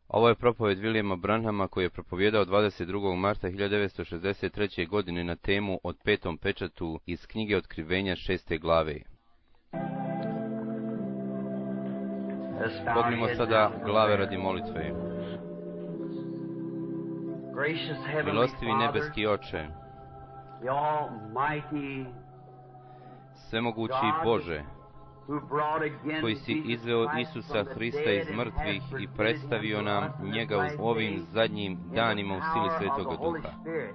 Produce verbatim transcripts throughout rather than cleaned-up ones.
Ovo je propoved Williama Branhama koji je propovijedao dvadeset drugog marta hiljadu devetsto šezdeset treće. godine na temu od petom pečatu iz knjige Otkrivenja šeste glave. Pognimo sada glave radi molitve. Milostivi nebeski Oče, svemogući Bože, koji si izveo Isusa Hrista iz mrtvih i predstavio nam njega u ovim zadnjim danima u sili Svetoga Duha.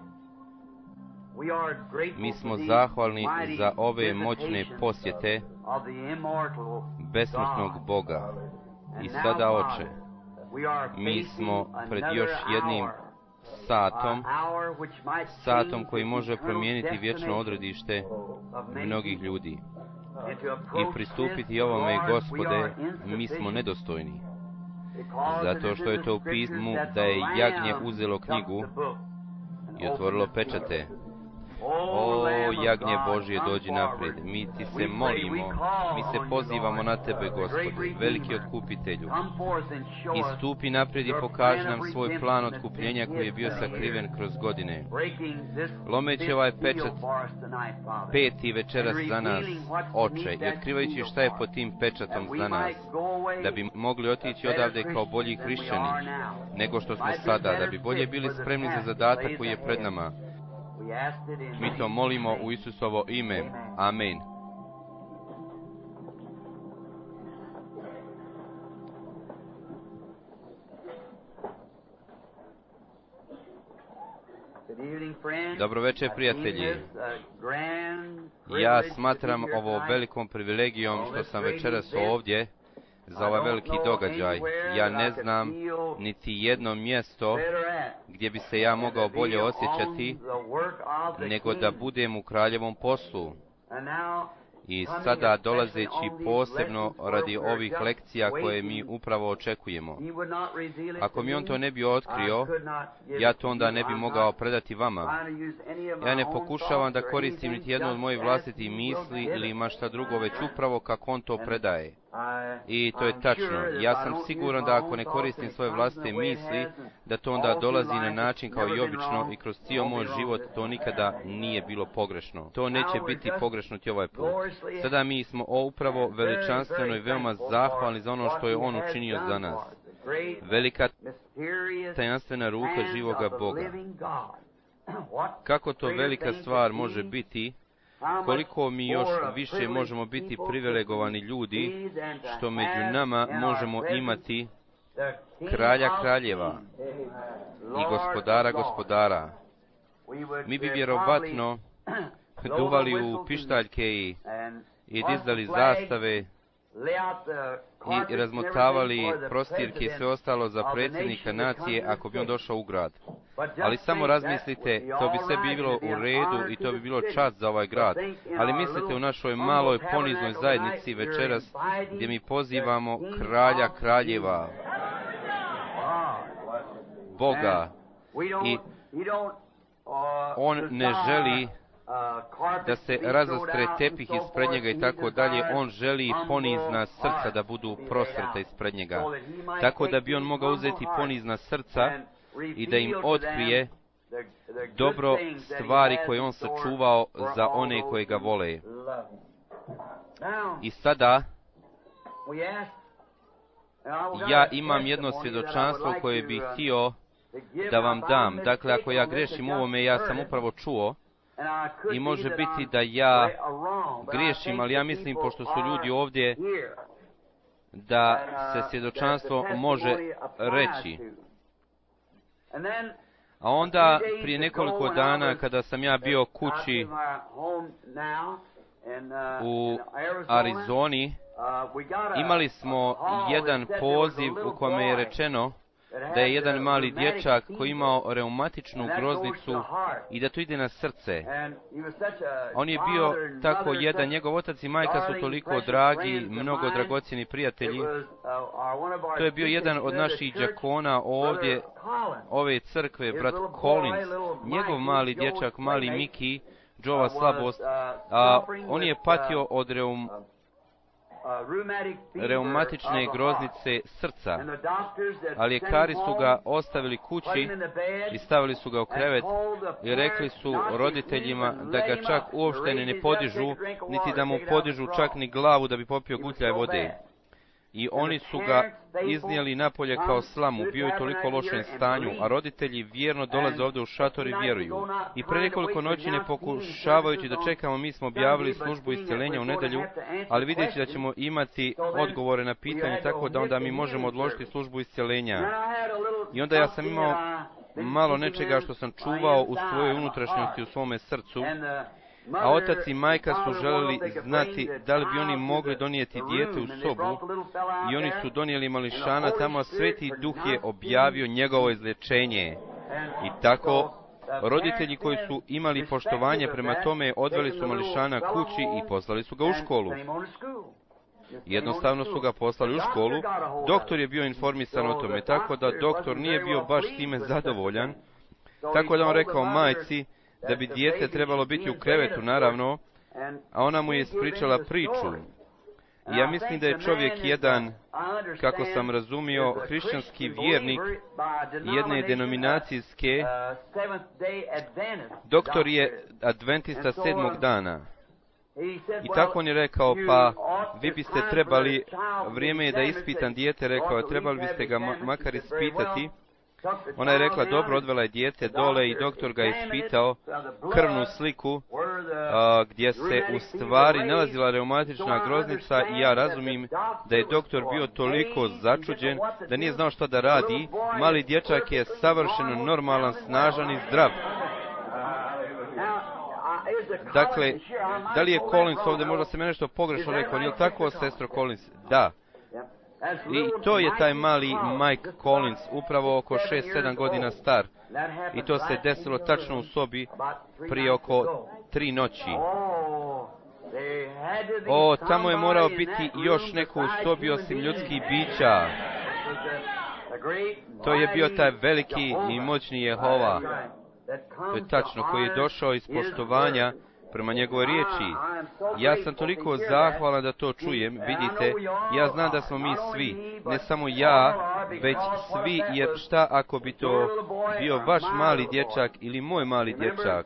Mi smo zahvalni za ove moćne posjete besmrtnog Boga. I sada, Oče, mi smo pred još jednim satom, satom koji može promijeniti vječno odredište mnogih ljudi. I pristupiti ovome, Gospode, mi smo nedostojni, zato što je to u pismu da je jagnje uzelo knjigu i otvorilo pečate. O, jagnje Božje, dođi naprijed. Mi ti se molimo, mi se pozivamo na tebe, Gospode, veliki otkupitelju. Istupi naprijed i pokaži nam svoj plan otkupljenja koji je bio sakriven kroz godine. Lomeći ovaj pečat peti večeras za nas, Oče, i otkrivajući šta je pod tim pečatom za nas, da bi mogli otići odavde kao bolji hrišćani nego što smo sada, da bi bolje bili spremni za zadatak koji je pred nama. Mi to molimo u Isusovo ime. Amen. Dobro večer, prijatelji. Ja smatram ovo velikom privilegijom što sam večeras ovdje za ovaj veliki događaj. Ja ne znam niti jedno mjesto gdje bi se ja mogao bolje osjećati nego da budem u kraljevom poslu. I sada, dolazeći posebno radi ovih lekcija koje mi upravo očekujemo. Ako mi on to ne bi otkrio, ja to onda ne bi mogao predati vama. Ja ne pokušavam da koristim niti jednu od mojih vlastitih misli ili ima šta drugo, već upravo kako on to predaje. I to je tačno. Ja sam siguran da ako ne koristim svoje vlastite misli, da to onda dolazi na način kao i obično i kroz cijel moj život to nikada nije bilo pogrešno. To neće biti pogrešno ti ovaj put. Sada mi smo upravo veličanstveno i veoma zahvalni za ono što je on učinio za nas. Velika tajanstvena ruka živoga Boga. Kako to velika stvar može biti, koliko mi još više možemo biti privilegovani ljudi, što među nama možemo imati kralja kraljeva i gospodara gospodara. Mi bi vjerovatno duvali u pištaljke i, i dizdali zastave i razmotavali prostirke i sve ostalo za predsjednika nacije ako bi on došao u grad. Ali samo razmislite, to bi sve bilo u redu i to bi bilo čast za ovaj grad. Ali mislite u našoj maloj poniznoj zajednici večeras gdje mi pozivamo kralja kraljeva, Boga, i on ne želi da se razastre tepih ispred njega i tako dalje. On želi ponizna srca da budu prostrta ispred njega. Tako da bi on mogao uzeti ponizna srca i da im otkrije dobro stvari koje on sačuvao za one koje ga vole. I sada ja imam jedno svjedočanstvo koje bih htio da vam dam. Dakle, ako ja grešim u ovome, ja sam upravo čuo, i može biti da ja griješim, ali ja mislim, pošto su ljudi ovdje, da se svjedočanstvo može reći. A onda, prije nekoliko dana, kada sam ja bio kući u Arizoni, imali smo jedan poziv u kome je rečeno da je jedan mali dječak koji imao reumatičnu groznicu i da to ide na srce. On je bio tako jedan, njegov otac i majka su toliko dragi, mnogo dragocjeni prijatelji. To je bio jedan od naših đakona ovdje, ove crkve, brat Collins, njegov mali dječak, mali Miki, Joeova slabost, a on je patio od reum, reumatične groznice srca, a ljekari su ga ostavili kući i stavili su ga u krevet i rekli su roditeljima da ga čak uopšte ne podižu, niti da mu podižu čak ni glavu da bi popio gutljaj vode. I oni su ga iznijeli napolje kao slamu, bio je toliko lošem stanju, a roditelji vjerno dolaze ovdje u šator i vjeruju. I pre nekoliko noći, ne pokušavajući da čekamo, mi smo objavili službu isceljenja u nedjelju, ali vidjeći da ćemo imati odgovore na pitanje, tako da onda mi možemo odložiti službu isceljenja. I onda ja sam imao malo nečega što sam čuvao u svojoj unutrašnjosti, u svome srcu, a otac i majka su željeli znati da li bi oni mogli donijeti dijete u sobu, i oni su donijeli mališana tamo, a Sveti Duh je objavio njegovo izlječenje. I tako, roditelji koji su imali poštovanje prema tome, odveli su mališana kući i poslali su ga u školu. Jednostavno su ga poslali u školu. Doktor je bio informisan o tome, tako da doktor nije bio baš time zadovoljan, tako da on rekao majci da bi dijete trebalo biti u krevetu, naravno, a ona mu je ispričala priču. I ja mislim da je čovjek jedan, kako sam razumio, hrišćanski vjernik jedne denominacijske, doktor je adventista sedmog dana. I tako on je rekao, pa vi biste trebali, vrijeme je da ispitam dijete, rekao, trebali biste ga ma- makar ispitati. Ona je rekla, dobro, odvela je dijete dole i doktor ga je ispitao, krvnu sliku, a, gdje se u stvari nalazila reumatična groznica, i ja razumijem da je doktor bio toliko začuđen da nije znao šta da radi. Mali dječak je savršeno normalan, snažan i zdrav. Dakle, da li je Collins ovdje, možda se me nešto pogrešno rekao, nije li tako, sestro Collins? Da. I to je taj mali Mike Collins, upravo oko šest sedam godina star. I to se desilo tačno u sobi prije oko tri noći. O, tamo je morao biti još neko u sobi osim ljudskih bića. To je bio taj veliki i moćni Jehova. To je tačno, koji je došao iz poštovanja prema njegovoj riječi. Ja sam toliko zahvalan da to čujem. Vidite, ja znam da smo mi svi, ne samo ja, već svi, jer šta ako bi to bio vaš mali dječak ili moj mali dječak?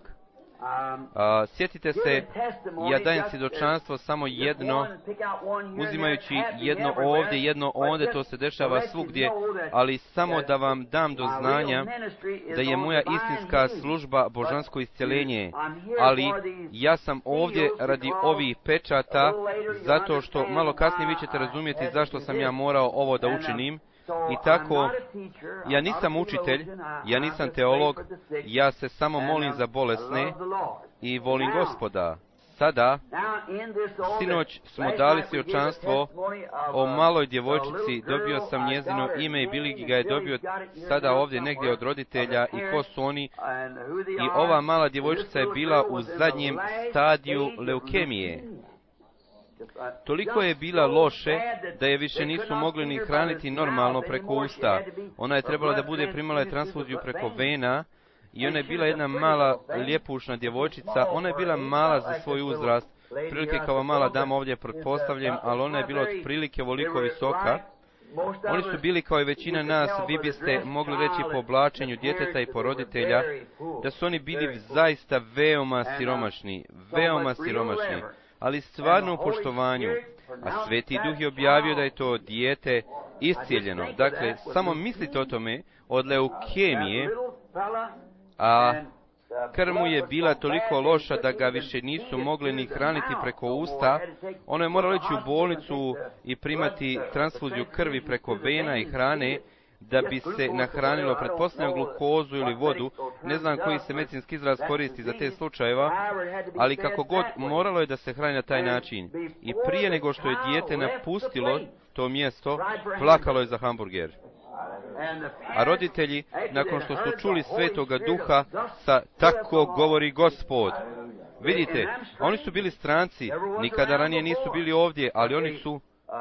A, sjetite se, ja dajem svjedočanstvo samo jedno, uzimajući jedno ovdje, jedno ondje, to se dešava svugdje, ali samo da vam dam do znanja da je moja istinska služba božansko isceljenje, ali ja sam ovdje radi ovih pečata, zato što malo kasnije vi ćete razumjeti zašto sam ja morao ovo da učinim. I tako, ja nisam učitelj, ja nisam teolog, ja se samo molim za bolesne i volim Gospoda. Sada, sinoć smo dali svjedočanstvo o maloj djevojčici, dobio sam njezino ime i Billy ga je dobio sada ovdje negdje od roditelja i ko su oni. I ova mala djevojčica je bila u zadnjem stadiju leukemije. Toliko je bila loše da je više nisu mogli ni hraniti normalno preko usta. Ona je trebala da bude primala transfuziju preko vena i ona je bila jedna mala lijepušna djevojčica. Ona je bila mala za svoj uzrast, prilike kao mala dama ovdje pretpostavljam, ali ona je bila otprilike ovoliko visoka. Oni su bili kao i većina nas, vi biste mogli reći po oblačenju djeteta i po roditelja, da su oni bili zaista veoma siromašni, veoma siromašni. Ali stvarno u poštovanju, a Sveti Duh je objavio da je to dijete iscijeljeno. Dakle, samo mislite o tome, od leukemije, a krv mu je bila toliko loša da ga više nisu mogli ni hraniti preko usta. Ono je moralo ići u bolnicu i primati transfuziju krvi preko vena i hrane, da bi se nahranilo, pretpostavljam, glukozu ili vodu, ne znam koji se medicinski izraz koristi za te slučajeva, ali kako god, moralo je da se hrani na taj način. I prije nego što je dijete napustilo to mjesto, plakalo je za hamburger. A roditelji, nakon što su čuli Svetoga Duha sa tako govori Gospod, vidite, oni su bili stranci, nikada ranije nisu bili ovdje, ali oni su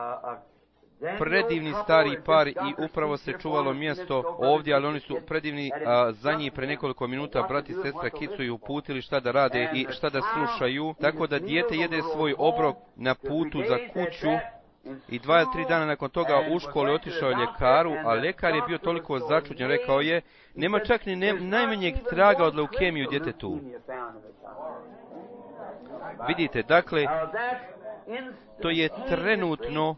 predivni stari par i upravo se čuvalo mjesto ovdje, ali oni su predivni, a, za njih pre nekoliko minuta brat i sestra Kit su ih uputili šta da rade i šta da slušaju, tako da dijete jede svoj obrok na putu za kuću I dva ili tri dana nakon toga u školi otišao je ljekaru, a ljekar je bio toliko začuđen, rekao je, nema čak ni ne, najmanjeg traga od leukemije u djetetu. Vidite, dakle, to je trenutno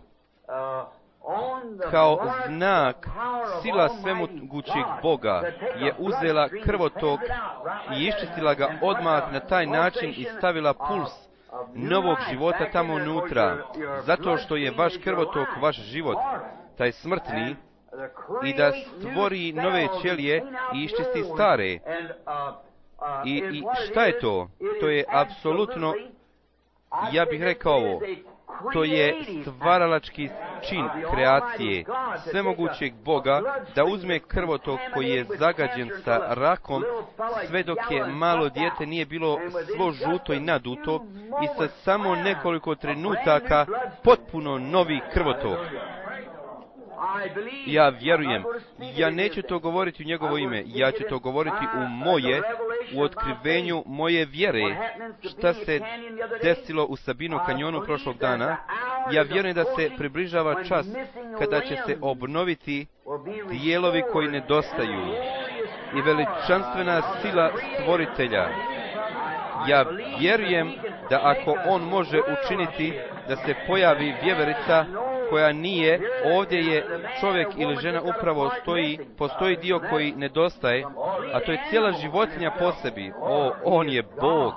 kao znak sila svemogućeg Boga je uzela krvotok i iščistila ga odmah na taj način i stavila puls novog života tamo unutra, zato što je vaš krvotok vaš život, taj smrtni, i da stvori nove ćelije i iščisti stare. I, i šta je to? To je apsolutno, ja bih rekao ovo, to je stvaralački čin kreacije svemogućeg Boga da uzme krvotok koji je zagađen sa rakom sve dok je malo dijete nije bilo svo žuto i naduto i sa samo nekoliko trenutaka potpuno novi krvotok. Ja vjerujem, ja neću to govoriti u njegovo ime, ja ću to govoriti u moje, u otkrivenju moje vjere, šta se desilo u Sabino kanjonu prošlog dana. Ja vjerujem da se približava čas kada će se obnoviti dijelovi koji nedostaju i veličanstvena sila stvoritelja. Ja vjerujem da ako on može učiniti da se pojavi vjeverica koja nije, ovdje je čovjek ili žena upravo stoji, postoji dio koji nedostaje, a to je cijela životinja po sebi. O, on je Bog.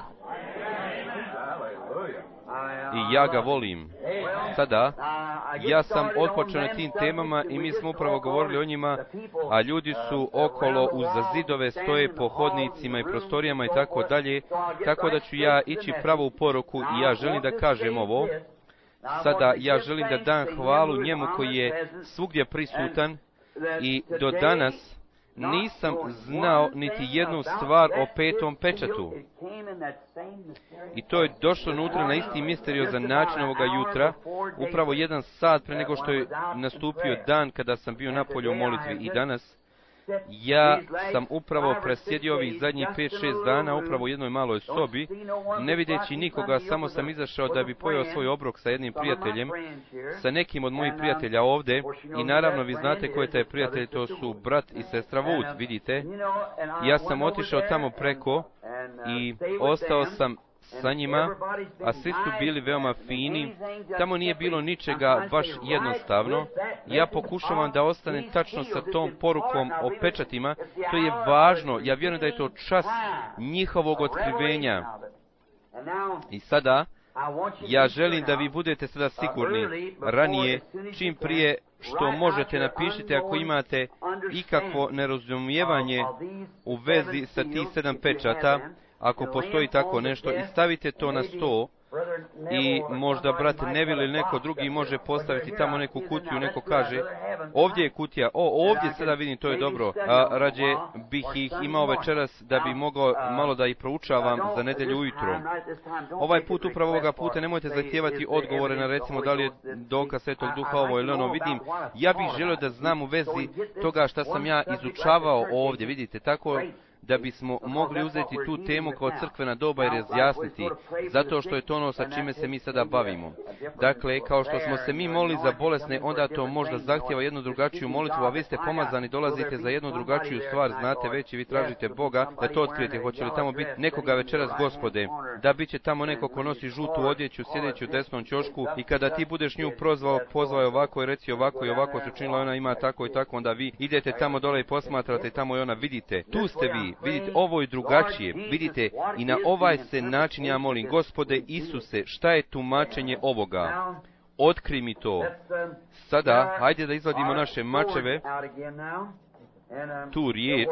I ja ga volim. Sada, ja sam otpočeo na tim temama i mi smo upravo govorili o njima, a ljudi su okolo uz zidove, stoje po hodnicima i prostorijama i tako dalje, tako da ću ja ići pravo u poruku i ja želim da kažem ovo. Sada ja želim da dam hvalu njemu koji je svugdje prisutan i do danas nisam znao niti jednu stvar o petom pečatu. I to je došlo unutra na isti misteriozan način ovoga jutra, upravo jedan sat pre nego što je nastupio dan kada sam bio na polju u molitvi. I danas ja sam upravo presjedio ovih zadnjih pet šest dana upravo u jednoj maloj sobi, ne videći nikoga, samo sam izašao da bi pojeo svoj obrok sa jednim prijateljem, sa nekim od mojih prijatelja ovdje, i naravno vi znate ko je taj prijatelj, to su brat i sestra Wood, vidite. Ja sam otišao tamo preko i ostao sam sa njima, a svi su bili veoma fini, tamo nije bilo ničega baš jednostavno. Ja pokušavam da ostanem tačno sa tom porukom o pečatima, to je važno, ja vjerujem da je to čas njihovog otkrivenja. I sada, ja želim da vi budete sada sigurni, ranije, čim prije što možete napišite ako imate ikakvo nerazumijevanje u vezi sa tih sedam pečata, ako postoji tako nešto, i stavite to na sto, i možda brat Neville ili neko drugi može postaviti tamo neku kutiju, neko kaže, ovdje je kutija, o, ovdje sada vidim, to je dobro, a rađe bih ih imao večeras da bi mogao malo da ih proučavam za nedelju ujutro. Ovaj put, upravo ovoga puta, nemojte zahtijevati odgovore na recimo da li je dokaz Svetog Duha ovo ili ono, vidim, ja bih želio da znam u vezi toga šta sam ja izučavao ovdje, vidite, tako da bismo mogli uzeti tu temu kao crkvena doba i razjasniti, zato što je to ono sa čime se mi sada bavimo. Dakle, kao što smo se mi molili za bolesne, onda to možda zahtjeva jednu drugačiju molitvu, a vi ste pomazani, dolazite za jednu drugačiju stvar, znate već, i vi tražite Boga da to otkrijete. Hoće li tamo biti nekoga večeras, Gospode? Da, bit će tamo neko ko nosi žutu odjeću, sjedeći u desnom ćošku, i kada ti budeš nju prozvao, pozvao je ovako i reci ovako i ovako se učinila, ona ima tako i tako, onda vi idete tamo dole i posmatrate tamo i ona, vidite, tu ste vi. Vidite, ovo je drugačije, vidite, i na ovaj se način ja molim, Gospode Isuse, šta je tumačenje ovoga? Otkri mi to. Sada, hajde da izvadimo naše mačeve, tu riječ.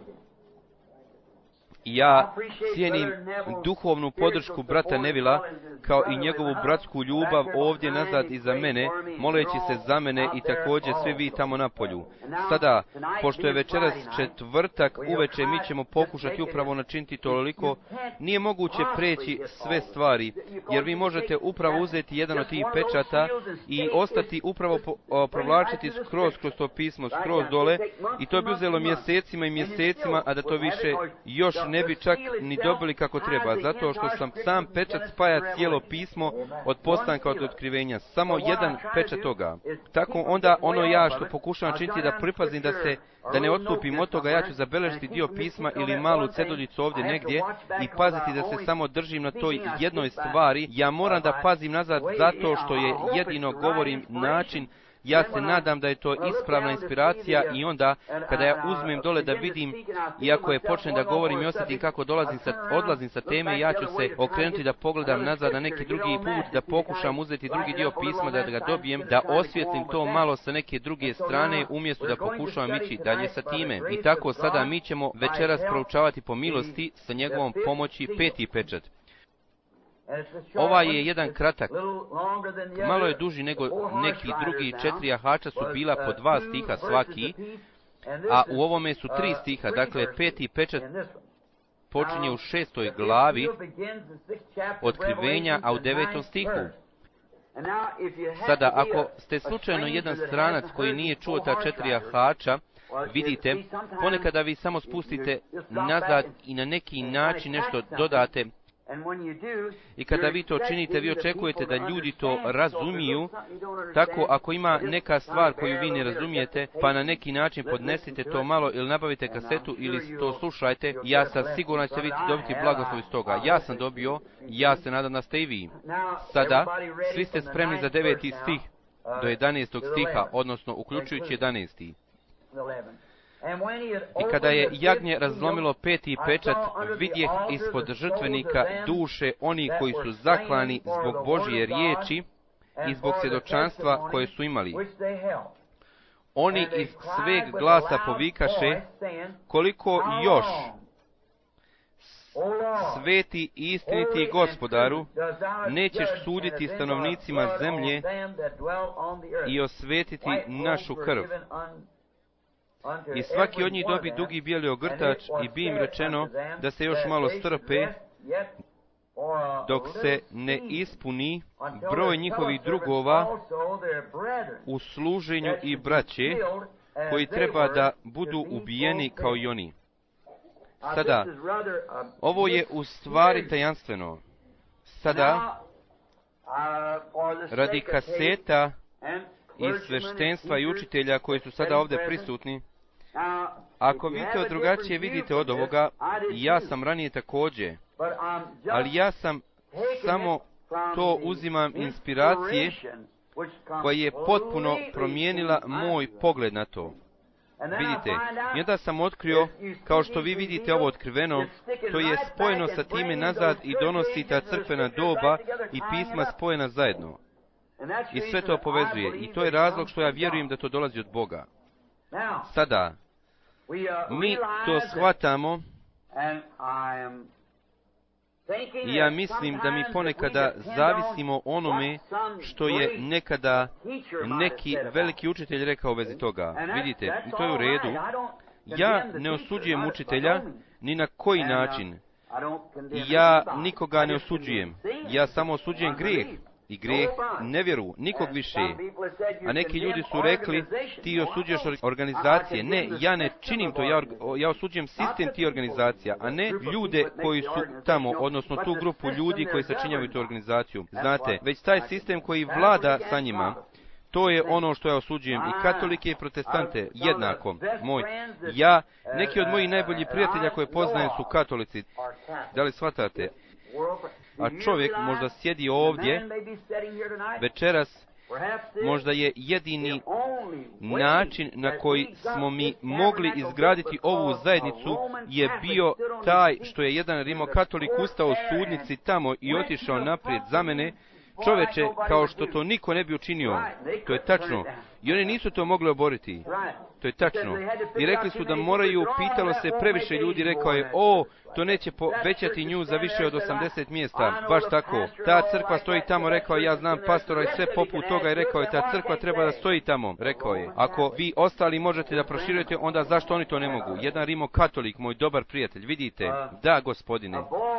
Ja cijenim duhovnu podršku brata Nevila, kao i njegovu bratsku ljubav ovdje nazad iza mene, moleći se za mene i također svi vi tamo na polju. Sada, pošto je večeras četvrtak uveče, mi ćemo pokušati upravo načiniti toliko, nije moguće preći sve stvari, jer vi možete upravo uzeti jedan od tih pečata i ostati upravo po, provlačiti skroz kroz to pismo, skroz dole, i to bi uzelo mjesecima i mjesecima, a da to više još ne ne bi čak ni dobili kako treba, zato što sam sam pečat spaja cijelo pismo od postanka od otkrivenja. Samo jedan pečat toga. Tako onda ono ja što pokušavam činiti da pripazim da se da ne odstupim od toga, ja ću zabeležiti dio pisma ili malu ceduljicu ovdje negdje i paziti da se samo držim na toj jednoj stvari. Ja moram da pazim nazad zato što je jedino govorim način. Ja se nadam da je to ispravna inspiracija i onda kada ja uzmem dole da vidim, iako je počnem da govorim i osjetim kako dolazim sa, odlazim sa teme, ja ću se okrenuti da pogledam nazad na neki drugi put, da pokušam uzeti drugi dio pisma, da ga dobijem, da osvjetlim to malo sa neke druge strane, umjesto da pokušavam ići dalje sa time. I tako sada mi ćemo večeras proučavati po milosti sa njegovom pomoći peti pečat. Ovaj je jedan kratak, malo je duži nego neki drugi, četiri jahača su bila po dva stiha svaki, a u ovome su tri stiha, dakle peti pečat počinje u šestoj glavi otkrivenja, a u devetom stihu. Sada, ako ste slučajno jedan stranac koji nije čuo ta četiri jahača, vidite, ponekada vi samo spustite nazad i na neki način nešto dodate. I kada vi to činite, vi očekujete da ljudi to razumiju. Tako, ako ima neka stvar koju vi ne razumijete, pa na neki način podnesite to malo ili nabavite kasetu ili to slušajte, ja sam siguran da ćete vi dobiti blagoslov iz toga. Ja sam dobio, ja se nadam da ste i vi. Sada, svi ste spremni za deveti stih do jedanaestog stiha, odnosno uključujući jedanaesti. I kada je jagnje razlomilo peti pečat, vidjeh ispod žrtvenika duše oni koji su zaklani zbog Božje riječi i zbog svjedočanstva koje su imali. Oni iz sveg glasa povikaše, koliko još, sveti i istiniti Gospodaru, nećeš suditi stanovnicima zemlje i osvetiti našu krv. I svaki od njih dobi dugi bijeli ogrtač i bi im rečeno da se još malo strpe dok se ne ispuni broj njihovih drugova u služenju i braće koji treba da budu ubijeni kao i oni. Sada, ovo je u stvari tajanstveno. Sada, radi kaseta i sveštenstva i učitelja koji su sada ovdje prisutni, ako vi to drugačije vidite od ovoga, ja sam ranije također, ali ja sam samo to uzimam inspiracije koja je potpuno promijenila moj pogled na to. Vidite, i onda sam otkrio, kao što vi vidite ovo otkriveno, to je spojeno sa time nazad i donosi ta crkvena doba i pisma spojena zajedno. I sve to povezuje. I to je razlog što ja vjerujem da to dolazi od Boga. Sada, mi to shvatamo i ja mislim da mi ponekada zavisimo onome što je nekada neki veliki učitelj rekao u vezi toga. Vidite, i to je u redu. Ja ne osuđujem učitelja ni na koji način. I ja nikoga ne osuđujem. Ja samo osuđujem grijeh. I grijeh nevjeru, nikog više. A neki ljudi su rekli, ti osuđuješ organizacije. Ne, ja ne činim to, ja, ja osuđujem sistem ti organizacija, a ne ljude koji su tamo, odnosno tu grupu ljudi koji sačinjavaju tu organizaciju. Znate, već taj sistem koji vlada sa njima, to je ono što ja osuđujem i katolike i protestante jednako. Moj, ja, neki od mojih najboljih prijatelja koje poznajem su katolici. Da li shvatate? A čovjek možda sjedi ovdje večeras, možda je jedini način na koji smo mi mogli izgraditi ovu zajednicu je bio taj što je jedan rimokatolik ustao u sudnici tamo i otišao naprijed za mene, čoveče, kao što to niko ne bi učinio. To je tačno. I oni nisu to mogli oboriti. To je tačno. I rekli su da moraju, pitalo se previše ljudi, rekao je, o, to neće povećati nju za više od osamdeset mjesta. Baš tako. Ta crkva stoji tamo, rekao je, ja znam pastora i sve poput toga i rekao je, ta crkva treba da stoji tamo. Rekao je, ako vi ostali možete da proširujete, onda zašto oni to ne mogu? Jedan rimokatolik, moj dobar prijatelj, vidite, da gospodine,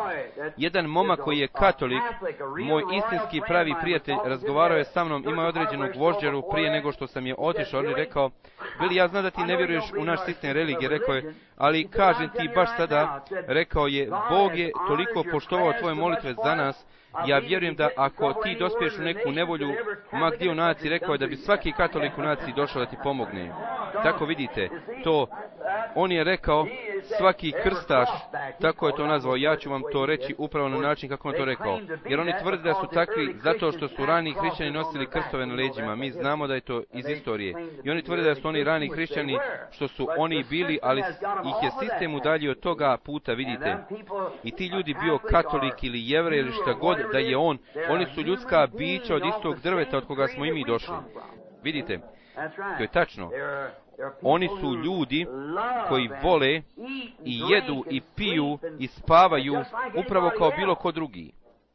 Jedan momak koji je katolik, moj istinski pravi prijatelj, razgovarao je sa mnom, imao je određenu gvožđaru prije nego što sam je otišao, on je rekao, Bili, ja znam da ti ne vjeruješ u naš sistem religije, rekao je, ali kažem ti baš sada, rekao je, Bog je toliko poštovao tvoje molitve za nas, ja vjerujem da ako ti dospiješ u neku nevolju, ma gdje u naciji, rekao je da bi svaki katolik u naciji došao da ti pomogne. Tako vidite, to, on je rekao, svaki krstaš, tako je to nazvao, ja ću vam to reći upravo na način kako on to rekao. Jer oni tvrde da su takvi zato što su rani hrišćani nosili krstove na leđima, mi znamo da je to iz istorije. I oni tvrde da su oni rani hrišćani što su oni bili, ali ih je sistem udaljio od toga puta, vidite. I ti ljudi bio katolik ili jevrej ili šta god da je on, oni su ljudska bića od istog drveta od koga smo i mi došli. Vidite, to je tačno. Oni su ljudi koji vole i jedu i piju i spavaju upravo kao bilo ko drugi.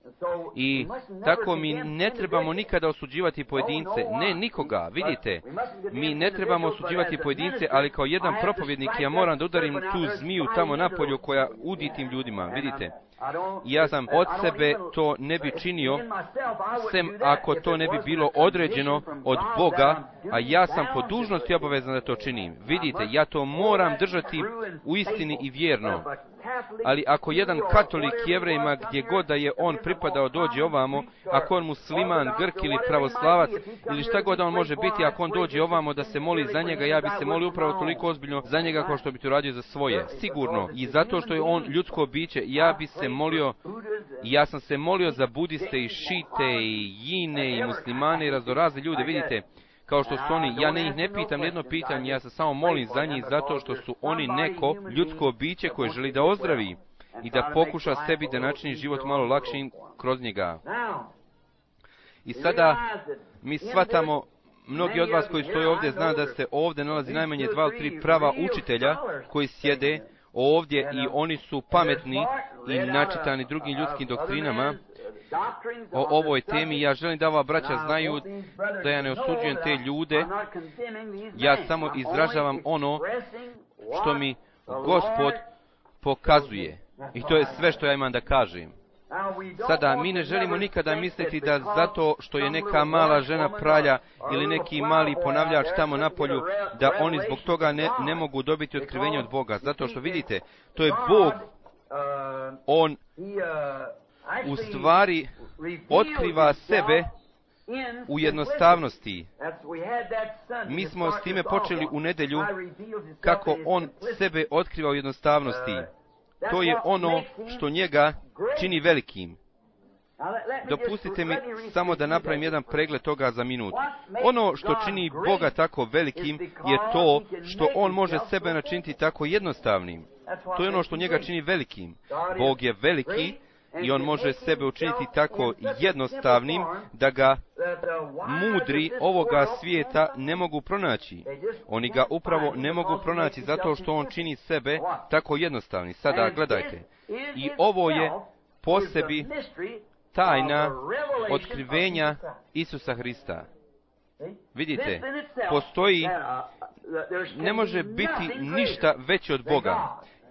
I tako mi ne trebamo nikada osuđivati pojedince, ne nikoga, vidite, mi ne trebamo osuđivati pojedince, ali kao jedan propovjednik ja moram da udarim tu zmiju tamo napolju koja udi tim ljudima, vidite. Ja sam od sebe to ne bi činio, sem ako to ne bi bilo određeno od Boga, a ja sam po dužnosti obavezan da to činim. Vidite, ja to moram držati u istini i vjerno. Ali ako jedan katolik Jevrejima, gdje god da je on pripadao, dođe ovamo, ako on musliman, Grk ili pravoslavac, ili šta god da on može biti, ako on dođe ovamo da se moli za njega, ja bi se molio upravo toliko ozbiljno za njega kao što bi to radio za svoje. Sigurno. I zato što je on ljudsko biće, ja bi se molio, ja sam se molio za budiste i šite i jine i muslimane i raznorazne ljude, vidite, kao što su oni, ja ne ih ne pitam jedno pitanje, ja se samo molim za njih zato što su oni neko ljudsko biće koje želi da ozdravi i da pokuša sebi da načini život malo lakšim kroz njega. I sada mi shvatamo, mnogi od vas koji stoje ovdje zna da se ovdje nalazi najmanje dva ili tri prava učitelja koji sjede ovdje i oni su pametni i načitani drugim ljudskim doktrinama o ovoj temi. Ja želim da ova braća znaju da ja ne osuđujem te ljude, ja samo izražavam ono što mi Gospod pokazuje. I to je sve što ja imam da kažem. Sada, mi ne želimo nikada misliti da zato što je neka mala žena pralja ili neki mali ponavljač tamo na polju, da oni zbog toga ne, ne mogu dobiti otkrivenje od Boga. Zato što vidite, to je Bog, on u stvari otkriva sebe u jednostavnosti. Mi smo s time počeli u nedjelju, kako on sebe otkriva u jednostavnosti. To je ono što njega čini velikim. Dopustite mi samo da napravim jedan pregled toga za minut. Ono što čini Boga tako velikim je to što on može sebe načiniti tako jednostavnim. To je ono što njega čini velikim. Bog je veliki i on može sebe učiniti tako jednostavnim da ga mudri ovoga svijeta ne mogu pronaći. Oni ga upravo ne mogu pronaći zato što on čini sebe tako jednostavni. Sada gledajte. I ovo je po sebi tajna otkrivenja Isusa Hrista. Vidite, postoji, ne može biti ništa veće od Boga.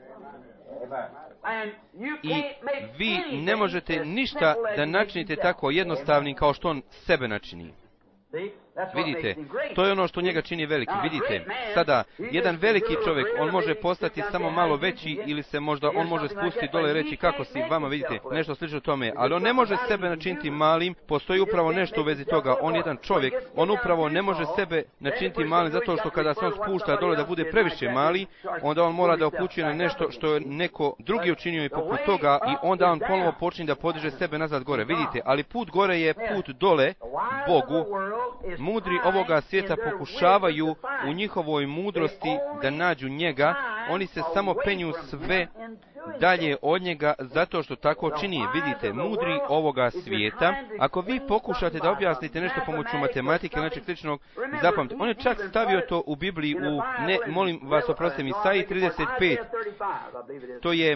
I vi ne možete ništa da načinite tako jednostavnim kao što on sebe načini. Vidite, to je ono što njega čini veliki. Vidite, sada, jedan veliki čovjek, on može postati samo malo veći ili se možda, on može spustiti dole i reći kako si vama, vidite, nešto slično tome, ali on ne može sebe načiniti malim, postoji upravo nešto u vezi toga. On je jedan čovjek, on upravo ne može sebe načiniti malim zato što kada se on spušta dole da bude previše mali, onda on mora da upućuje na nešto što je neko drugi učinio i poput toga i onda on ponovo počinje da podiže sebe nazad gore. Vidite, ali put gore je put dole Bogu. Mudri ovoga svijeta pokušavaju u njihovoj mudrosti da nađu njega, oni se samo penju sve dalje od njega zato što tako čini. Vidite, mudri ovoga svijeta, ako vi pokušate da objasnite nešto pomoću matematike ili nečeg sličnog, zapamtite, on je čak stavio to u Bibliji u, ne, molim vas oprostite, Isaiji trideset pet, to je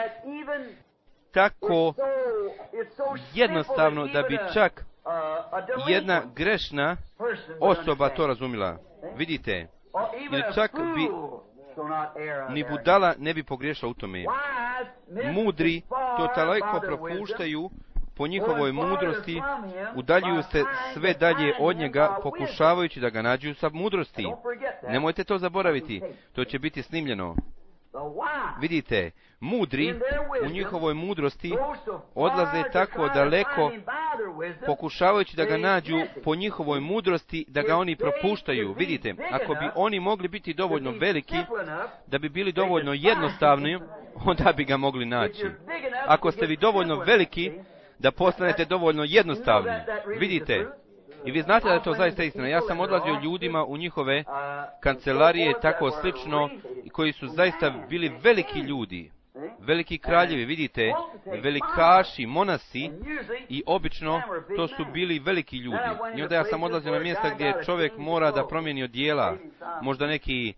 tako jednostavno da bi čak jedna grešna osoba to razumila. Vidite, ili čak bi ni budala ne bi pogriješila u tome. Mudri to daleko propuštaju po njihovoj mudrosti, udaljuju se sve dalje od njega, pokušavajući da ga nađu sa mudrosti. Nemojte to zaboraviti, to će biti snimljeno. Vidite, mudri u njihovoj mudrosti odlaze tako daleko, pokušavajući da ga nađu po njihovoj mudrosti, da ga oni propuštaju. Vidite, ako bi oni mogli biti dovoljno veliki, da bi bili dovoljno jednostavni, onda bi ga mogli naći. Ako ste vi dovoljno veliki, da postanete dovoljno jednostavni. Vidite, i vi znate da je to zaista istina. Ja sam odlazio ljudima u njihove kancelarije, tako slično, koji su zaista bili veliki ljudi, veliki kraljevi, vidite, velikaši, monasi, i obično to su bili veliki ljudi. I onda ja sam odlazio na mjesta gdje čovjek mora da promijeni odijela, možda neki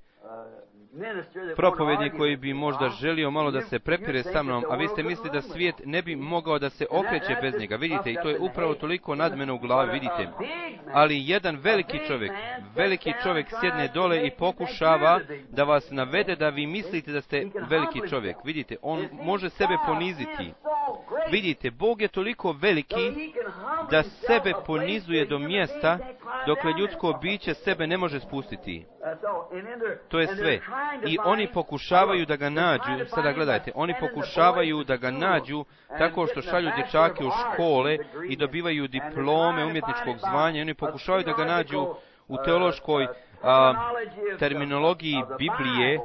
propovednik koji bi možda želio malo da se prepire sa mnom, a vi ste mislili da svijet ne bi mogao da se okreće bez njega. Vidite, i to je upravo toliko nad mene u glavi, vidite. Ali jedan veliki čovjek, veliki čovjek sjedne dole i pokušava da vas navede da vi mislite da ste veliki čovjek. Vidite, on može sebe poniziti. Vidite, Bog je toliko veliki da sebe ponizuje do mjesta dokle ljudsko biće sebe ne može spustiti. To je sve. I oni pokušavaju da ga nađu, sada gledajte, oni pokušavaju da ga nađu tako što šalju dječake u škole i dobivaju diplome umjetničkog zvanja. I oni pokušavaju da ga nađu u teološkoj a, terminologiji Biblije,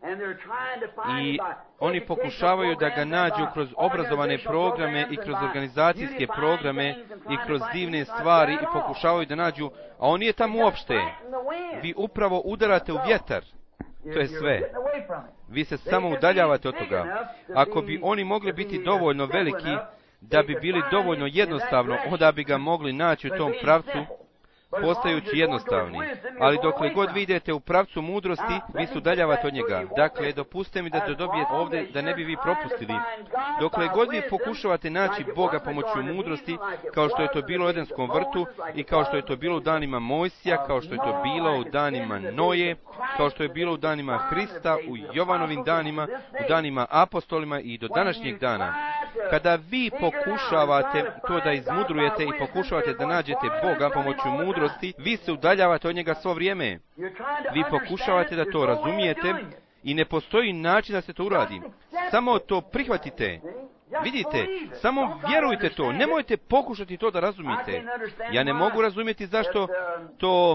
i oni pokušavaju da ga nađu kroz obrazovane programe i kroz organizacijske programe i kroz divne stvari i pokušavaju da nađu, a on nije tamo uopšte. Vi upravo udarate u vjetar. To je sve. Vi se samo udaljavate od toga. Ako bi oni mogli biti dovoljno veliki da bi bili dovoljno jednostavno, onda bi ga mogli naći u tom pravcu, postajući jednostavni. Ali dokle god vi idete u pravcu mudrosti, vi se udaljavate od njega. Dakle, dopustite mi da to dobijete ovdje, da ne bi vi propustili. Dokle god vi pokušavate naći Boga pomoću mudrosti, kao što je to bilo u Edenskom vrtu i kao što je to bilo u danima Mojsija, kao što je to bilo u danima Noje, kao što je bilo u danima Hrista, u Jovanovim danima, u danima apostolima i do današnjeg dana. Kada vi pokušavate to da izmudrujete i pokušavate da nađete Boga pomoću mudrosti, vi se udaljavate od njega svo vrijeme. Vi pokušavate da to razumijete i ne postoji način da se to uradi. Samo to prihvatite. Vidite, samo vjerujte to. Nemojte pokušati to da razumijete. Ja ne mogu razumjeti zašto to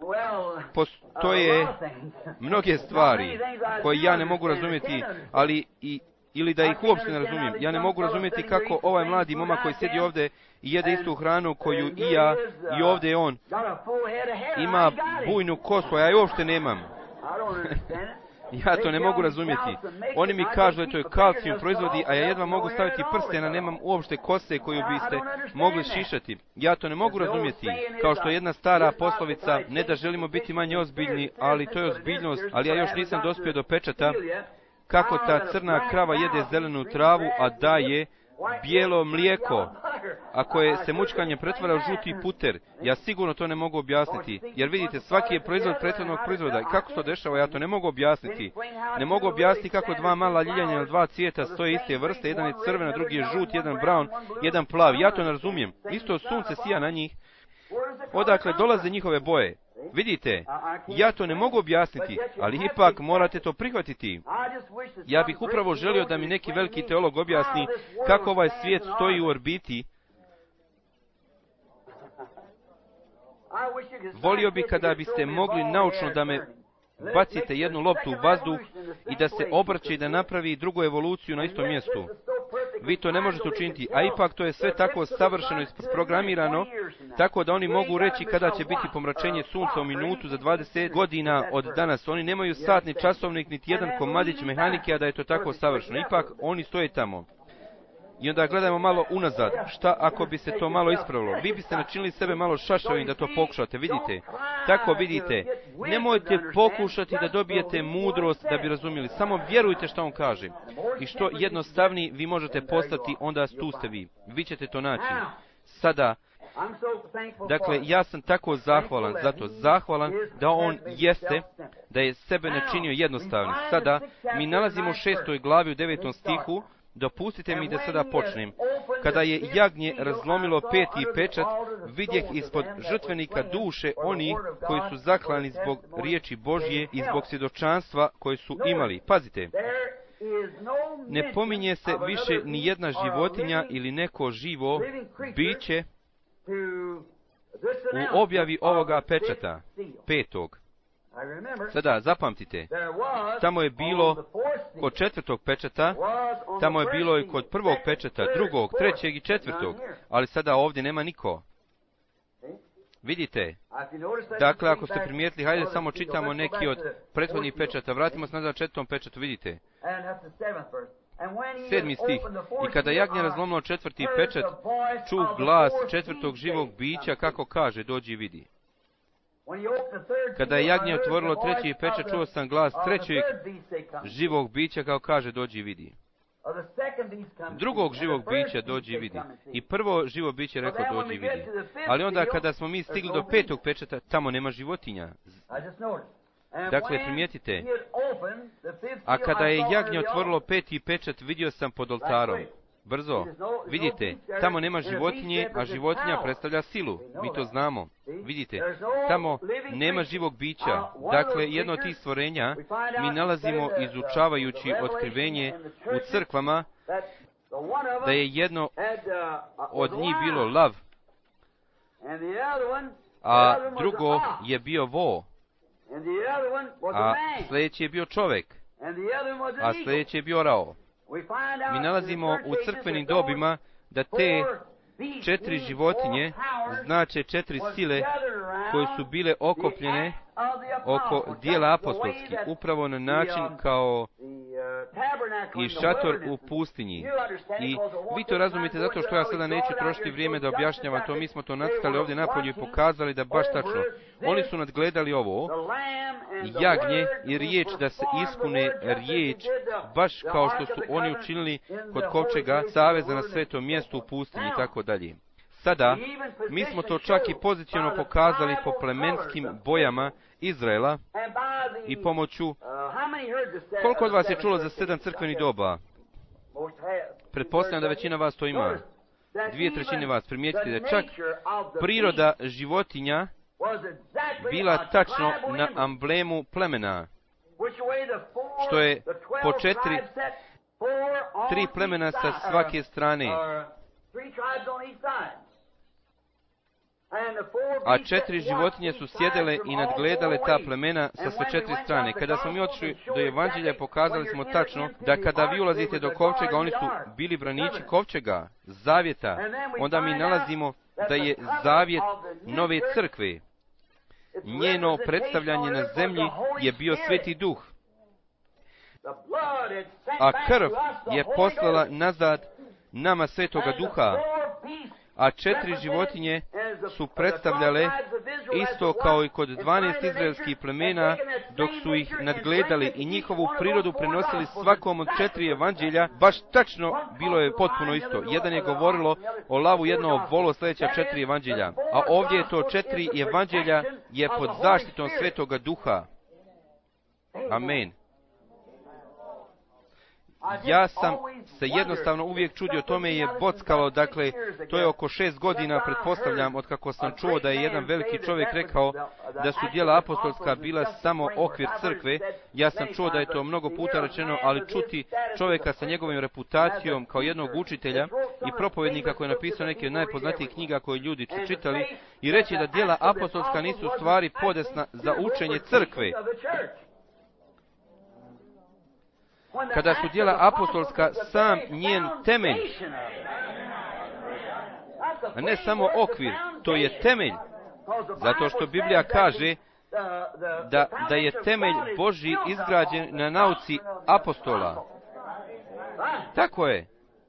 postoje mnoge stvari koje ja ne mogu razumjeti, ali i ili da ih uopšte ne razumijem. Ja ne mogu razumjeti kako ovaj mladi momak koji sjedi ovdje i jede istu hranu koju i ja, i ovdje je on, ima bujnu kosu, a ja je uopšte nemam. Ja to ne mogu razumjeti. Oni mi kažu da to je kalcijum proizvodi, a ja jedva mogu staviti prsten, a nemam uopšte kose koju biste mogli šišati. Ja to ne mogu razumjeti. Kao što je jedna stara poslovica, ne da želimo biti manje ozbiljni, ali to je ozbiljnost, ali ja još nisam dospio do pečata. Kako ta crna krava jede zelenu travu, a daje bijelo mlijeko, a koje se mućkanje pretvara u žuti puter. Ja sigurno to ne mogu objasniti, jer vidite, svaki je proizvod prethodnog proizvoda. I kako se to dešava, ja to ne mogu objasniti. Ne mogu objasniti kako dva mala ljiljanja na dva cvijeta stoje iste vrste, jedan je crven, drugi je žut, jedan brown, jedan plav. Ja to ne razumijem. Isto sunce sija na njih. Odakle dolaze njihove boje? Vidite, ja to ne mogu objasniti, ali ipak morate to prihvatiti. Ja bih upravo želio da mi neki veliki teolog objasni kako ovaj svijet stoji u orbiti. Volio bih kada biste mogli naučno da me bacite jednu loptu u vazduh i da se obrće i da napravi drugu evoluciju na istom mjestu. Vi to ne možete učiniti, a ipak to je sve tako savršeno isprogramirano, tako da oni mogu reći kada će biti pomračenje sunca u minutu za dvadeset godina od danas. Oni nemaju satni časovnik, niti jedan komadić mehanike, a da je to tako savršeno. Ipak oni stoje tamo. I onda gledajmo malo unazad. Šta ako bi se to malo ispravilo? Vi biste načinili sebe malo šašavim da to pokušate, vidite. Tako vidite. Nemojte pokušati da dobijete mudrost da bi razumjeli. Samo vjerujte što on kaže. I što jednostavniji vi možete postati, onda tu ste vi. Vi ćete to naći. Sada, Dakle, ja sam tako zahvalan, zato zahvalan da on jeste, da je sebe načinio jednostavnim. Sada, mi nalazimo u šestoj glavi u devetom stihu, dopustite mi da sada počnem. Kada je jagnje razlomilo peti pečat, vidjeh ispod žrtvenika duše onih koji su zaklani zbog riječi Božje i zbog svjedočanstva koje su imali. Pazite, ne pominje se više ni jedna životinja ili neko živo biće u objavi ovoga pečata, petog. Sada, zapamtite, tamo je bilo kod četvrtog pečata, tamo je bilo i kod prvog pečata, drugog, trećeg i četvrtog, ali sada ovdje nema niko. Vidite? Dakle, ako ste primijetili, hajde samo čitamo neki od prethodnih pečata. Vratimo se nazad četvrtom pečatu, vidite. Sedmi stih. I kada jagnje razlomilo četvrti pečat, čuh glas četvrtog živog bića kako kaže, dođi i vidi. Kada je jagnje otvorilo treći pečat, čuo sam glas trećeg živog bića kao kaže, dođi i vidi. Drugog živog bića dođi i vidi. I prvo živo biće rekao, dođi i vidi. Ali onda kada smo mi stigli do petog pečata, tamo nema životinja. Dakle, primijetite, a kada je jagnje otvorilo peti pečat, vidio sam pod oltarom. Brzo, vidite, tamo nema životinje, a životinja predstavlja silu. Mi to znamo. Vidite, tamo nema živog bića. Dakle, jedno od tih stvorenja mi nalazimo izučavajući otkrivenje u crkvama, da je jedno od njih bilo lav, a drugo je bio vo, a sljedeći je bio čovjek, a sljedeći je bio rao. Mi nalazimo u crkvenim dobima da te četiri životinje znače četiri sile koje su bile okopljene oko dijela apostolskih, upravo na način kao i šator u pustinji. I vi to razumite zato što ja sada neću trošiti vrijeme da objašnjavam to. Mi smo to nacrtali ovdje napolju i pokazali da baš tačno. Oni su nadgledali ovo, jagnje i riječ, da se ispune riječ, baš kao što su oni učinili kod kovčega saveza na svetom mjestu u pustinji i tako dalje. Sada, mi smo to čak i pozitivno pokazali po plemenskim bojama Izraela i pomoću... Koliko od vas je čulo za sedam crkvenih doba? Pretpostavljam da većina vas to ima. Dvije trećine vas. Primijetite da čak priroda životinja bila tačno na amblemu plemena, što je po četiri, tri plemena sa svake strane, a četiri životinje su sjedele i nadgledale ta plemena sa sve četiri strane. Kada smo mi otišli do Evanđelja, pokazali smo tačno da kada vi ulazite do kovčega, oni su bili braniči kovčega, zavjeta. Onda mi nalazimo da je zavjet nove crkve. Njeno predstavljanje na zemlji je bio Sveti Duh, a krv je poslala nazad nama Svetoga Duha, a četiri životinje su predstavljale isto kao i kod dvanaest izraelskih plemena, dok su ih nadgledali i njihovu prirodu prenosili svakom od četiri evanđelja, baš tačno bilo je potpuno isto. Jedan je govorilo o lavu, jedno o volu, sljedeća četiri evanđelja, a ovdje je to četiri evanđelja je pod zaštitom Svetoga Duha. Amen. Ja sam se jednostavno uvijek čudio, tome je bockalo, dakle, to je oko šest godina, pretpostavljam, od kako sam čuo da je jedan veliki čovjek rekao da su djela apostolska bila samo okvir crkve. Ja sam čuo da je to mnogo puta rečeno, ali čuti čovjeka sa njegovim reputacijom kao jednog učitelja i propovjednika koji je napisao neke od najpoznatijih knjiga koje ljudi su čitali i reći da djela apostolska nisu stvari podesna za učenje crkve. Kada su djela apostolska sam njen temelj, a ne samo okvir, to je temelj, zato što Biblija kaže da, da je temelj Božji izgrađen na nauci apostola. Tako je.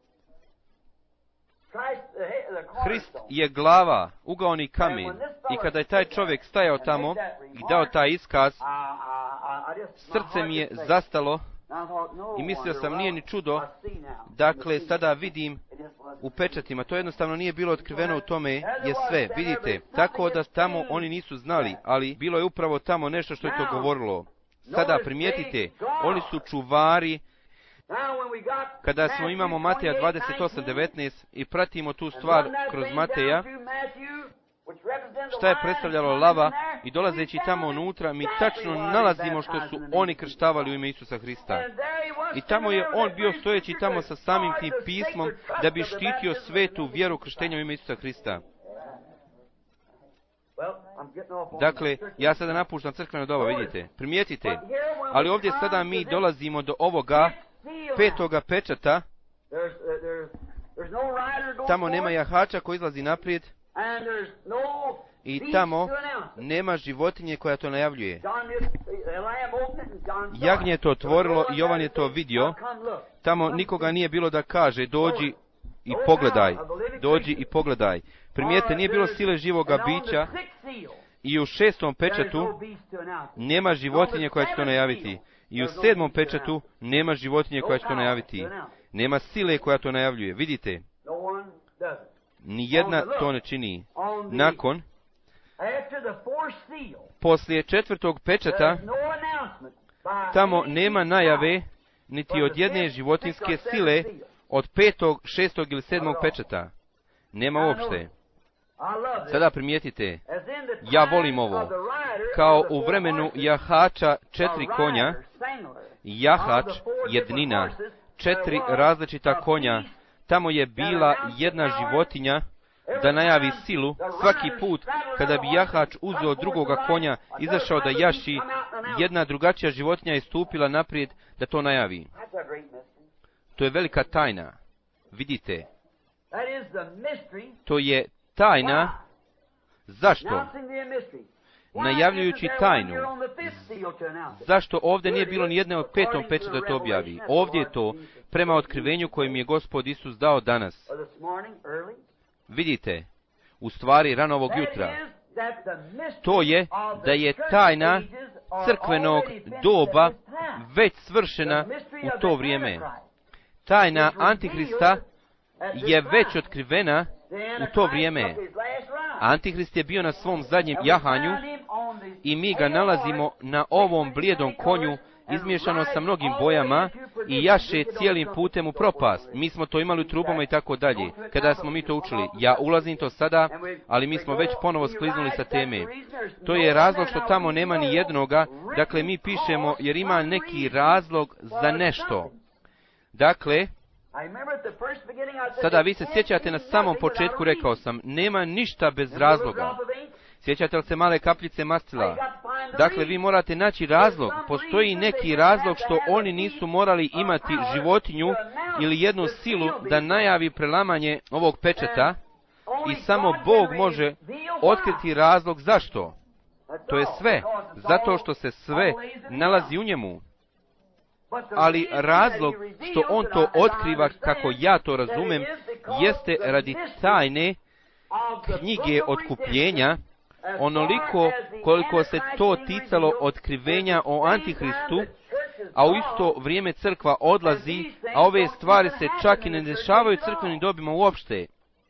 Hrist je glava, ugaoni kamen, i kada je taj čovjek stajao tamo i dao taj iskaz, srce mi je zastalo I mislio sam, nije ni čudo, dakle, sada vidim u pečatima, to jednostavno nije bilo otkriveno u tome je sve, vidite, tako da tamo oni nisu znali, ali bilo je upravo tamo nešto što je to govorilo. Sada primijetite, oni su čuvari. Kada smo imamo Mateja dvadeset osam devetnaest i pratimo tu stvar kroz Mateja, šta je predstavljalo lava, i dolazeći tamo unutra, mi tačno nalazimo što su oni krštavali u ime Isusa Hrista. I tamo je on bio stojeći tamo sa samim tim pismom da bi štitio svetu vjeru krštenja u ime Isusa Hrista. Dakle, ja sada napuštam crkveno doba, vidite, primijetite, ali ovdje sada mi dolazimo do ovoga petoga pečata. Tamo nema jahača koji izlazi naprijed i tamo nema životinje koja to najavljuje. Jagnje je to otvorilo i Jovan je to vidio. Tamo nikoga nije bilo da kaže dođi i pogledaj, dođi i pogledaj. Primijete, nije bilo sile živoga bića i u šestom pečatu nema životinje koja će to najaviti. I u sedmom pečatu nema životinje koja će to najaviti. Nema sile koja to najavljuje. Vidite, nijedna to ne čini. Nakon, poslije četvrtog pečata, tamo nema najave niti od jedne životinske sile od petog, šestog ili sedmog pečata. Nema uopšte. Sada primijetite, ja volim ovo. Kao u vremenu jahača četiri konja, jahač, jednina, četiri različita konja, tamo je bila jedna životinja da najavi silu. Svaki put kada bi jahač uzeo drugoga konja, izašao da jaši, jedna drugačija životinja je stupila naprijed da to najavi. To je velika tajna. Vidite, to je tajna. Zašto? Najavljujući tajnu. Zašto ovdje nije bilo ni jedne od petom pečata da to objavi? Ovdje je to prema otkrivenju kojim je Gospod Isus dao danas. Vidite, u stvari rano ovog jutra. To je da je tajna crkvenog doba već svršena u to vrijeme. Tajna Antihrista je već otkrivena u to vrijeme. Antihrist je bio na svom zadnjem jahanju i mi ga nalazimo na ovom blijedom konju, izmiješano sa mnogim bojama i jaše cijelim putem u propast. Mi smo to imali u trubama i tako dalje. Kada smo mi to učili, ja ulazim to sada, ali mi smo već ponovo skliznuli sa teme. To je razlog što tamo nema ni jednoga, dakle mi pišemo jer ima neki razlog za nešto. Dakle, sada vi se sjećate, na samom početku rekao sam, nema ništa bez razloga. Sjećate li se male kapljice mastila? Dakle, vi morate naći razlog. Postoji neki razlog što oni nisu morali imati životinju ili jednu silu da najavi prelamanje ovog pečata i samo Bog može otkriti razlog zašto. To je sve. Zato što se sve nalazi u njemu. Ali razlog što on to otkriva, kako ja to razumem, jeste radi tajne knjige otkupljenja, onoliko koliko se to ticalo otkrivenja o Antihristu, a u isto vrijeme crkva odlazi, a ove stvari se čak i ne dešavaju crkvenim dobima uopšte.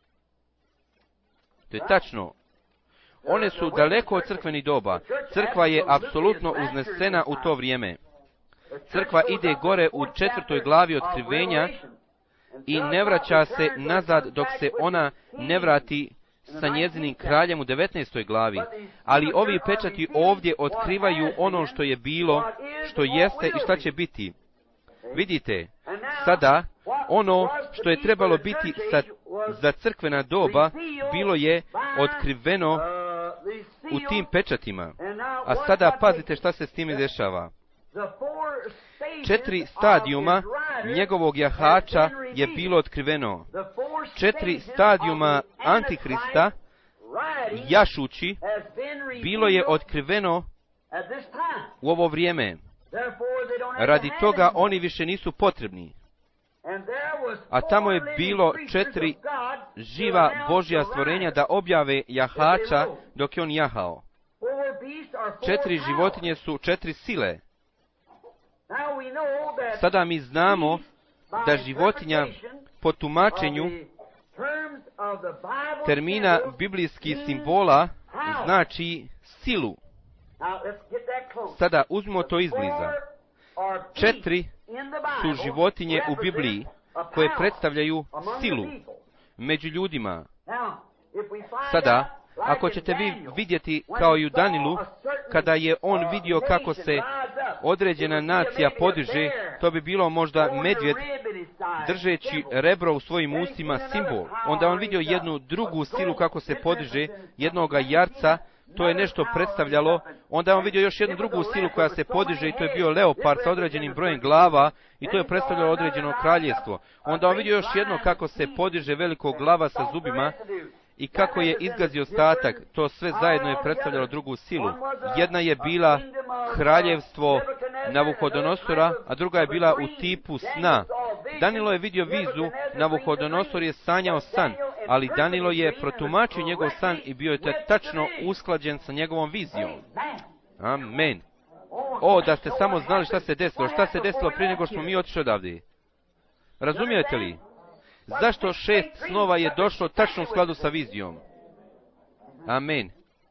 To je tačno. One su daleko od crkvenih doba. Crkva je apsolutno uznesena u to vrijeme. Crkva ide gore u četvrtoj glavi otkrivenja i ne vraća se nazad dok se ona ne vrati sa njezinim kraljem u devetnaestoj glavi. Ali ovi pečati ovdje otkrivaju ono što je bilo, što jeste i šta će biti. Vidite, sada ono što je trebalo biti sa, za crkvena doba bilo je otkriveno u tim pečatima. A sada pazite šta se s time dešava. Četiri stadijuma njegovog jahača je bilo otkriveno. Četiri stadijuma Antihrista, jašući, bilo je otkriveno u ovo vrijeme. Radi toga oni više nisu potrebni. A tamo je bilo četiri živa Božja stvorenja da objave jahača dok je on jahao. Četiri životinje su četiri sile. Sada mi znamo da životinja po tumačenju termina biblijskih simbola znači silu. Sada uzmimo to izbliza. Četiri su životinje u Bibliji koje predstavljaju silu među ljudima. Sada, ako ćete vi vidjeti kao i u Danilu, kada je on vidio kako se određena nacija podiže, to bi bilo možda medvjed držeći rebro u svojim ustima, simbol. Onda on vidio jednu drugu silu kako se podiže, jednoga jarca, to je nešto predstavljalo. Onda je on vidio još jednu drugu silu koja se podiže i to je bio leopard sa određenim brojem glava i to je predstavljalo određeno kraljevstvo. Onda on vidio još jedno kako se podiže veliko glava sa zubima i kako je izgazio ostatak. To sve zajedno je predstavljalo drugu silu. Jedna je bila kraljevstvo Navuhodonosora, a druga je bila u tipu sna. Danilo je vidio vizu, Navuhodonosor je sanjao san, ali Danilo je protumačio njegov san i bio je tačno usklađen sa njegovom vizijom. Amen. O, da ste samo znali šta se desilo, šta se desilo prije nego smo mi otišli odavde. Razumijete li? Zašto šest snova je došlo tačno u skladu sa vizijom? Amen.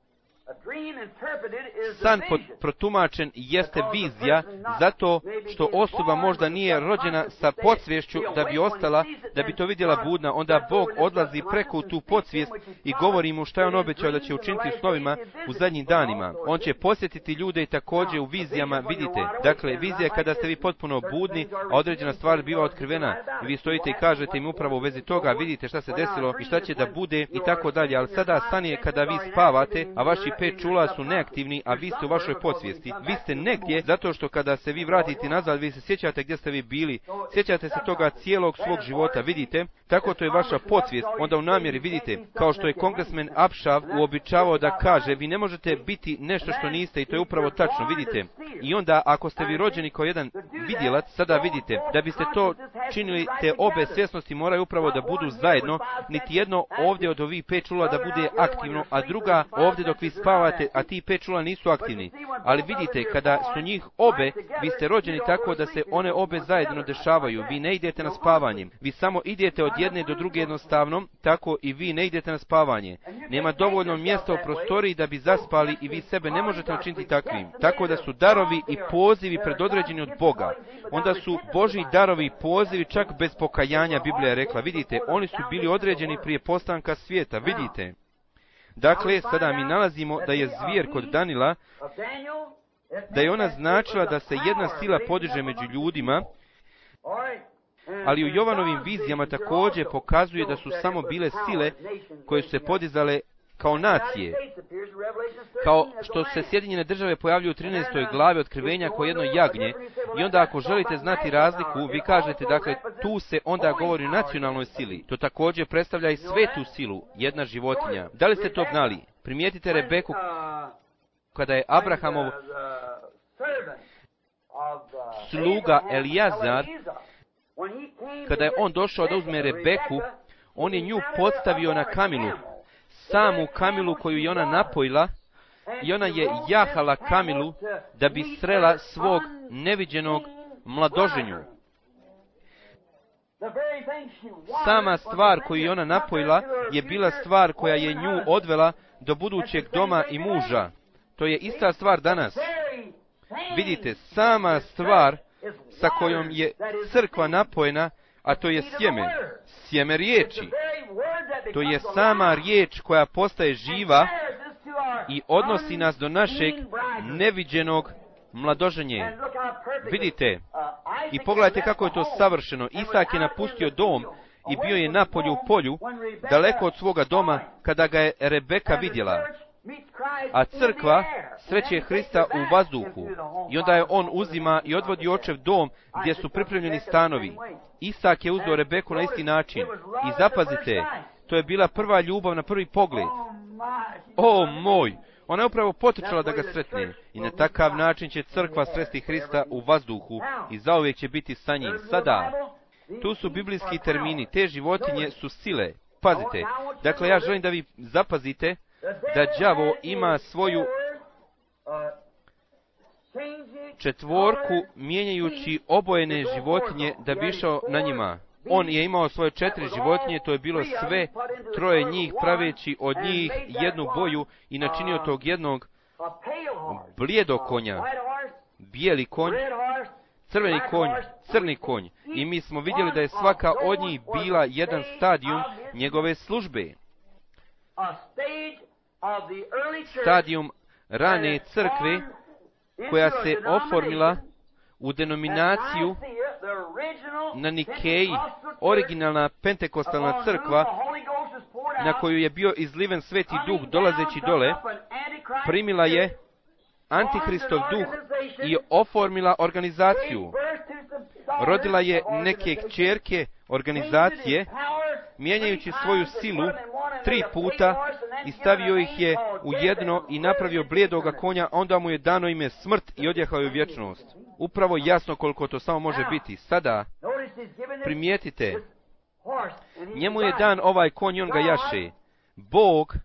San protumačen jeste vizija zato što osoba možda nije rođena sa podsvješću da bi ostala, da bi to vidjela budna. Onda Bog odlazi preko tu podsvijest i govori mu šta je on obećao da će učiniti u snovima u zadnjim danima. On će posjetiti ljude i također u vizijama, vidite. Dakle, vizija kada ste vi potpuno budni, a određena stvar biva otkrivena i vi stojite i kažete im upravo u vezi toga, vidite šta se desilo i šta će da bude i tako dalje. Ali sada san je kada vi spavate, a vaši pet čula su neaktivni, a vi ste u vašoj podsvijesti. Vi ste negdje, zato što kada se vi vratite nazad, vi se sjećate gdje ste vi bili. Sjećate se toga cijelog svog života, vidite. Tako to je vaša podsvijest. Onda u namjeri vidite, kao što je kongresmen Upshaw uobičavao da kaže, vi ne možete biti nešto što niste i to je upravo tačno, vidite. I onda, ako ste vi rođeni kao jedan vidjelac, sada vidite, da biste to činili, te obe svjesnosti moraju upravo da budu zajedno, niti jedno ovdje od ovih pet čula da bude aktivno, a druga ovdje dok vi spavate, a ti pet čula nisu aktivni. Ali vidite, kada su njih obe, vi ste rođeni tako da se one obe zajedno dešavaju. Vi ne idete na spavanje. Vi samo idete od jedne do druge jednostavno, tako i vi ne idete na spavanje. Nema dovoljno mjesta u prostoriji da bi zaspali i vi sebe ne možete učiniti takvim. Tako da su darovi i pozivi predodređeni od Boga. Onda su Božji darovi i pozivi čak bez pokajanja, Biblija je rekla. Vidite, oni su bili određeni prije postanka svijeta. Vidite. Dakle, sada mi nalazimo da je zvijer kod Danila, da je ona značila da se jedna sila podiže među ljudima, ali u Jovanovim vizijama također pokazuje da su samo bile sile koje su se podizale kao nacije. Kao što se Sjedinjene države pojavljuju u trinaestoj glavi otkrivenja kao jedno jagnje, i onda ako želite znati razliku, vi kažete, dakle, tu se onda govori o nacionalnoj sili. To također predstavlja i svetu silu, jedna životinja. Da li ste to znali? Primijetite Rebeku kada je Abrahamov sluga Elijazar, kada je on došao da uzme Rebeku, on je nju podstavio na kamilu, samu kamilu koju je ona napojila, i ona je jahala kamilu da bi srela svog neviđenog mladoženju. Sama stvar koju je ona napojila je bila stvar koja je nju odvela do budućeg doma i muža. To je ista stvar danas. Vidite, sama stvar sa kojom je crkva napojena, a to je sjeme. Sjeme riječi. To je sama riječ koja postaje živa i odnosi nas do našeg neviđenog mladoženje. Vidite, i pogledajte kako je to savršeno. Isak je napustio dom i bio je napolju u polju, daleko od svoga doma, kada ga je Rebeka vidjela. A crkva sreće Hrista u vazduhu. I onda je on uzima i odvodi očev dom gdje su pripremljeni stanovi. Isak je uzeo Rebeku na isti način. I zapazite, to je bila prva ljubav na prvi pogled. O moj! Ona je upravo potrčala da ga sretne. I na takav način će crkva sresti Hrista u vazduhu i zauvijek će biti sa njim. Sada, tu su biblijski termini. Te životinje su sile. Pazite. Dakle, ja želim da vi zapazite da đavo ima svoju četvorku mijenjajući obojene životinje da bi išao na njima. On je imao svoje četiri životinje, to je bilo sve, troje njih praveći od njih jednu boju i načinio tog jednog blijedog konja, bijeli konj, crveni konj, crni konj. I mi smo vidjeli da je svaka od njih bila jedan stadijum njegove službe. Stadijum rane crkve koja se oformila u denominaciju na Nikeji, originalna pentekostalna crkva na koju je bio izliven Sveti Duh dolazeći dole, primila je Antihristov duh i oformila organizaciju. Rodila je neke kćerke organizacije, mijenjajući svoju silu tri puta i stavio ih je u jedno i napravio blijedoga konja, onda mu je dano ime smrt i odjehao je u vječnost. Upravo jasno koliko to samo može biti. Sada, primijetite, njemu je dan ovaj konj i on ga jaše. Bog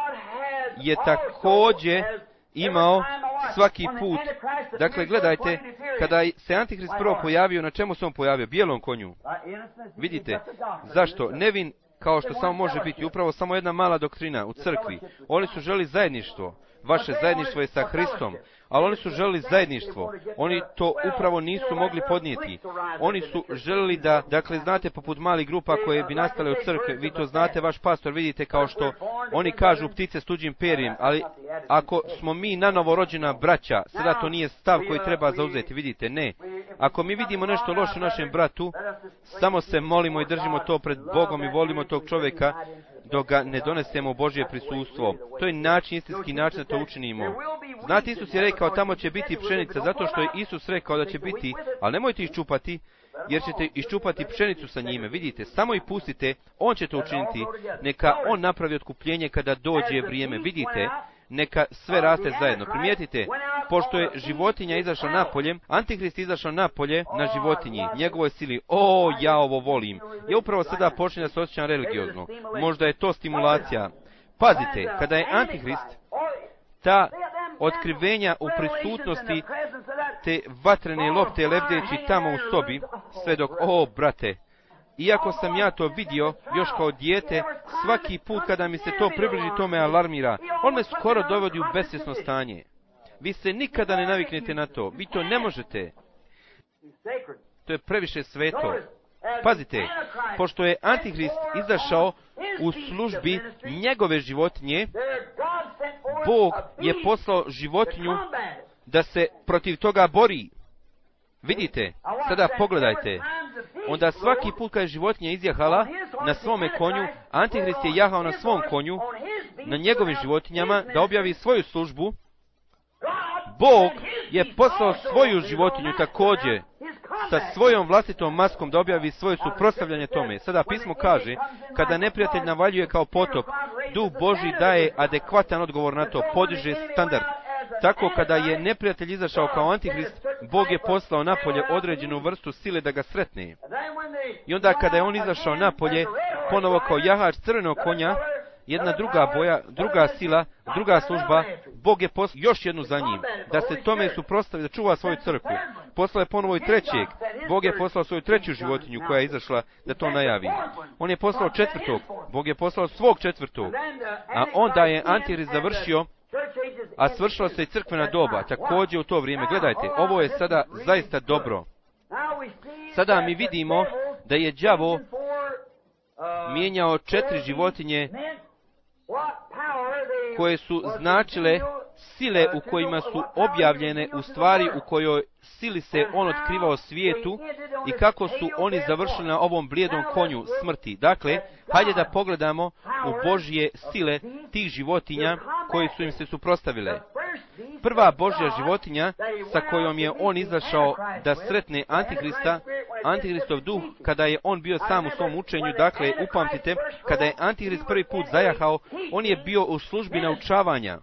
je također imao svaki put. Dakle, gledajte, kada se Antihrist prvo pojavio, na čemu se on pojavio? Bijelom konju. Vidite, zašto? Nevin kao što samo može biti, upravo samo jedna mala doktrina u crkvi. Oni su želi zajedništvo. Vaše zajedništvo je sa Hristom, ali oni su želi zajedništvo. Oni to upravo nisu mogli podnijeti. Oni su želili da, dakle, znate, poput malih grupa koje bi nastale u crkvi, vi to znate, vaš pastor, vidite, kao što oni kažu ptice s tuđim perjem, ali ako smo mi nanovo rođena braća, sada to nije stav koji treba zauzeti, vidite, ne. Ako mi vidimo nešto loše u našem bratu, samo se molimo i držimo to pred Bogom i volimo tog čovjeka, dok ga ne donesemo u Božje prisustvo. To je način, istinski način da to učinimo. Znate, Isus je rekao, tamo će biti pšenica, zato što je Isus rekao da će biti, ali nemojte iščupati, jer ćete iščupati pšenicu sa njime. Vidite, samo ih pustite, on će to učiniti. Neka on napravi otkupljenje kada dođe vrijeme. Vidite, neka sve raste zajedno. Primijetite, pošto je životinja izašla napolje, Antihrist izašao napolje na životinji, njegovoj sili. O, ja ovo volim. Ja upravo sada počinjem da se osjećam religiozno. Možda je to stimulacija. Pazite, kada je Antihrist, ta otkrivenja u prisutnosti te vatrene lopte lebdeći tamo u sobi, sve dok, o, brate, iako sam ja to vidio još kao dijete, svaki put kada mi se to približi, to me alarmira. On me skoro dovodi u besvjesno stanje. Vi se nikada ne naviknete na to. Vi to ne možete. To je previše sveto. Pazite, pošto je Antihrist izašao u službi njegove životinje, Bog je poslao životinju da se protiv toga bori. Vidite, sada pogledajte. Onda svaki put kad je životinja izjahala na svome konju, Antihrist je jahao na svom konju, na njegovim životinjama, da objavi svoju službu. Bog je poslao svoju životinju također sa svojom vlastitom maskom da objavi svoje suprotstavljanje tome. Sada pismo kaže, kada neprijatelj navaljuje kao potop, Duh Božji daje adekvatan odgovor na to, podiže standard. Tako kada je neprijatelj izašao kao Antihrist, Bog je poslao napolje određenu vrstu sile da ga sretne. I onda kada je on izašao napolje, ponovo kao jahač crvenog konja, jedna druga boja, druga sila, druga služba, Bog je poslao još jednu za njim, da se tome suprotstavi, da čuva svoju crkvu. Poslao je ponovo i trećeg, Bog je poslao svoju treću životinju koja je izašla da to najavi. On je poslao četvrtog, Bog je poslao svog četvrtog, a onda je Antihrist završio, a svršila se i crkvena doba, također u to vrijeme. Gledajte, ovo je sada zaista dobro. Sada mi vidimo da je đavo mijenjao četiri životinje koje su značile sile u kojima su objavljene u stvari u kojoj sili se on otkrivao svijetu i kako su oni završili na ovom blijedom konju smrti. Dakle, hajde da pogledamo u Božje sile tih životinja koji su im se suprotstavile. Prva Božja životinja sa kojom je on izašao da sretne Antihrista, Antihristov duh, kada je on bio sam u svom učenju, dakle, upamtite, kada je Antihrist prvi put zajahao, on je bio u službi naučavanja.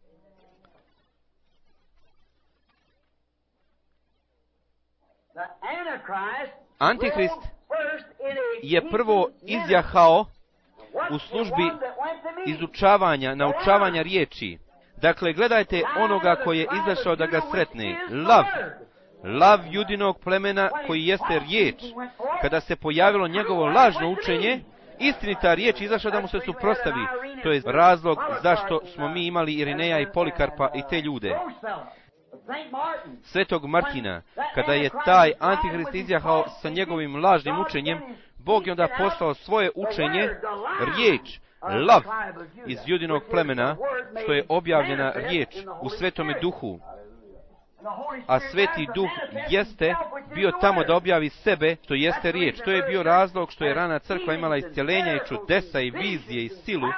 Antihrist je prvo izjahao u službi izučavanja, naučavanja riječi. Dakle, gledajte onoga koji je izašao da ga sretne. Lav. Lav judinog plemena koji jeste riječ. Kada se pojavilo njegovo lažno učenje, istinita riječ izašla da mu se suprotstavi. To je razlog zašto smo mi imali Irineja i Polikarpa i te ljude. Svetog Martina, kada je taj Antihrist izjahao sa njegovim lažnim učenjem, Bog je onda poslao svoje učenje, riječ, lav iz judinog plemena, što je objavljena riječ u Svetome Duhu. A Sveti Duh jeste bio tamo da objavi sebe, što jeste riječ. To je bio razlog što je rana crkva imala iscjelenja i čudesa i vizije i silu.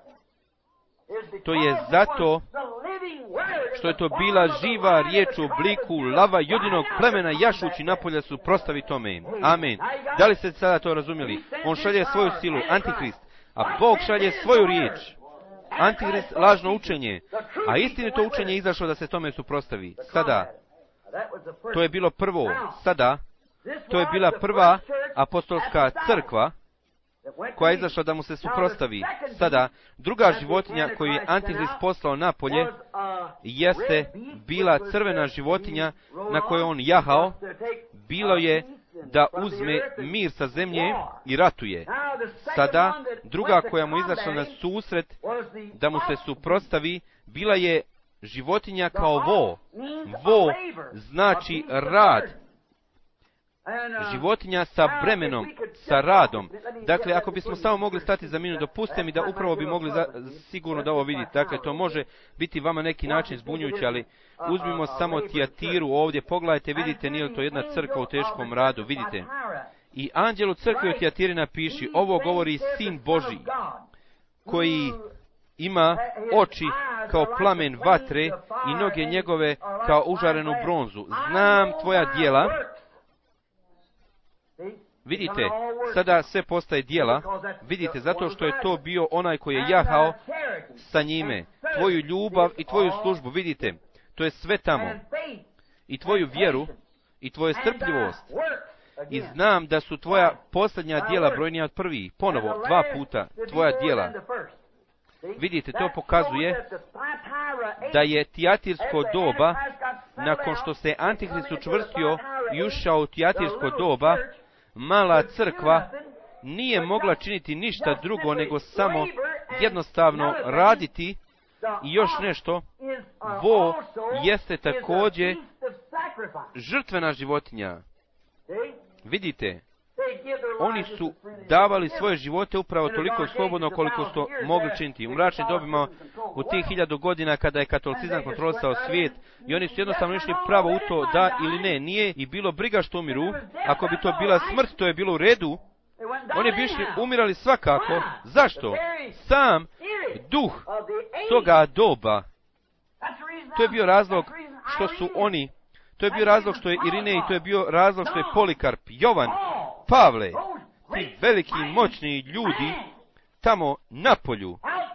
To je zato što je to bila živa riječ u obliku lava judinog plemena jašući napolje suprotstavi tome. Amen. Da li ste sada to razumjeli? On šalje svoju silu, Antihrist, a Bog šalje svoju riječ. Antihrist, lažno učenje, a istinito učenje izašlo da se tome suprotstavi. Sada, to je bilo prvo, sada, to je bila prva apostolska crkva koja je izašla da mu se suprotstavi. Sada, druga životinja koju je Antihrist poslao napolje jeste bila crvena životinja na kojoj on jahao. Bilo je da uzme mir sa zemlje i ratuje. Sada, druga koja mu izašla na susret da mu se suprotstavi, bila je životinja kao vo. Vo znači rad. Životinja sa bremenom, sa radom. Dakle, ako bismo samo mogli stati za minut, dopustite mi da upravo bi mogli za, sigurno da ovo vidite. Dakle, to može biti vama neki način zbunjujući, ali uzmimo samo Tijatiru ovdje. Pogledajte, vidite, nije li to jedna crkva u teškom radu, vidite. I anđelu crkve u Tijatiri napiši, ovo govori Sin Božji, koji ima oči kao plamen vatre i noge njegove kao užarenu bronzu. Znam tvoja djela. Vidite, sada sve postaje djela, vidite, zato što je to bio onaj koji je jahao sa njime. Tvoju ljubav i tvoju službu, vidite, to je sve tamo. I tvoju vjeru, i tvoju strpljivost. I znam da su tvoja posljednja djela brojnija od prvih. Ponovo, dva puta, tvoja djela. Vidite, to pokazuje da je Tijatirsko doba, nakon što se Antihrist učvrstio i ušao u Tijatirsko doba, mala crkva nije mogla činiti ništa drugo nego samo jednostavno raditi. I još nešto, vo jeste također žrtvena životinja. Vidite, oni su davali svoje živote upravo toliko slobodno koliko su mogli činiti. U mračnim dobima u tih hiljadu godina kada je katolicizam kontrolisao svijet i oni su jednostavno išli pravo u to da ili ne. Nije i bilo briga što umiru. Ako bi to bila smrt, to je bilo u redu. Oni bi išli, umirali svakako. Zašto? Sam duh toga doba. To je bio razlog što su oni, to je bio razlog što je Irinej, to je bio razlog što je Polikarp, Jovan, Pavle, ti veliki moćni ljudi tamo na polju,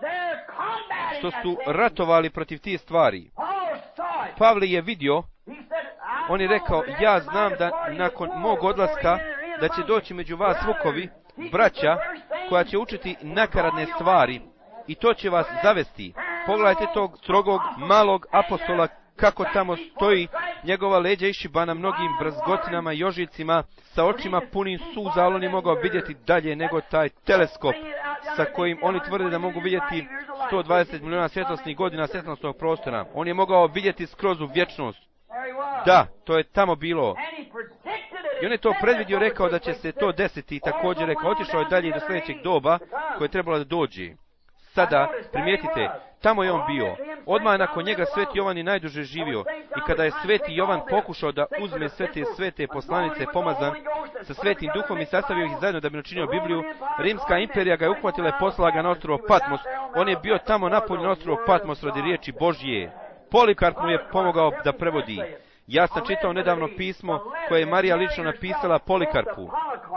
što su ratovali protiv tih stvari. Pavle je vidio, on je rekao, ja znam da nakon mog odlaska da će doći među vas vukovi, braća, koja će učiti nakaradne stvari i to će vas zavesti. Pogledajte tog strogog, malog apostola kako tamo stoji, njegova leđa išibana mnogim brazgotinama i ožiljcima, sa očima punim suza, ali on je mogao vidjeti dalje nego taj teleskop sa kojim oni tvrde da mogu vidjeti sto dvadeset milijuna svjetlosnih godina svjetlosnog prostora. On je mogao vidjeti skroz u vječnost. Da, to je tamo bilo. I on je to predvidio, rekao da će se to desiti i također rekao, otišao je dalje do sljedećeg doba koje je trebalo da dođe. Sada, primijetite, tamo je on bio. Odmah nakon njega Sveti Jovan je najduže živio. I kada je Sveti Jovan pokušao da uzme sve te svete poslanice pomazan sa Svetim Duhom i sastavio ih zajedno da bi načinio Bibliju, Rimska imperija ga je uhvatila i poslala ga na ostrvo Patmos. On je bio tamo napolju na ostrvo Patmos radi riječi Božje. Polikarp mu je pomogao da prevodi. Ja sam čitao nedavno pismo koje je Marija lično napisala Polikarpu.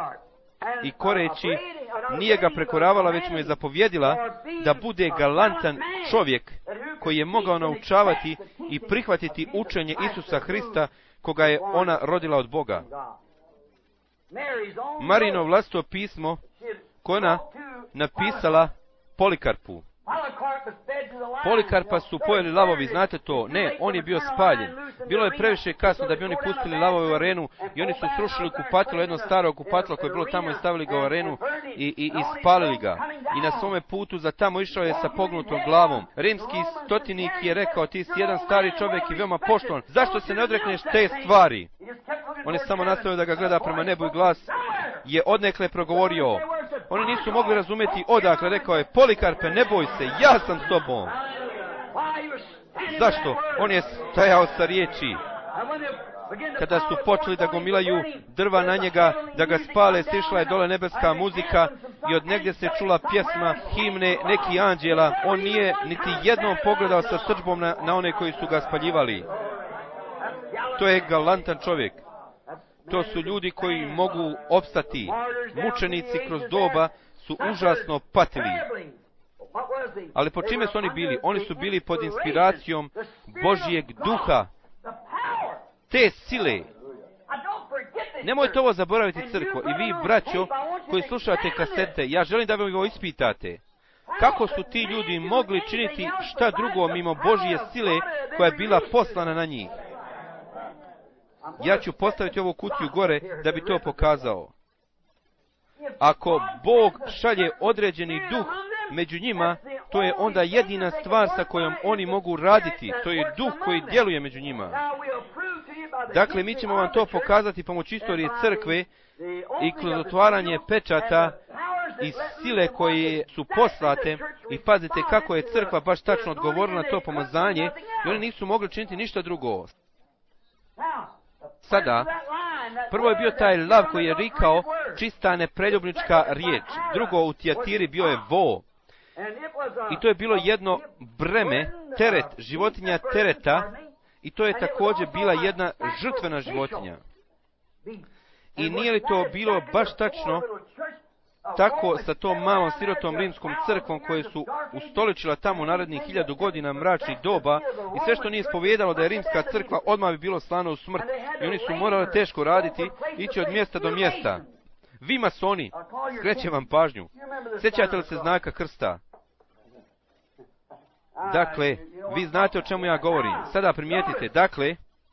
I koreći, nije ga prekoravala, već mu je zapovjedila da bude galantan čovjek koji je mogao naučavati i prihvatiti učenje Isusa Hrista koga je ona rodila od Boga. Marino vlastito pismo koje ona napisala Polikarpu. Polikarpa su pojeli lavovi, znate to? Ne, on je bio spaljen. Bilo je previše kasno da bi oni pustili lavove u arenu i oni su srušili kupatilo, jedno staro kupatilo koje je bilo tamo i stavili ga u arenu i, i, i spalili ga. I na svome putu za tamo išao je sa pognutom glavom. Rimski stotinik je rekao, ti si jedan stari čovjek i veoma poštovan. Zašto se ne odrekneš te stvari? On je samo nastavio da ga gleda prema nebu i glas je odnekle progovorio. Oni nisu mogli razumjeti odakle, rekao je, Polikarpe, ne boj se, ja sam s tobom. Zašto? On je stajao sa riječi. Kada su počeli da gomilaju drva na njega, da ga spale, stišla je dole nebeska muzika i od negdje se čula pjesma, himne, neki anđela. On nije niti jednom pogledao sa srdžbom na, na one koji su ga spaljivali. To je galantan čovjek. To su ljudi koji mogu opstati. Mučenici kroz doba su užasno patili. Ali po čime su oni bili? Oni su bili pod inspiracijom Božijeg duha. Te sile. Nemojte ovo zaboraviti, crkvo. I vi, braćo, koji slušate kasete, ja želim da vi ovo ispitate. Kako su ti ljudi mogli činiti šta drugo mimo Božije sile koja je bila poslana na njih? Ja ću postaviti ovu kutiju gore da bi to pokazao. Ako Bog šalje određeni duh među njima, to je onda jedina stvar sa kojom oni mogu raditi. To je duh koji djeluje među njima. Dakle, mi ćemo vam to pokazati pomoću istorije crkve i kroz otvaranje pečata i sile koje su poslate. I pazite kako je crkva baš tačno odgovorila na to pomazanje i oni nisu mogli činiti ništa drugo. Sada, prvo je bio taj lav koji je rikao čista nepreljubnička riječ. Drugo, u Tijatiri bio je vo. I to je bilo jedno breme, teret, životinja tereta. I to je također bila jedna žrtvena životinja. I nije li to bilo baš tačno tako sa tom malom sirotom rimskom crkvom koje su ustoličila tamo narednih hiljadu godina mračnih doba i sve što nije ispovijedalo da je rimska crkva odmah bi bilo slano u smrt i oni su morali teško raditi, ići od mjesta do mjesta. Vi masoni, skrećem vam pažnju, sjećate li se znaka krsta? Dakle, vi znate o čemu ja govorim. Sada primijetite, dakle,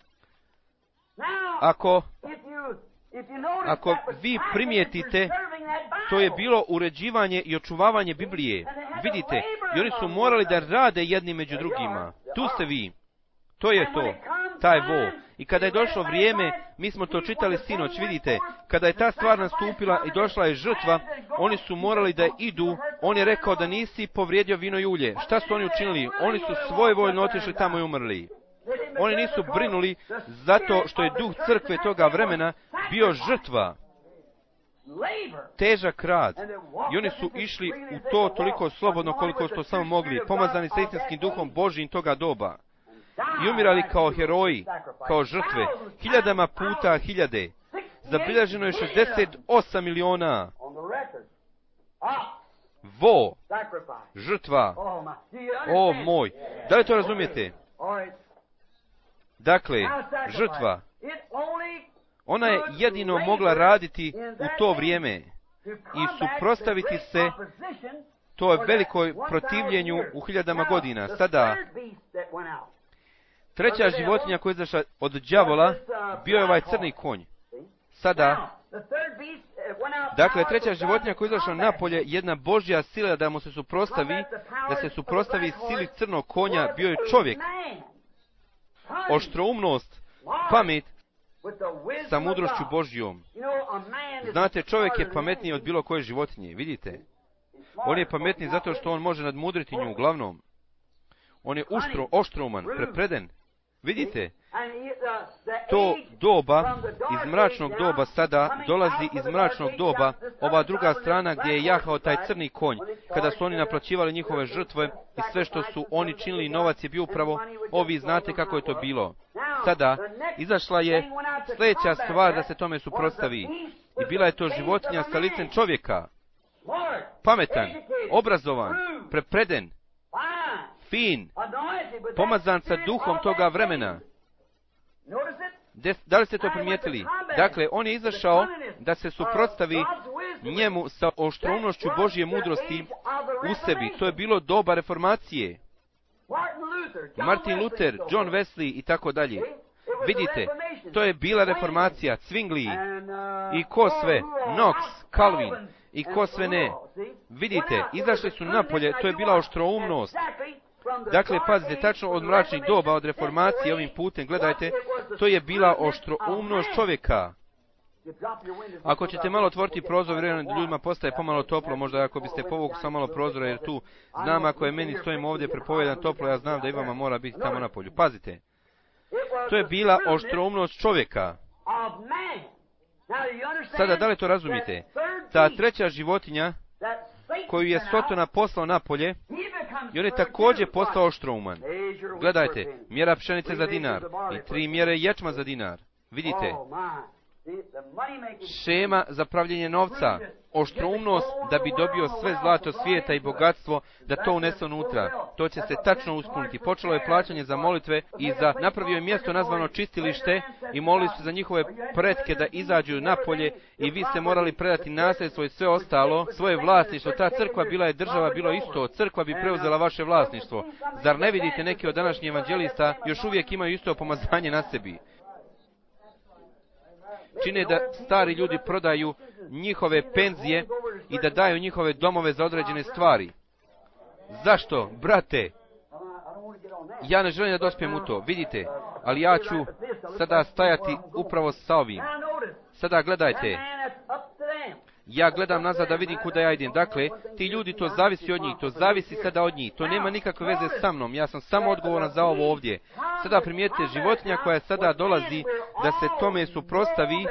ako Ako vi primijetite, to je bilo uređivanje i očuvavanje Biblije. Vidite, i oni su morali da rade jedni među drugima. Tu ste vi. To je to. Taj vo. I kada je došlo vrijeme, mi smo to čitali sinoć, vidite, kada je ta stvar nastupila i došla je žrtva, oni su morali da idu. On je rekao da nisi povrijedio vino i ulje. Šta su oni učinili? Oni su svojevoljno otišli tamo i umrli. Oni nisu brinuli zato što je duh crkve toga vremena bio žrtva. Težak rad. I oni su išli u to toliko slobodno koliko su to samo mogli, pomazani sa istinskim duhom Božijim toga doba. I umirali kao heroji, kao žrtve, hiljadama puta hiljade. Zabilježeno je šezdeset osam miliona. Vo, žrtva. O moj, da li to razumijete? Dakle, žrtva, ona je jedino mogla raditi u to vrijeme i suprotstaviti se to velikoj protivljenju u hiljadama godina. Sada, treća životinja koja je izašla od đavola bio je ovaj crni konj. Sada, dakle, treća životinja koja je izašla napolje, jedna Božja sila da mu se suprotstavi, da se suprotstavi sili crnog konja, bio je čovjek. Oštroumnost, pamet sa mudrošću Božjom. Znate, čovjek je pametniji od bilo koje životinje, vidite? On je pametniji zato što on može nadmudriti nju uglavnom. On je uštro, oštrouman, prepreden. Vidite? To doba, iz mračnog doba sada, dolazi iz mračnog doba, ova druga strana gdje je jahao taj crni konj, kada su oni naplaćivali njihove žrtve i sve što su oni činili, novac je bio upravo, ovi znate kako je to bilo. Sada, izašla je sljedeća stvar da se tome suprotstavi. I bila je to životinja sa licem čovjeka. Pametan, obrazovan, prepreden, fin, pomazan sa duhom toga vremena. Da li ste to primijetili? Dakle, on je izašao da se suprotstavi njemu sa oštroumnošću Božje mudrosti u sebi. To je bilo doba reformacije. Martin Luther, John Wesley i tako dalje. Vidite, to je bila reformacija, Zwingli i ko sve, Knox, Calvin i ko sve ne. Vidite, izašli su napolje, to je bila oštroumnost. Dakle, pazite, tačno od mračnih doba, od reformacije ovim putem, gledajte, to je bila oštroumnost čovjeka. Ako ćete malo otvoriti prozor, vjerujem da ljudima postaje pomalo toplo, možda ako biste povukli samo malo prozora, jer tu znam ako je meni stojim ovdje prepovedan toplo, ja znam da i vama mora biti tamo na polju. Pazite, to je bila oštroumnost čovjeka. Sada, da li to razumite? Ta treća životinja, koju je Sotona poslao napolje, i on je također postao oštrouman. Gledajte, mjera pšenice za dinar i tri mjere ječma za dinar. Vidite, šema za pravljenje novca, oštroumnost da bi dobio sve zlato svijeta i bogatstvo, da to unese unutra. To će se tačno uspuniti. Počelo je plaćanje za molitve i za napravio je mjesto nazvano čistilište i molili su za njihove pretke da izađu napolje i vi ste morali predati nasljedstvo i sve ostalo, svoje vlasništvo. Ta crkva bila je država, bilo isto. Crkva bi preuzela vaše vlasništvo. Zar ne vidite, neki od današnjih evanđelista još uvijek imaju isto pomazanje na sebi? Čine da stari ljudi prodaju njihove penzije i da daju njihove domove za određene stvari. Zašto, brate? Ja ne želim da dospijem u to, vidite, ali ja ću sada stajati upravo sa ovim. Sada gledajte, ja gledam nazad da vidim kuda ja idem. Dakle, ti ljudi, to zavisi od njih, to zavisi sada od njih, to nema nikakve veze sa mnom, ja sam samo odgovoran za ovo ovdje. Sada primijetite, životinja koja sada dolazi da se tome suprotstavi,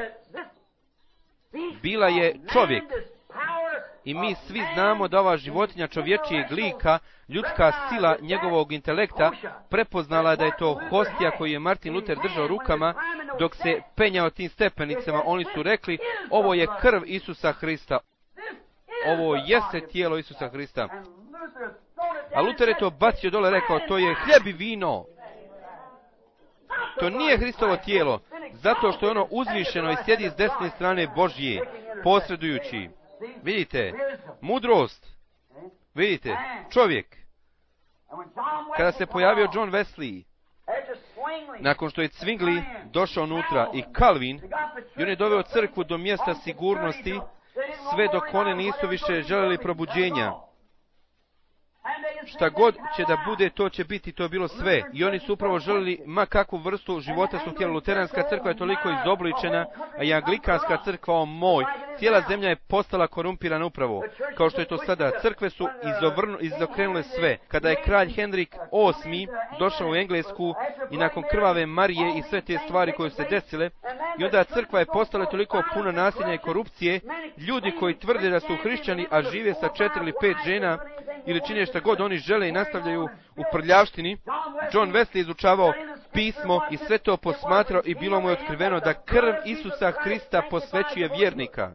bila je čovjek. I mi svi znamo da ova životinja čovječijeg lika, ljudska sila njegovog intelekta, prepoznala da je to hostija koju je Martin Luther držao rukama dok se penjao tim stepenicama. Oni su rekli, ovo je krv Isusa Hrista. Ovo jeste tijelo Isusa Hrista. A Luther je to bacio dole, rekao, to je hljeb i vino. To nije Hristovo tijelo, zato što je ono uzvišeno i sjedi s desne strane Božje, posredujući. Vidite, mudrost. Vidite, čovjek. Kada se pojavio John Wesley, nakon što je Zwingli došao unutra i Calvin, i on je doveo crkvu do mjesta sigurnosti, sve dok one nisu više željeli probuđenja. Šta god će da bude, to će biti, to je bilo sve. I oni su upravo željeli ma kakvu vrstu života su htjeli. Luteranska crkva je toliko izobličena, a i anglikanska crkva, o moj, cijela zemlja je postala korumpirana upravo. Kao što je to sada, crkve su izovrnu, izokrenule sve. Kada je kralj Henrik osmi došao u Englesku i nakon krvave Marije i sve te stvari koje su se desile, i onda crkva je postala toliko puna nasilja i korupcije, ljudi koji tvrde da su hrišćani, a žive sa četiri ili pet žena, ili čine šta god oni žele i nastavljaju u prljavštini. John Wesley izučavao pismo i sve to posmatrao i bilo mu je otkriveno da krv Isusa Hrista posvećuje vjernika.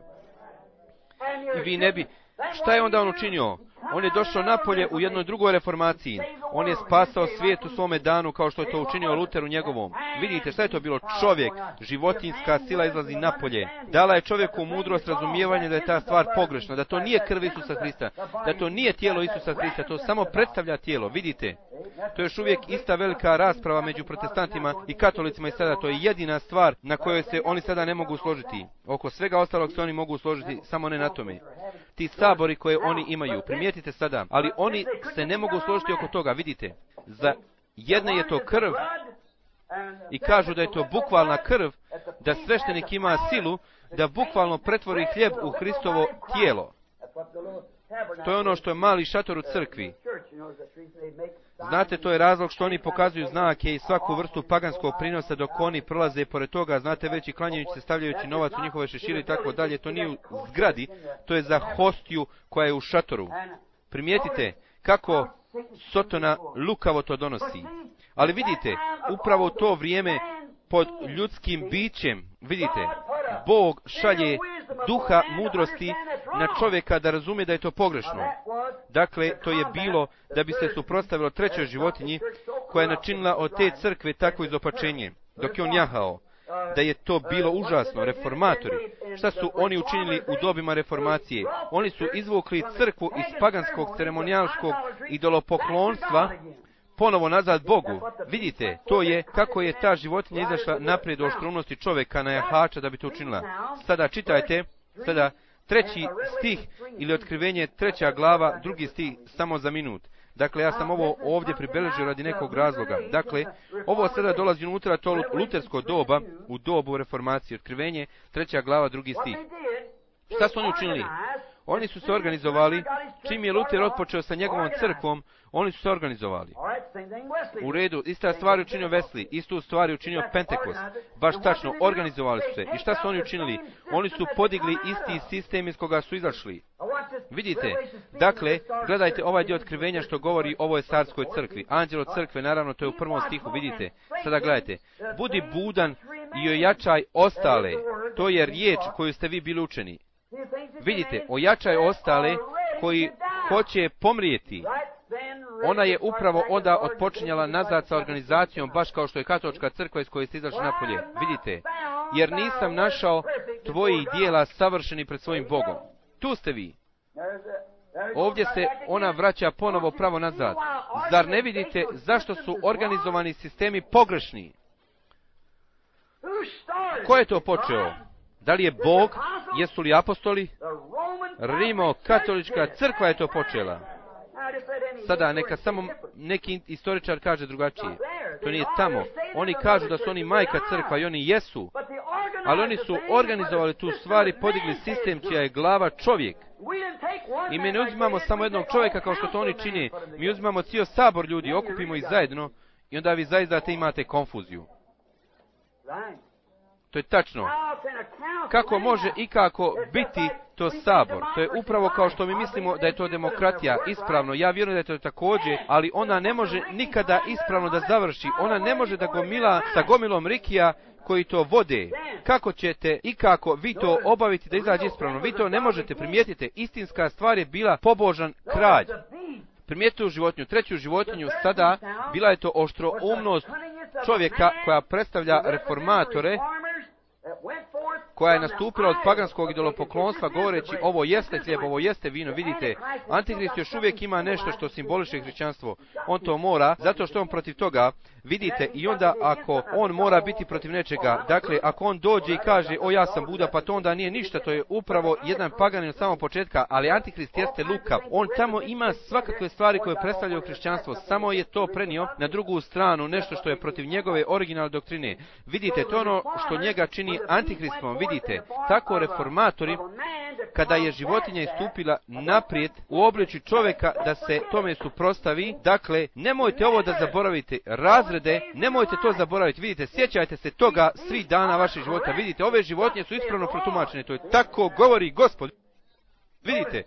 I vi ne bi... Šta je onda on učinio? On je došao napolje u jednoj drugoj reformaciji. On je spasao svijet u svome danu kao što je to učinio Luther u njegovom. Vidite, šta je to bilo? Čovjek, životinjska sila izlazi napolje. Dala je čovjeku mudrost, razumijevanje da je ta stvar pogrešna, da to nije krv Isusa Hrista, da to nije tijelo Isusa Hrista, to samo predstavlja tijelo. Vidite, to je još uvijek ista velika rasprava među protestantima i katolicima i sada. To je jedina stvar na kojoj se oni sada ne mogu složiti. Oko svega ostalog se oni mogu složiti, samo ne na tome. Ti sabori koje oni imaju, primijetite sada, ali oni se ne mogu složiti oko toga, vidite. Za jedne je to krv i kažu da je to bukvalna krv, da sveštenik ima silu da bukvalno pretvori hljeb u Hristovo tijelo. To je ono što je mali šator u crkvi. Znate, to je razlog što oni pokazuju znake i svaku vrstu paganskog prinosa dok oni prolaze pored toga, znate, već i klanjajući se, stavljajući novac u njihove šešire i tako dalje. To nije u zgradi, to je za hostiju koja je u šatoru. Primijetite kako Sotona lukavo to donosi. Ali vidite, upravo u to vrijeme pod ljudskim bićem, vidite, Bog šalje duha mudrosti na čovjeka da razume da je to pogrešno. Dakle, to je bilo da bi se suprotstavilo trećoj životinji koja je načinila od te crkve takvo izopačenje, dok je on jahao. da je to bilo užasno. Reformatori, šta su oni učinili u dobima reformacije? Oni su izvukli crkvu iz paganskog ceremonijalskog idolopoklonstva ponovo nazad Bogu. Vidite, to je kako je ta životinja izašla naprijed od oštrumnosti čovjeka na jahača da bi to učinila. Sada čitajte, sada treći stih ili otkrivenje treća glava, drugi stih samo za minut. Dakle, ja sam ovo ovdje pribeležio radi nekog razloga. Dakle, ovo sada dolazi unutra to lutersko doba, u dobu reformacije. Otkrivenje, treća glava, drugi stih. Šta su oni učinili? Oni su se organizovali, čim je Luter otpočeo sa njegovom crkvom, oni su se organizovali. U redu, ista stvar je učinio Wesley, istu stvar je učinio Pentekost. Baš tačno, organizovali su se. I šta su oni učinili? Oni su podigli isti sistem iz koga su izašli. Vidite, dakle, gledajte ovaj dio otkrivenja što govori o ovoj carskoj crkvi. Anđelo crkve, naravno, to je u prvom stihu, vidite. Sada gledajte, budi budan i ojačaj ostale. To je riječ koju ste vi bili učeni. Vidite, ojačaj ostale koji hoće pomrijeti. Ona je upravo onda otpočinjala nazad sa organizacijom, baš kao što je katolička crkva iz koje ste izašli napolje. Vidite, jer nisam našao tvojih dijela savršeni pred svojim Bogom. Tu ste vi. Ovdje se ona vraća ponovo pravo nazad. Zar ne vidite zašto su organizovani sistemi pogrešni? Ko je to počeo? Da li je Bog? Jesu li apostoli? Rimokatolička crkva je to počela. Sada, neka samo neki istoričar kaže drugačije. To nije tamo. Oni kažu da su oni majka crkva i oni jesu. Ali oni su organizovali tu stvari, podigli sistem čija je glava čovjek. I mi ne uzimamo samo jednog čovjeka kao što to oni čine. Mi uzimamo cijel sabor ljudi, okupimo ih zajedno i onda vi zaista imate konfuziju. To je tačno. Kako može i kako biti to sabor? To je upravo kao što mi mislimo da je to demokratija ispravno. Ja vjerujem da je to također, ali ona ne može nikada ispravno da završi. Ona ne može da gomila sa gomilom rikija koji to vode. Kako ćete i kako vi to obaviti da izađe ispravno? Vi to ne možete, primijetite. Istinska stvar je bila pobožan kralj. Primijetite u životinju, treću životinju sada, bila je to oštroumnost čovjeka koja predstavlja reformatore, koja je nastupila od paganskog idolopoklonstva govoreći ovo jeste hljeb, ovo jeste vino. Vidite, Antikrist još uvijek ima nešto što simboliše hrišćanstvo. On to mora, zato što on protiv toga, vidite, i onda ako on mora biti protiv nečega, dakle, ako on dođe i kaže, o ja sam Buda, pa to onda nije ništa, to je upravo jedan paganin od samog početka, ali Antikrist jeste lukav. On tamo ima svakakve stvari koje predstavljaju hrišćanstvo, samo je to prenio na drugu stranu, nešto što je protiv njegove originalne doktrine. Vidite, to je ono što njega čini Antikristom. Vidite, tako reformatori, kada je životinja istupila naprijed u obličju čovjeka da se tome suprotstavi, dakle, nemojte ovo da zaboravite, razrede, nemojte to zaboraviti, vidite, sjećajte se toga svih dana vašeg života, vidite, ove životinje su ispravno protumačene, to je tako govori Gospod. Vidite,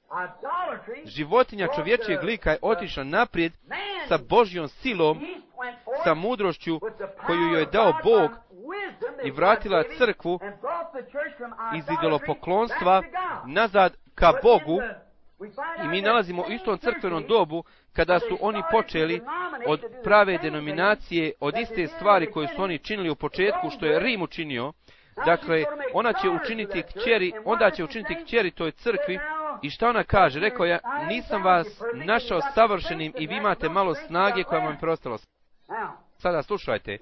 životinja čovječijeg lika je otišla naprijed sa Božjom silom, sa mudrošću koju joj je dao Bog i vratila crkvu iz idolopoklonstva nazad ka Bogu. I mi nalazimo u istom crkvenom dobu kada su oni počeli od prave denominacije, od iste stvari koje su oni činili u početku, što je Rim učinio. Dakle, ona će učiniti kćeri, onda će učiniti kćeri toj crkvi. I šta ona kaže? Rekao ja, nisam vas našao savršenim i vi imate malo snage koja vam je preostalo. Sada slušajte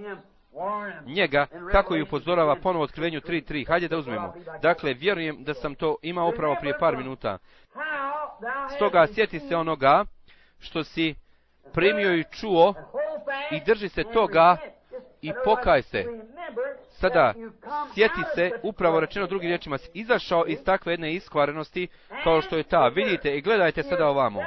njega, kako je upozorava ponovo otkrivenju tri tri. Hajde da uzmemo. Dakle, vjerujem da sam to imao upravo prije par minuta. Stoga sjeti se onoga što si primio i čuo i drži se toga i pokaj se. Sada, sjeti se, upravo rečeno drugim riječima, si izašao iz takve jedne iskvarenosti kao što je ta. Vidite i gledajte sada ovamo.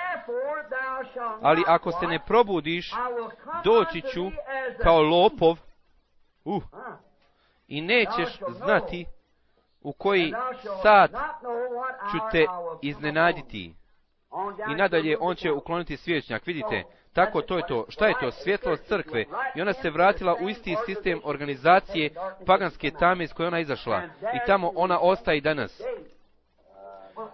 Ali ako se ne probudiš, doći ću kao lopov uh, i nećeš znati u koji sat ću te iznenaditi. I nadalje on će ukloniti svječnjak. Vidite, tako to je to. Šta je to? Svjetlost crkve. I ona se vratila u isti sistem organizacije paganske tame iz koje ona izašla. I tamo ona ostaje i danas.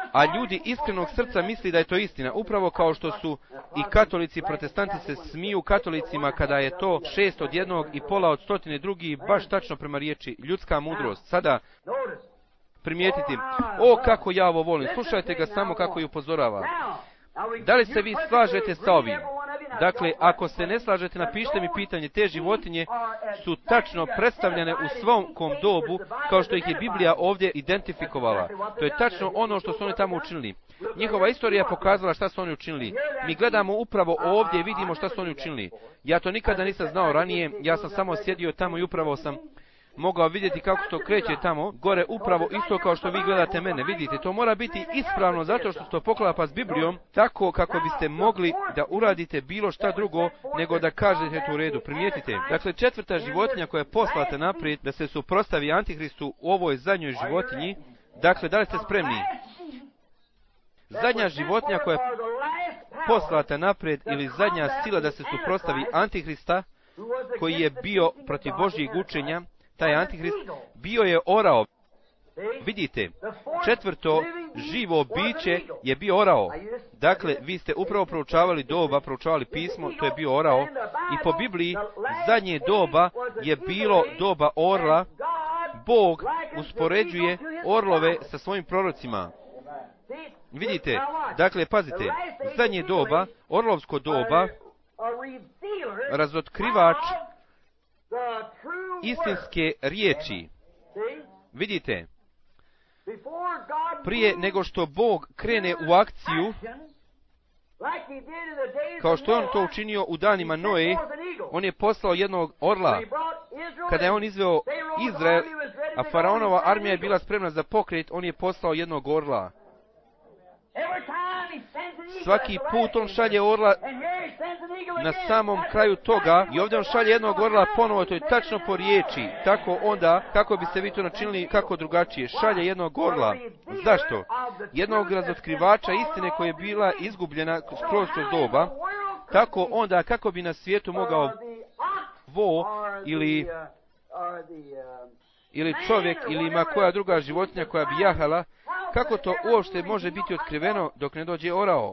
a ljudi iskrenog srca misli da je to istina, upravo kao što su i katolici i protestanti se smiju katolicima kada je to šest od jednog i pola od stotine drugi, baš tačno prema riječi ljudska mudrost. Sada primijetite, o kako ja ovo volim, slušajte ga samo kako je upozorava. Da li se vi slažete sa ovim? Dakle, ako se ne slažete, napišite mi pitanje. Te životinje su tačno predstavljene u svom kom dobu, kao što ih je Biblija ovdje identifikovala. To je tačno ono što su oni tamo učinili. Njihova istorija je pokazala šta su oni učinili. Mi gledamo upravo ovdje i vidimo šta su oni učinili. Ja to nikada nisam znao ranije, ja sam samo sjedio tamo i upravo sam mogao vidjeti kako to kreće tamo, gore upravo isto kao što vi gledate mene. Vidite, to mora biti ispravno zato što se to poklapa s Biblijom, tako kako biste mogli da uradite bilo šta drugo nego da kažete to u redu. Primijetite, dakle četvrta životinja koja je poslata naprijed da se suprotstavi Antihristu u ovoj zadnjoj životinji, dakle da li ste spremni? Zadnja životinja koja je poslata naprijed ili zadnja sila da se suprotstavi Antihrista, koji je bio protiv Božjeg učenja, taj Antihrist, bio je orao. Vidite, četvrto živo biće je bio orao. Dakle, vi ste upravo proučavali doba, proučavali pismo, to je bio orao. I po Bibliji, zadnje doba je bilo doba orla. Bog uspoređuje orlove sa svojim prorocima. Vidite, dakle, pazite, zadnje doba, orlovsko doba, razotkrivač istinske riječi. Vidite, prije nego što Bog krene u akciju, kao što je on to učinio u danima Noe, on je poslao jednog orla. Kada je on izveo Izrael, a faraonova armija je bila spremna za pokret, on je poslao jednog orla. Svaki put on šalje orla na samom kraju toga i ovdje on šalje jednog orla ponovo, to je tačno po riječi. Tako onda, kako biste vi to načinili, kako drugačije, šalje jednog orla. Zašto? Jednog razotkrivača istine koja je bila izgubljena skroz kroz doba. Tako onda, kako bi na svijetu mogao vo ili ili čovjek ili ima koja druga životinja koja bi jahala, kako to uopšte može biti otkriveno dok ne dođe orao?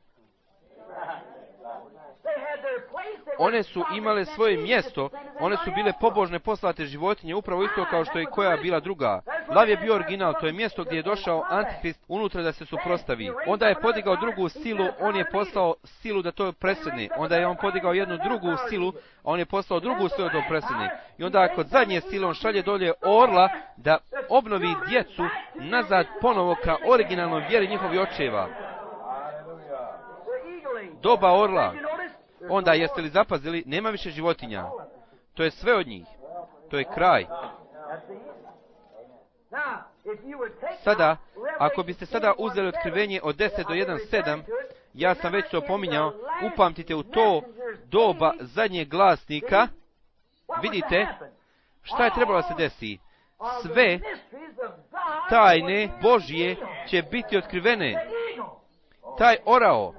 One su imale svoje mjesto, one su bile pobožne poslate životinje, upravo isto kao što je koja bila druga. Lav je bio original, to je mjesto gdje je došao Antihrist unutra da se suprotstavi. Onda je podigao drugu silu, on je poslao silu da to presredne. Onda je on podigao jednu drugu silu, a on je poslao drugu silu da to presredne. I onda kod zadnje sile on šalje dolje orla da obnovi djecu nazad ponovo ka originalnoj vjeri njihovih očeva. Doba orla. Onda, jeste li zapazili, nema više životinja. To je sve od njih. To je kraj. Sada, ako biste sada uzeli otkrivenje od deset do jedan sedam, ja sam već to pominjao, upamtite u to doba zadnjeg glasnika, vidite, šta je trebalo da se desi? Sve tajne Božje će biti otkrivene. Taj orao.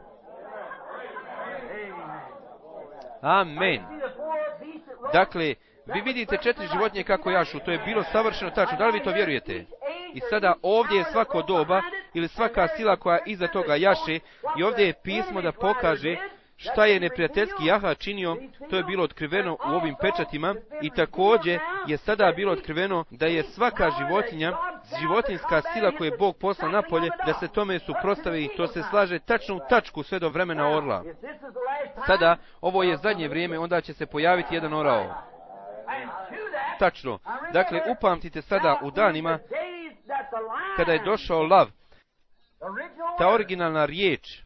Amen. Dakle, vi vidite četiri životinje kako jašu, to je bilo savršeno tačno, da li vi to vjerujete? I sada ovdje je svako doba ili svaka sila koja iza toga jaše i ovdje je pismo da pokaže šta je neprijateljski jaha činio, to je bilo otkriveno u ovim pečatima i također je sada bilo otkriveno da je svaka životinja, životinjska sila koju je Bog poslao napolje, da se tome suprotstavi i to se slaže tačno u tačku sve do vremena orla. Sada, ovo je zadnje vrijeme, onda će se pojaviti jedan orao. Tačno. Dakle, upamtite sada u danima kada je došao lav, ta originalna riječ,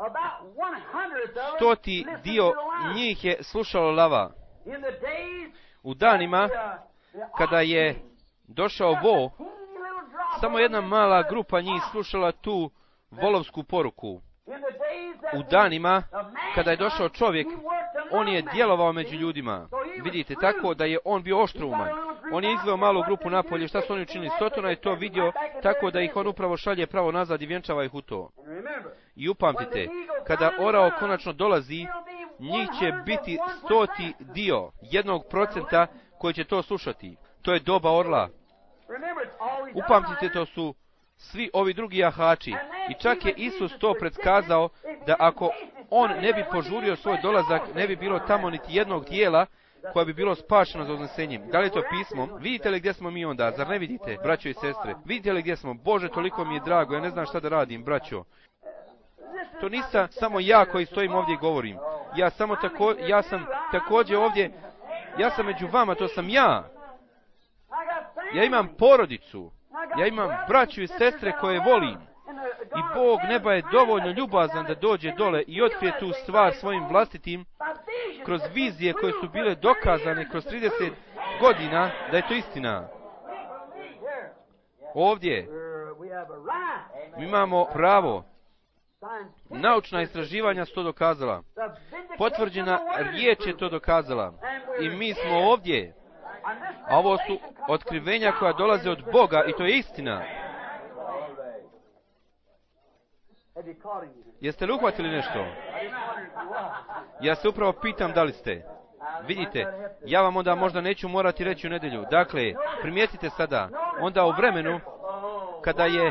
stoti dio njih je slušalo lava. U danima kada je došao vo, samo jedna mala grupa njih slušala tu volovsku poruku. U danima kada je došao čovjek, on je djelovao među ljudima. Vidite, tako da je on bio oštrouman. On je izveo malu grupu napolje, šta su oni učinili? Sotona je to vidio, tako da ih on upravo šalje pravo nazad i vjenčava ih u to. I upamtite, kada orao konačno dolazi, njih će biti stoti dio, jednog procenta koji će to slušati. To je doba orla. Upamtite, to su svi ovi drugi jahači. I čak je Isus to predskazao da ako on ne bi požurio svoj dolazak, ne bi bilo tamo niti jednog tijela koje bi bilo spašeno za uznesenjem. Da li je to pismo? Vidite li gdje smo mi onda? Zar ne vidite, braćo i sestre? Vidite li gdje smo? Bože, toliko mi je drago, ja ne znam šta da radim, braćo. To nisam samo ja koji stojim ovdje i govorim. Ja samo tako, ja sam također ovdje, ja sam među vama, to sam ja. Ja imam porodicu. Ja imam braću i sestre koje volim. I Bog neba je dovoljno ljubazan da dođe dole i otkrije tu stvar svojim vlastitim kroz vizije koje su bile dokazane kroz trideset godina da je to istina. Ovdje mi imamo pravo. Naučna istraživanja su to dokazala. Potvrđena riječ je to dokazala. I mi smo ovdje. A ovo su otkrivenja koja dolaze od Boga i to je istina. Jeste li uhvatili nešto? Ja se upravo pitam da li ste. Vidite, ja vam onda možda neću morati reći u nedjelju. Dakle, primijetite sada, onda u vremenu kada je,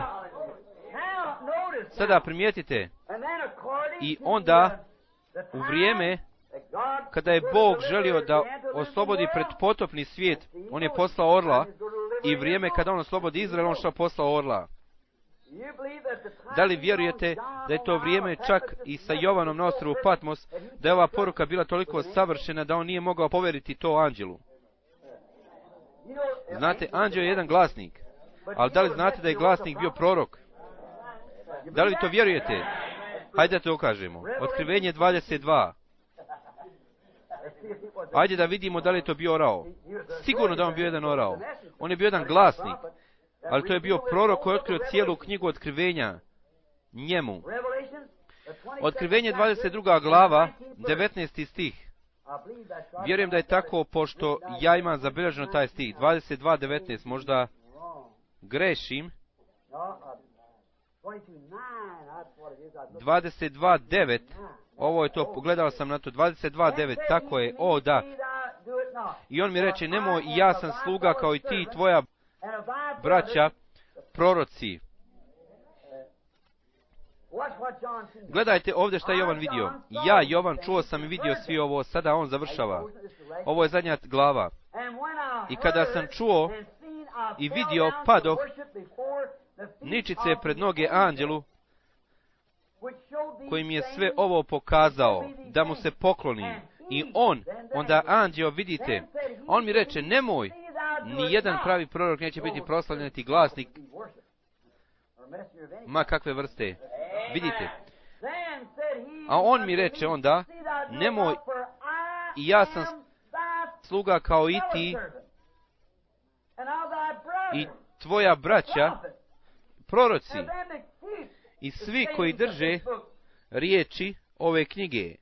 sada primijetite, i onda u vrijeme kada je Bog želio da oslobodi predpotopni svijet, on je poslao orla, i vrijeme kada on oslobodi Izrael, on što poslao orla. Da li vjerujete da je to vrijeme čak i sa Jovanom na ostrvu Patmos, da je ova poruka bila toliko savršena da on nije mogao povjeriti to anđelu? Znate, anđeo je jedan glasnik, ali da li znate da je glasnik bio prorok? Da li to vjerujete? Hajde da to okažemo. Otkrivenje dvadeset dva. Ajde da vidimo da li je to bio orao. Sigurno da on bio jedan orao. On je bio jedan glasnik. Ali to je bio prorok koji je otkrio cijelu knjigu otkrivenja njemu. Otkrivenje dvadeset druga glava, devetnaesti stih. Vjerujem da je tako, pošto ja imam zabilježeno taj stih. dvadeset dva devetnaest, možda grešim. dvadeset dva devet, ovo je to, pogledao sam na to, dvadeset dva devet, tako je, o da. I on mi reče, nemoj, ja sam sluga kao i ti i tvoja braća, proroci. Gledajte ovdje šta je Jovan vidio. Ja, Jovan, čuo sam i vidio svi ovo, sada on završava. Ovo je zadnja glava. I kada sam čuo i vidio, padoh ničice pred noge anđelu, koji mi je sve ovo pokazao, da mu se poklonim. I on, onda anđeo, vidite, on mi reče, nemoj, ni jedan pravi prorok neće biti proslavljen ti glasnik, ma kakve vrste. Vidite. A on mi reče onda, nemoj, i ja sam sluga kao i ti, i tvoja braća, proroci, i svi koji drže riječi ove knjige.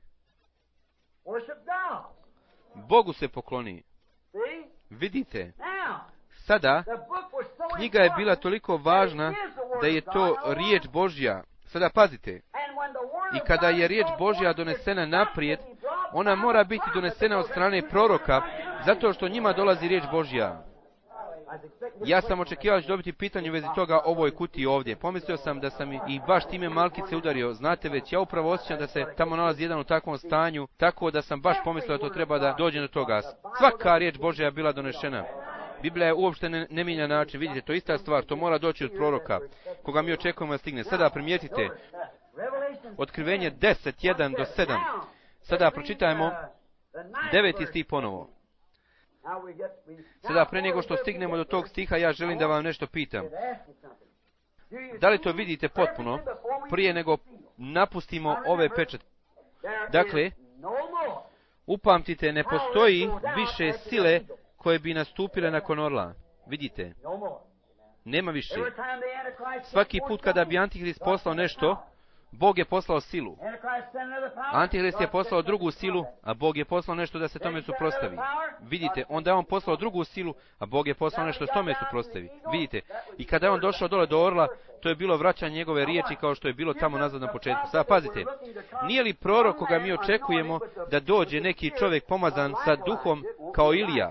Bogu se pokloni. Vidite, sada knjiga je bila toliko važna da je to riječ Božja. Sada pazite, i kada je riječ Božja donesena naprijed, ona mora biti donesena od strane proroka, zato što njima dolazi riječ Božja. Ja sam očekivao da ću dobiti pitanje u vezi toga ovoj kutiji ovdje. Pomislio sam da sam i baš time malkice udario. Znate već, ja upravo osjećam da se tamo nalazi jedan u takvom stanju, tako da sam baš pomislio da to treba da dođe do toga. Svaka riječ Božja je bila donešena. Biblija je uopšte ne, ne mijenja način. Vidite, to je ista stvar, to mora doći od proroka, koga mi očekujemo da stigne. Sada primijetite, otkrivenje deset, jedan do sedam. Sada pročitajmo deveti stih ponovo. Sada, pre nego što stignemo do tog stiha, ja želim da vam nešto pitam. Da li to vidite potpuno, prije nego napustimo ove pečate? Dakle, upamtite, ne postoji više sile koje bi nastupile nakon orla. Vidite, nema više. Svaki put kada bi Antihrist poslao nešto, Bog je poslao silu. Antihrist je poslao drugu silu, a Bog je poslao nešto da se tome suprotstavi. Vidite, onda je on poslao drugu silu, a Bog je poslao nešto da se tome suprotstavi. Vidite, i kada je on došao dole do orla, to je bilo vraćanje njegove riječi kao što je bilo tamo nazad na početku. Sada pazite, nije li prorok koga mi očekujemo da dođe neki čovjek pomazan sa duhom kao Ilija?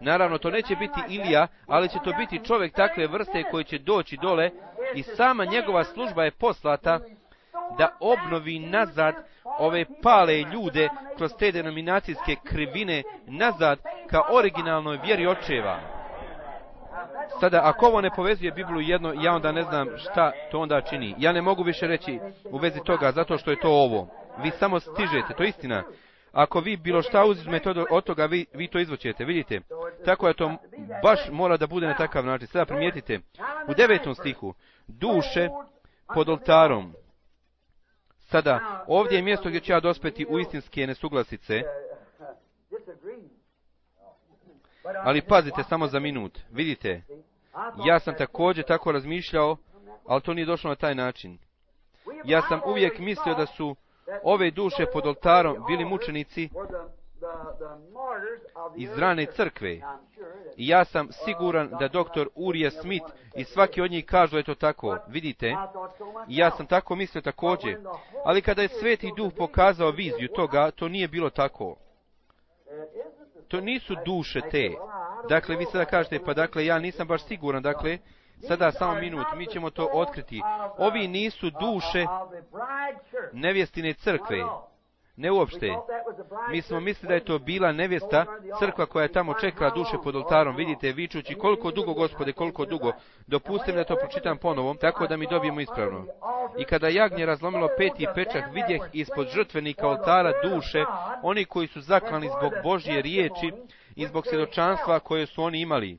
Naravno, to neće biti Ilija, ali će to biti čovjek takve vrste koji će doći dole i sama njegova služba je poslata da obnovi nazad ove pale ljude kroz te denominacijske krivine nazad ka originalnoj vjeri očeva. Sada, ako ovo ne povezuje Bibliju jedno, ja onda ne znam šta to onda čini. Ja ne mogu više reći u vezi toga, zato što je to ovo. Vi samo stižete, to je istina. Ako vi bilo šta uzmete od toga, vi, vi to izvučete, vidite. Tako je to baš mora da bude na takav način. Sada primijetite, u devetom stihu, duše pod oltarom. Sada, ovdje je mjesto gdje ću ja dospeti u istinske nesuglasice. Ali pazite samo za minut, vidite. Ja sam također tako razmišljao, ali to nije došlo na taj način. Ja sam uvijek mislio da su ove duše pod oltarom bili mučenici iz rane crkve. I ja sam siguran da doktor Uriah Smith i svaki od njih kažu da je to tako. Vidite? I ja sam tako mislio također. Ali kada je Sveti Duh pokazao viziju toga, to nije bilo tako. To nisu duše te. Dakle, vi sada kažete, pa dakle, ja nisam baš siguran, dakle, sada samo minut, mi ćemo to otkriti. Ovi nisu duše nevjestine crkve. Ne uopšte. Mi smo mislili da je to bila nevjesta, crkva koja je tamo čekala duše pod oltarom. Vidite, vičući koliko dugo, Gospode, koliko dugo. Dopustim da to pročitam ponovo, tako da mi dobijemo ispravno. I kada jagnje razlomilo peti pečak, vidjeh ispod žrtvenika oltara duše, oni koji su zaklani zbog Božje riječi i zbog svjedočanstva koje su oni imali.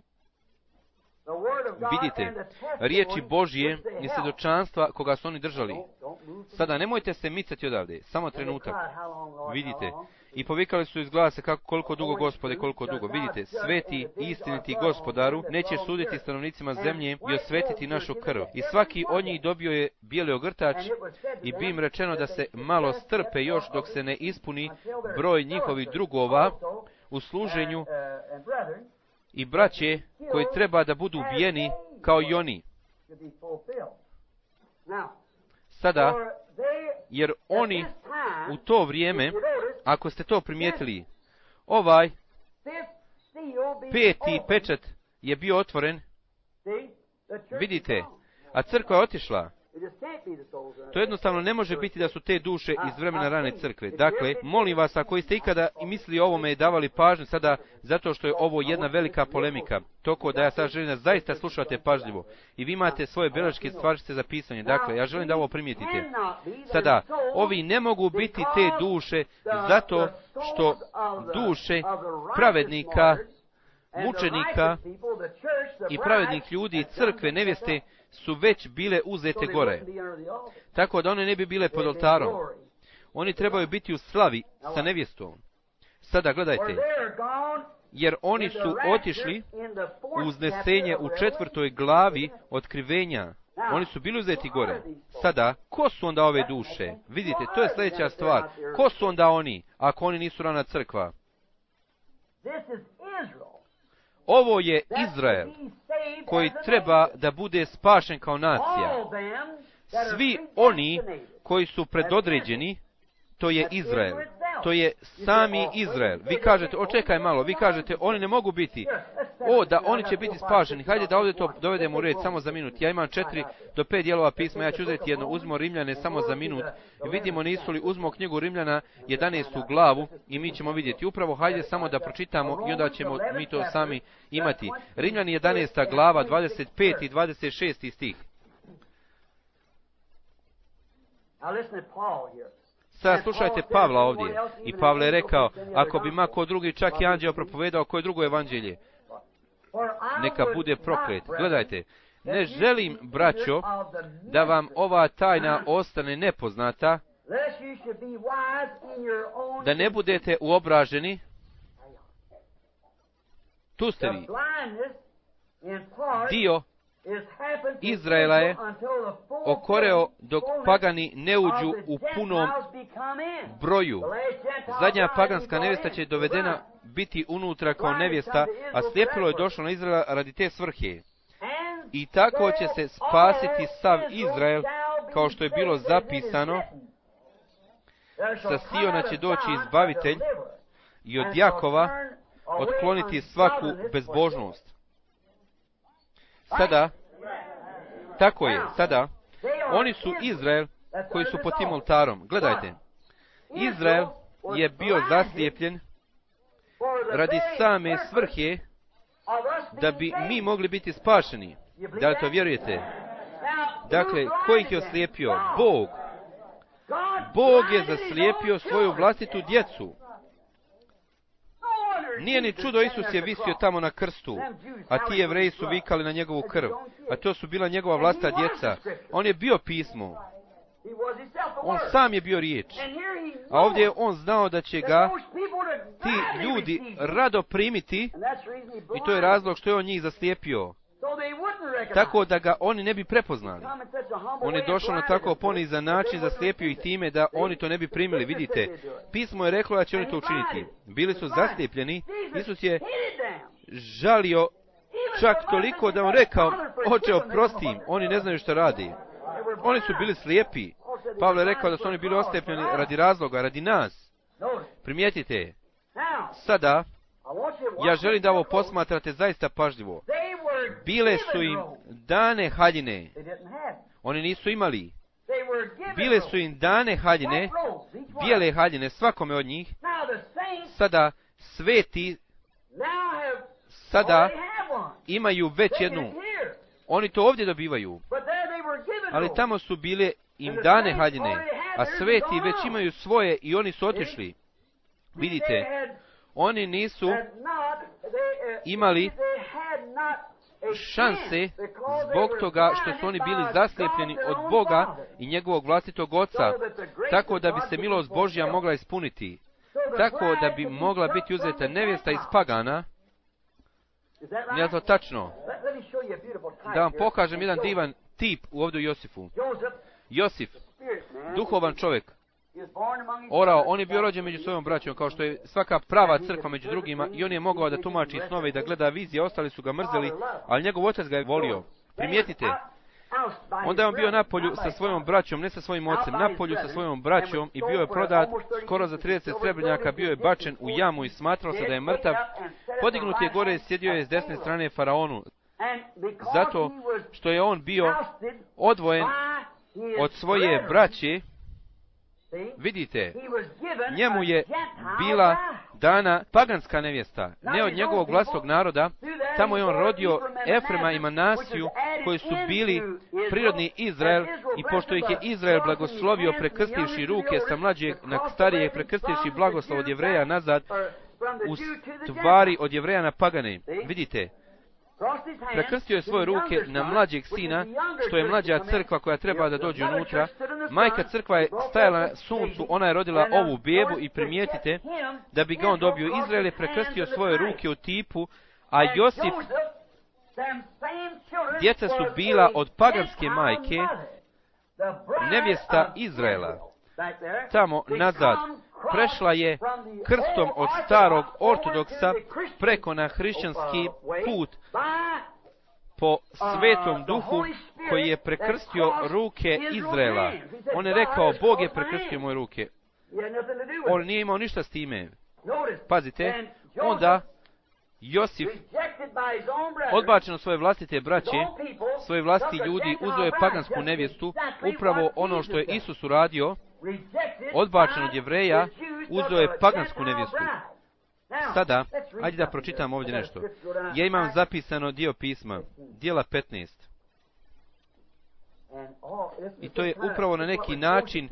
Vidite, riječi Božje i svjedočanstva koga su oni držali. Sada nemojte se micati odavde, samo trenutak. Vidite, i povikali su iz glasa kako koliko dugo, Gospode, koliko dugo. Vidite, sveti i istiniti Gospodaru, nećeš suditi stanovnicima zemlje i osvetiti našu krv. I svaki od njih dobio je bijeli ogrtač i bi im rečeno da se malo strpe još dok se ne ispuni broj njihovih drugova u služenju i braće koji treba da budu ubijeni kao i oni. Sada, jer oni u to vrijeme, ako ste to primijetili, ovaj peti pečat je bio otvoren, vidite, a crkva je otišla. To jednostavno ne može biti da su te duše iz vremena rane crkve. Dakle, molim vas, ako ste ikada i mislili o ovome i davali pažnju sada, zato što je ovo jedna velika polemika, toko da ja sad želim da zaista slušate pažljivo. I vi imate svoje beleške stvarčice za pisanje. Dakle, ja želim da ovo primijetite. Sada, ovi ne mogu biti te duše zato što duše pravednika, mučenika i pravednih ljudi crkve nevjeste su već bile uzete gore. Tako da one ne bi bile pod oltarom. Oni trebaju biti u slavi sa nevjestom. Sada gledajte. Jer oni su otišli u uznesenje u četvrtoj glavi otkrivenja. Oni su bili uzeti gore. Sada, ko su onda ove duše? Vidite, to je sljedeća stvar. Ko su onda oni, ako oni nisu rana crkva? Ovo je Izrael, koji treba da bude spašen kao nacija. Svi oni koji su predodređeni, to je Izrael. To je sami Izrael. Vi kažete, očekaj malo, vi kažete, oni ne mogu biti. O, da, oni će biti spašeni. Hajde da ovdje to dovedemo u red samo za minut. Ja imam četiri do pet dijelova pisma, ja ću uzeti jedno, uzmo Rimljane samo za minut. Vidimo nisu li, uzmo knjigu Rimljana, jedanaestu glavu i mi ćemo vidjeti. Upravo hajde samo da pročitamo i onda ćemo mi to sami imati. Rimljani jedanaesta glava, dvadeset peti i dvadeset šesti stih. Sada slušajte Pavla ovdje. I Pavle je rekao, ako bi ma ko drugi, čak i anđeo propovedao koje drugo evanđelje, neka bude proklet. Gledajte, ne želim, braćo, da vam ova tajna ostane nepoznata, da ne budete uobraženi. Tu ste vi. Dio Izraela je okoreo dok pagani ne uđu u punom broju. Zadnja paganska nevjesta će dovedena biti unutra kao nevjesta, a slijepilo je došlo na Izraela radi te svrhe. I tako će se spasiti sav Izrael, kao što je bilo zapisano, sa Siona će doći izbavitelj i od Jakova otkloniti svaku bezbožnost. Sada, tako je, sada, oni su Izrael koji su pod tim oltarom. Gledajte, Izrael je bio zaslijepljen radi same svrhe da bi mi mogli biti spašeni. Da li to vjerujete? Dakle, ko ih je oslijepio? Bog. Bog je zaslijepio svoju vlastitu djecu. Nije ni čudo, Isus je visio tamo na krstu, a ti Jevreji su vikali na njegovu krv, a to su bila njegova vlastita djeca. On je bio pismo. On sam je bio riječ. A ovdje je on znao da će ga ti ljudi rado primiti i to je razlog što je on njih zaslijepio. Tako da ga oni ne bi prepoznali. On je došao na tako ponizan način, zaslijepio ih time da oni to ne bi primili. Vidite, pismo je reklo da će oni to učiniti. Bili su zaslijepljeni. Isus je žalio čak toliko da on rekao, oče, oprosti im, oni ne znaju što radi. Oni su bili slijepi. Pavle je rekao da su oni bili oslijepljeni radi razloga, radi nas. Primijetite, sada, ja želim da ovo posmatrate zaista pažljivo. Bile su im dane haljine. Oni nisu imali. Bile su im dane haljine, bijele haljine, svakome od njih. Sada sveti, sada imaju već jednu. Oni to ovdje dobivaju. Ali tamo su bile im dane haljine, a sveti već imaju svoje i oni su otišli. Vidite, oni nisu imali šanse zbog toga što su oni bili zaslijepljeni od Boga i njegovog vlastitog Oca, tako da bi se milost Božja mogla ispuniti, tako da bi mogla biti uzeta nevjesta iz pagana. Nije to tačno? Da vam pokažem jedan divan tip u ovdje Josifu. Josif, duhovan čovjek, orao, on je bio rođen među svojom braćom, kao što je svaka prava crkva među drugima, i on je mogao da tumači snove i da gleda vizije, ostali su ga mrzeli, ali njegov otac ga je volio. Primijetite, onda je on bio na polju sa svojom braćom, ne sa svojim ocem, na polju sa svojom braćom i bio je prodat skoro za trideset srebrnjaka, bio je bačen u jamu i smatrao se da je mrtav. Podignut je gore i sjedio je s desne strane faraonu, zato što je on bio odvojen od svoje braće. Vidite, njemu je bila dana paganska nevjesta, ne od njegovog vlastnog naroda. Tamo je on rodio Efrema i Manasiju, koji su bili prirodni Izrael, i pošto ih je Izrael blagoslovio prekrstivši ruke sa mlađeg na starijeg, prekrstivši blagoslov od Jevreja nazad, u stvari od Jevreja na pagane. Vidite, prekrstio je svoje ruke na mlađeg sina, što je mlađa crkva koja treba da dođe unutra. Majka crkva je stajala na suncu, ona je rodila ovu bebu, i primijetite da bi ga on dobio. Izrael je prekrstio svoje ruke u tipu, a Josif, djeca su bila od paganske majke, nevjesta Izraela. Tamo nazad prešla je krstom od starog ortodoksa preko na hrišćanski put po Svetom Duhu koji je prekrstio ruke Izraela. On je rekao, Bog je prekrstio moje ruke. On nije imao ništa s time. Pazite, onda Josif, odbačen od svoje vlastite braće, svoje vlastiti ljudi, uzeo je pagansku nevjestu, upravo ono što je Isus uradio, odbačen od Jevreja, uzeo je pagansku nevjestu. Sada, ajde da pročitam ovdje nešto. Ja imam zapisano dio pisma, Djela petnaest. I to je upravo na neki način,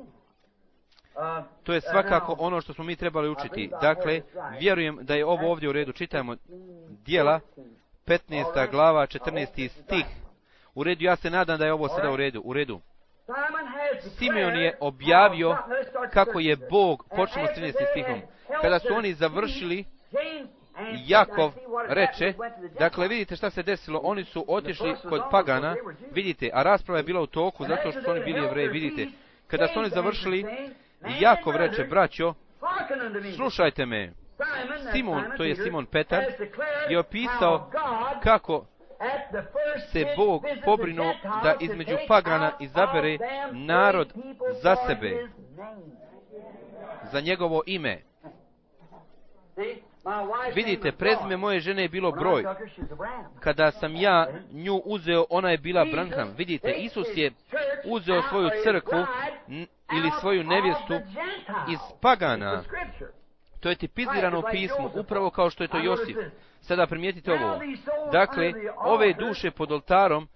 to je svakako ono što smo mi trebali učiti. Dakle, vjerujem da je ovo ovdje u redu. Čitajmo Djela, petnaesta glava, četrnaesti stih. U redu, ja se nadam da je ovo sada u redu. U redu. Simeon je objavio kako je Bog, počnemo s trinaestim stihom. Kada su oni završili, Jakov reče, dakle vidite šta se desilo, oni su otišli kod pagana, vidite, a rasprava je bila u toku zato što su oni bili Jevreji, vidite. Kada su oni završili, Jakov reče, braćo, slušajte me. Simon, to je Simon Petar, je opisao kako se Bog pobrinuo da između pagana izabere narod za sebe, za njegovo ime. Vidite, prezime moje žene je bilo Broj. Kada sam ja nju uzeo, ona je bila Branham. Vidite, Isus je uzeo svoju crkvu ili svoju nevjestu iz pagana. To je tipizirano u pismu, upravo kao što je to Josif. Sada primijetite ovo. Dakle, ove duše pod oltarom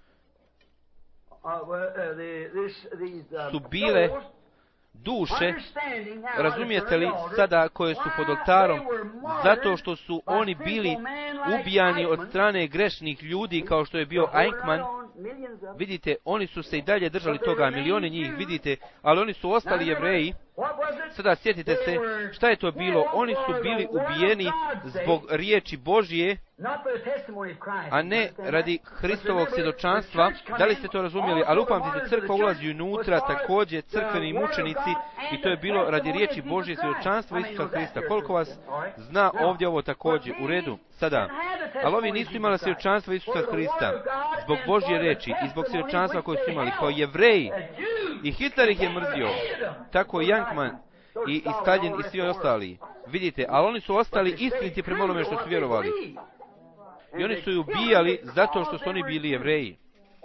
su bile duše, razumijete li sada, koje su pod oltarom, zato što su oni bili ubijani od strane grešnih ljudi, kao što je bio Eichmann. Vidite, oni su se i dalje držali toga, milioni njih, vidite, ali oni su ostali Jevreji. Sada sjetite se, šta je to bilo? Oni su bili ubijeni zbog riječi Božije, a ne radi Hristovog svjedočanstva. Da li ste to razumjeli? Ali upamtite, crkva ulazi unutra, također crkveni mučenici, i to je bilo radi riječi Božije svjedočanstva Isusa Hrista. Koliko vas zna ovdje ovo također? U redu, sada. Ali ovi nisu imali svjedočanstva Isusa Hrista zbog Božje riječi i zbog svjedočanstva koje su imali kao Jevreji. I Hitler ih je mrzio. Tako i Jankman i, i Stalin i svi ostali. Vidite, ali oni su ostali istiniti prema onome što su vjerovali. I oni su ih ubijali zato što su oni bili Jevreji.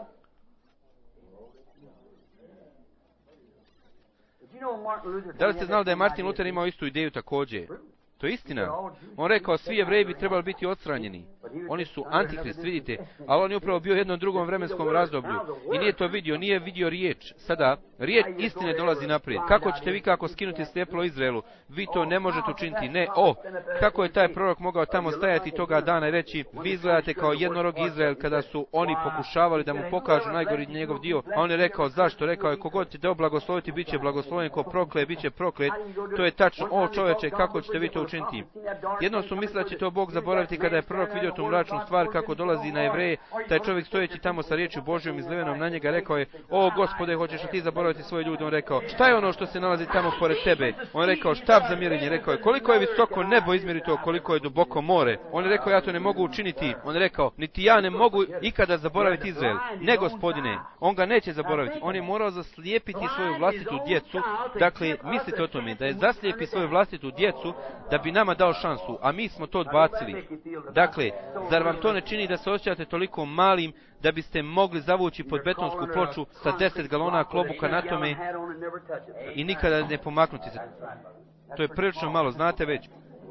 Da li ste znali da je Martin Luther imao istu ideju također? To je istina. On rekao, svi Jevreji bi trebali biti odstranjeni. Oni su antikrist, vidite, ali on je upravo bio u jednom drugom vremenskom razdoblju. I nije to vidio, nije vidio riječ. Sada, riječ istine dolazi naprijed. Kako ćete vi kako skinuti sljepilo Izraelu? Vi to ne možete učiniti. Ne, o, kako je taj prorok mogao tamo stajati toga dana i reći, vi izgledate kao jednorog Izrael, kada su oni pokušavali da mu pokažu najgori njegov dio. A on je rekao, zašto? Rekao je, kogod ti dao blagosloviti, bit će blagosloven, ko prokle, bit će proklet. To je tačno. O, čovječe, kako ćete vi to učiniti? Jednom su mislili da će to Bog zaboraviti kada je prorok vidio tu mračnu stvar kako dolazi na Jevreje. Taj čovjek stojeći tamo sa riječju Božjom izlivenom na njega rekao je, o Gospode, hoćeš li ti zaboraviti svoje ljude? On rekao, šta je ono što se nalazi tamo pored tebe? On rekao, štab za mjerenje. Rekao je, koliko je visoko nebo, izmjeri to, koliko je duboko more. On je rekao, ja to ne mogu učiniti. On je rekao, niti ja ne mogu ikada zaboraviti Izrael. Ne, Gospodine, on ga neće zaboraviti. On je morao zaslijepiti svoju vlastitu djecu. Dakle, mislite o tome, da je zaslijepi svoju vlastitu djecu da bi nama dao šansu, a mi smo to odbacili. Dakle, zar vam to ne čini da se osjećate toliko malim da biste mogli zavući pod betonsku ploču sa deset galona klobuka na tome i nikada ne pomaknuti se? To je prilično malo, znate već.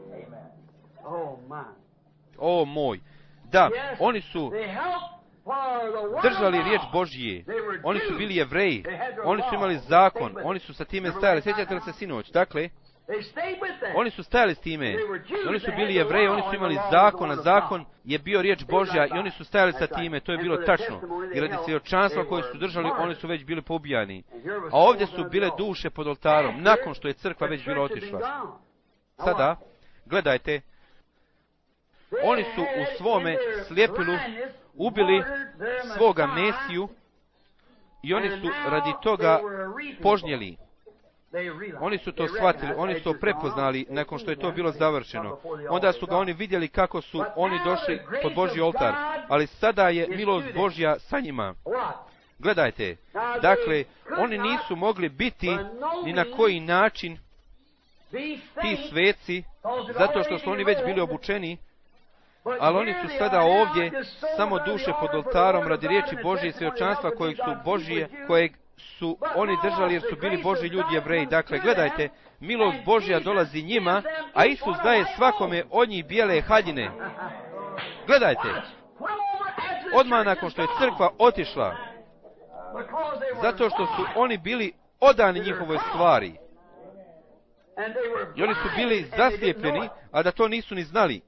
O moj. Da, oni su držali riječ Božije. Oni su bili Jevreji. Oni su imali zakon. Oni su sa time stajali. Sjećate li se sinoć? Dakle, oni su stajali s time. Oni su bili Jevreji, oni su imali zakon, a zakon je bio riječ Božja i oni su stajali sa time. To je bilo tačno. I radi svjedočanstva koje su držali, oni su već bili pobijani. A ovdje su bile duše pod oltarom, nakon što je crkva već bila otišla. Sada, gledajte, oni su u svome slijepilu ubili svoga Mesiju i oni su radi toga požnjeli. Oni su to shvatili, oni su to prepoznali nakon što je to bilo završeno. Onda su ga oni vidjeli kako su oni došli pod Božji oltar. Ali sada je milost Božja sa njima. Gledajte, dakle, oni nisu mogli biti ni na koji način ti sveci, zato što su oni već bili obučeni, ali oni su sada ovdje samo duše pod oltarom radi riječi Božje i svjedočanstva kojeg su Božije, kojeg su oni držali jer su bili Božji ljudi Jevreji. Dakle, gledajte, milost Božja dolazi njima, a Isus daje svakome od njih bijele haljine. Gledajte, odmah nakon što je crkva otišla, zato što su oni bili odani njihovoj stvari. I oni su bili zaslijepljeni, a da to nisu ni znali.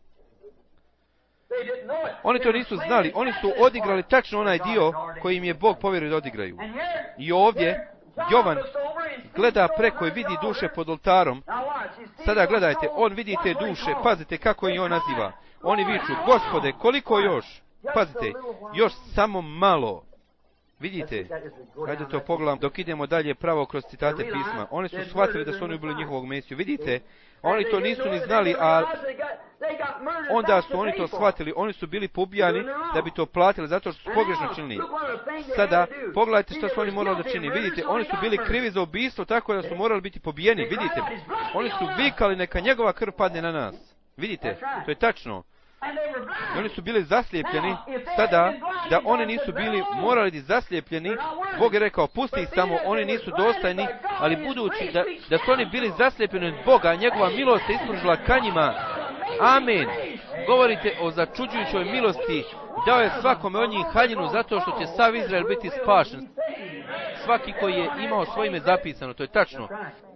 Oni to nisu znali, oni su odigrali tačno onaj dio koji im je Bog povjerio da odigraju. I ovdje Jovan gleda preko i vidi duše pod oltarom. Sada gledajte, on vidi te duše, pazite kako ih on naziva. Oni viču, Gospode, koliko još? Pazite, još samo malo. Vidite, hajde to pogledam dok idemo dalje pravo kroz citate pisma. Oni su shvatili da su oni ubili njihovog Mesiju. Vidite, oni to nisu ni znali, a onda su oni to shvatili. Oni su bili pobijani da bi to platili zato što su pogrešno činili. Sada, pogledajte što su oni morali da čini. Vidite, oni su bili krivi za ubijstvo tako da su morali biti pobijeni. Vidite, oni su vikali neka njegova krv padne na nas. Vidite, to je tačno. I oni su bili zaslijepljeni, sada, da oni nisu bili morali biti zaslijepljeni, Bog je rekao, pusti ih samo, oni nisu dostajni, ali budući da, da su oni bili zaslijepljeni od Boga, njegova milost se ispružila ka njima. Amen. Govorite o začuđujućoj milosti, dao je svakome od njih haljinu zato što će sav Izrael biti spašen. Svaki koji je imao svoje ime zapisano, to je tačno.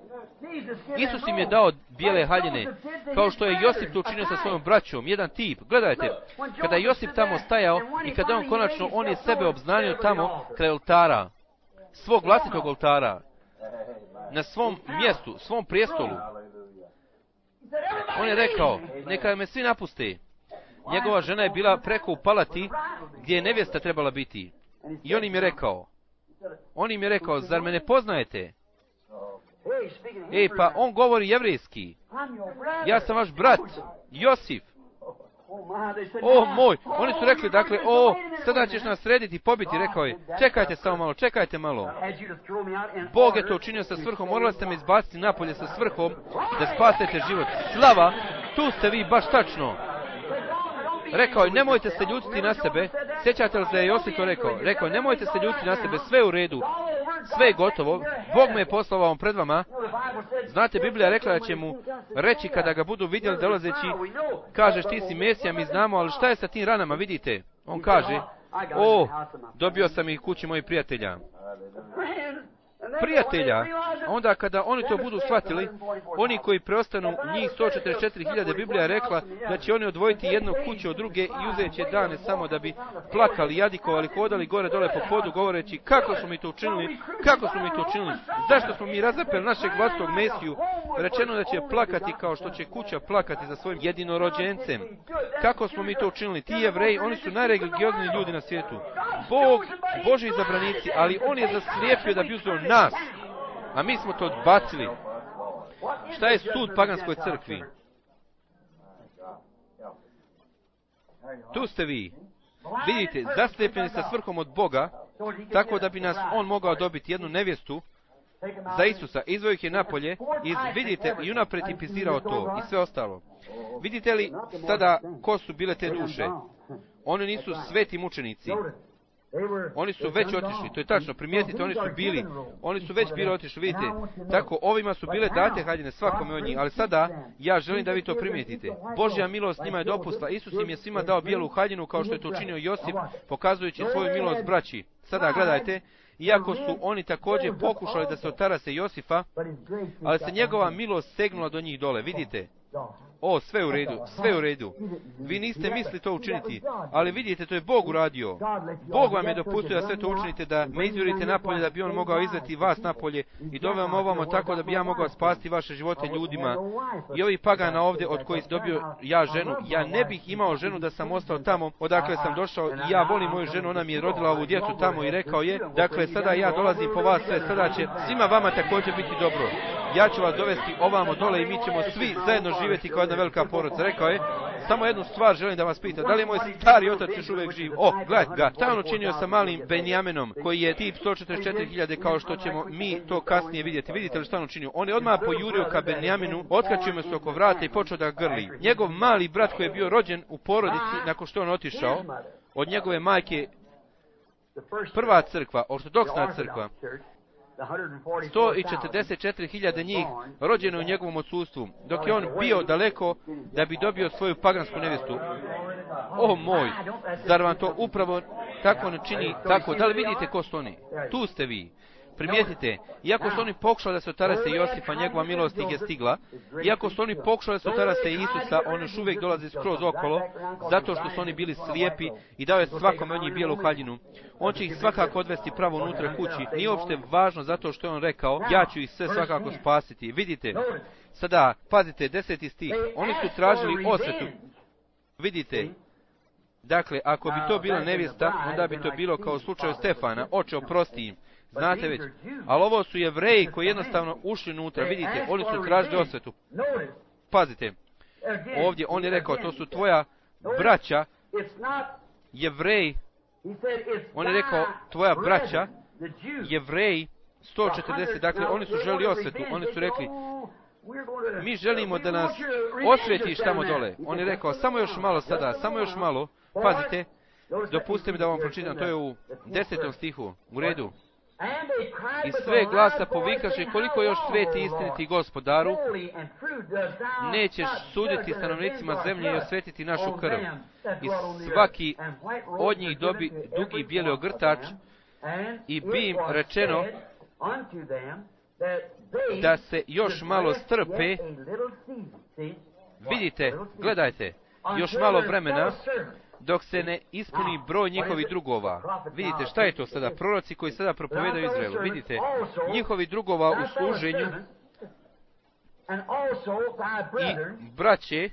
Isus im je dao bijele haljine, kao što je Josip to učinio sa svojom braćom, jedan tip. Gledajte, kada je Josip tamo stajao i kada on konačno, on je sebe obznanio tamo kraj oltara, svog vlastitog oltara, na svom mjestu, svom prijestolu. On je rekao, neka me svi napuste. Njegova žena je bila preko u palati gdje je nevjesta trebala biti. I on im je rekao, on im je rekao, zar me ne poznajete? E, pa on govori jevrejski. Ja sam vaš brat, Josif. O moj, oni su rekli, dakle, o, sada ćeš nas srediti i pobiti, rekao je. Čekajte samo malo, čekajte malo. Bog je to učinio sa svrhom, morali ste me izbaciti napolje sa svrhom da spasete život. Slava, tu ste vi baš tačno. Rekao je, nemojte se ljutiti na sebe. Sjećate li se da je Josip to rekao? Rekao je, nemojte se ljutiti na sebe, sve u redu. Sve je gotovo. Bog me je poslao vam pred vama. Znate, Biblija rekla da će mu reći kada ga budu vidjeli dolazeći, kažeš ti si Mesija, mi znamo, ali šta je sa tim ranama, vidite? On kaže, o, dobio sam ih kući mojih prijatelja. Prijatelja, onda kada oni to budu shvatili, oni koji preostanu, njih sto četrdeset četiri hiljade, Biblija je rekla da će oni odvojiti jednu kuću od druge i uzet će dane samo da bi plakali, jadikovali, hodali gore dole po podu govoreći kako smo mi to učinili, kako smo mi to učinili, zašto smo mi razapeli našeg vlastitog Mesiju. Rečeno da će plakati kao što će kuća plakati za svojim jedinorođencem. Kako smo mi to učinili? Ti Jevreji, oni su najreligiozniji ljudi na svijetu. Bog, Božji izabranici, ali on je zaslijepio da bi uzeo nas, a mi smo to odbacili. Šta je sud paganskoj crkvi? Tu ste vi. Vidite, zaslijepljeni sa svrhom od Boga, tako da bi nas on mogao dobiti jednu nevjestu za Isusa. Izveo ih je napolje i vidite, i unaprijed tipisirao to i sve ostalo. Vidite li sada ko su bile te duše? Oni nisu sveti mučenici. Oni su već otišli, to je tačno, primijetite, oni su bili, oni su već bili otišli, vidite, tako ovima su bile date haljine svakome od njih, ali sada ja želim da vi to primijetite. Božja milost njima je dopustila, Isus im je svima dao bijelu haljinu kao što je to učinio Josip, pokazujući svoju milost braći. Sada gledajte, iako su oni također pokušali da se otarase Josifa, ali se njegova milost segnula do njih dole, vidite. O, sve u redu, sve u redu. Vi niste mislili to učiniti, ali vidite, to je Bog uradio. Bog vam je dopustio da sve to učinite, da me izvjerite napolje, da bi on mogao izveti vas napolje i doveo vam ovamo tako da bi ja mogao spasti vaše živote ljudima. I ovi pagana ovdje od kojih dobio ja ženu, ja ne bih imao ženu da sam ostao tamo odakle sam došao i ja volim moju ženu, ona mi je rodila ovu djecu tamo i rekao je, dakle sada ja dolazim po vas sve, sada će svima vama također biti dobro. Ja ću vas dovesti ovamo dole i mi ćemo svi zajedno živjeti kao jedna velika porodica. Rekao je, samo jednu stvar želim da vas pitam, da li je moj stari otac još uvijek živ? O, gledajte ga, šta on učinio sa malim Benjamenom, koji je tip sto četrdeset četiri hiljade, kao što ćemo mi to kasnije vidjeti. Vidite li šta on učinio? On je odmah pojurio ka Benjaminu, otkačio me se oko vrata i počeo da grli. Njegov mali brat koji je bio rođen u porodici nakon što on otišao od njegove majke, prva crkva, ortodoksna crkva, sto četrdeset četiri hiljade njih rođeno u njegovom odsustvu, dok je on bio daleko da bi dobio svoju pagansku nevjestu. O moj, zar vam to upravo tako ne čini tako? Da li vidite ko su oni? Tu ste vi. Primijetite, iako su oni pokušali da se otarase Josifa, njegova milost ih je stigla, iako su oni pokušali da se otarase Isusa, on još uvijek dolazi skroz okolo, zato što su oni bili slijepi i dao je svakome od njih bijelu haljinu. On će ih svakako odvesti pravo unutra kući, nije uopšte važno zato što je on rekao, ja ću ih sve svakako spasiti. Vidite, sada, pazite, deseti stih, oni su tražili osvetu. Vidite, dakle, ako bi to bila nevjesta, onda bi to bilo kao u slučaju Stefana, oče oprosti im. Znate već, ali ovo su Jevreji koji jednostavno ušli unutra, vidite, oni su tražili osvetu. Pazite, ovdje on je rekao, to su tvoja braća, Jevreji, on je rekao, tvoja braća, Jevreji, sto četrdeset, dakle, oni su želi osvetu, oni su rekli, mi želimo da nas osvetiš tamo dole. On je rekao, samo još malo sada, samo još malo. Pazite, dopustite mi da vam pročitam, to je u desetom stihu, u redu. I sve glasa povikaše, koliko još sveti istiniti Gospodaru, nećeš suditi stanovnicima zemlje i osvetiti našu krv. I svaki od njih dobi dugi bijeli ogrtač, i bi im rečeno da se još malo strpe. Vidite, gledajte, još malo vremena, dok se ne ispuni broj njihovih drugova. Vidite, šta je to sada? Proroci koji sada propovedaju Izraelu. Vidite, njihovi drugova u služenju i braće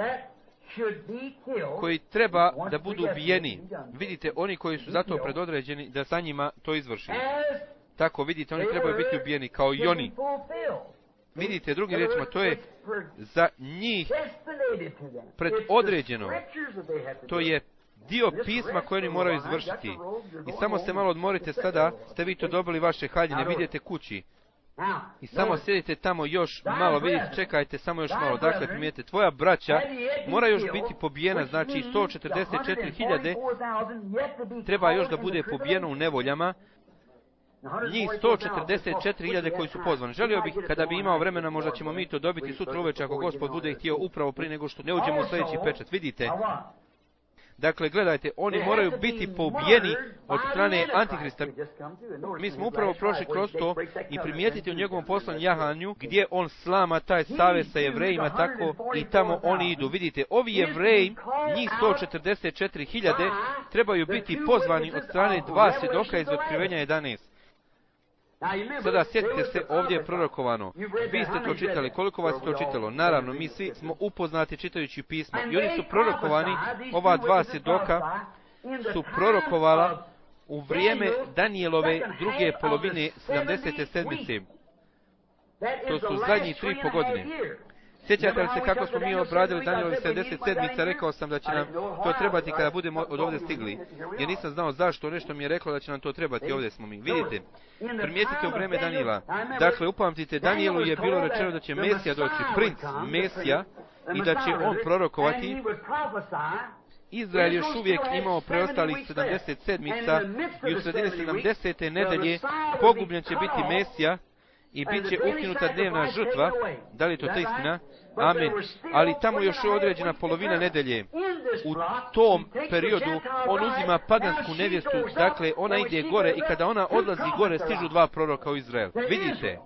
koji treba da budu ubijeni. Vidite, oni koji su zato predodređeni da sa njima to izvrši. Tako, vidite, oni trebaju biti ubijeni kao i oni. Vidite, drugim riječima, to je za njih predodređeno. To je dio pisma koje oni moraju izvršiti. I samo se malo odmorite sada, ste vi to dobili vaše haljine, vidite kući. I samo sjedite tamo još malo, vidite, čekajte samo još malo. Dakle, primijete, tvoja braća mora još biti pobijena, znači sto četrdeset četiri hiljade treba još da bude pobijeno u nevoljama. Njih sto četrdeset četiri hiljade koji su pozvani. Želio bih, kada bi imao vremena, možda ćemo mi to dobiti sutra uveče, ako Gospod bude htio, upravo prije nego što ne uđemo u sljedeći pečat. Vidite? Dakle, gledajte, oni moraju biti pobijeni od strane Antihrista. Mi smo upravo prošli kroz to i primijetiti u njegovom poslanju Jahanju, gdje on slama taj savez sa Jevrejima, tako i tamo oni idu. Vidite, ovi Jevreji, njih sto četrdeset četiri hiljade, trebaju biti pozvani od strane dva svjedoka iz Otkrivenja jedanaest. Sada sjetite se, ovdje je prorokovano. Vi ste to čitali, koliko vas je to čitalo? Naravno, mi svi smo upoznati čitajući pismo. I oni su prorokovani, ova dva svjedoka su prorokovala u vrijeme Danijelove druge polovine sedamdesete sedmice. To su zadnji tri i po godine. Sjećate li se kako smo mi obradili Danijelovi sedamdeset sedmica, rekao sam da će nam to trebati kada budemo od ovdje stigli. Jer nisam znao zašto, nešto mi je reklo da će nam to trebati, ovdje smo mi. Vidite, primijetite u vrijeme Danijela. Dakle, upamtite, Danijelu je bilo rečeno da će Mesija doći, princ Mesija, i da će on prorokovati. Izrael još uvijek imao preostalih sedamdeset sedmica i u sredini sedamdesete nedelje pogubljen će biti Mesija i bit će ukinuta dnevna žrtva. Da li je to ta istina? Amen. Ali tamo još je određena polovina nedelje. U tom periodu on uzima pagansku nevjestu, dakle ona ide gore i kada ona odlazi gore stižu dva proroka u Izrael. Vidite?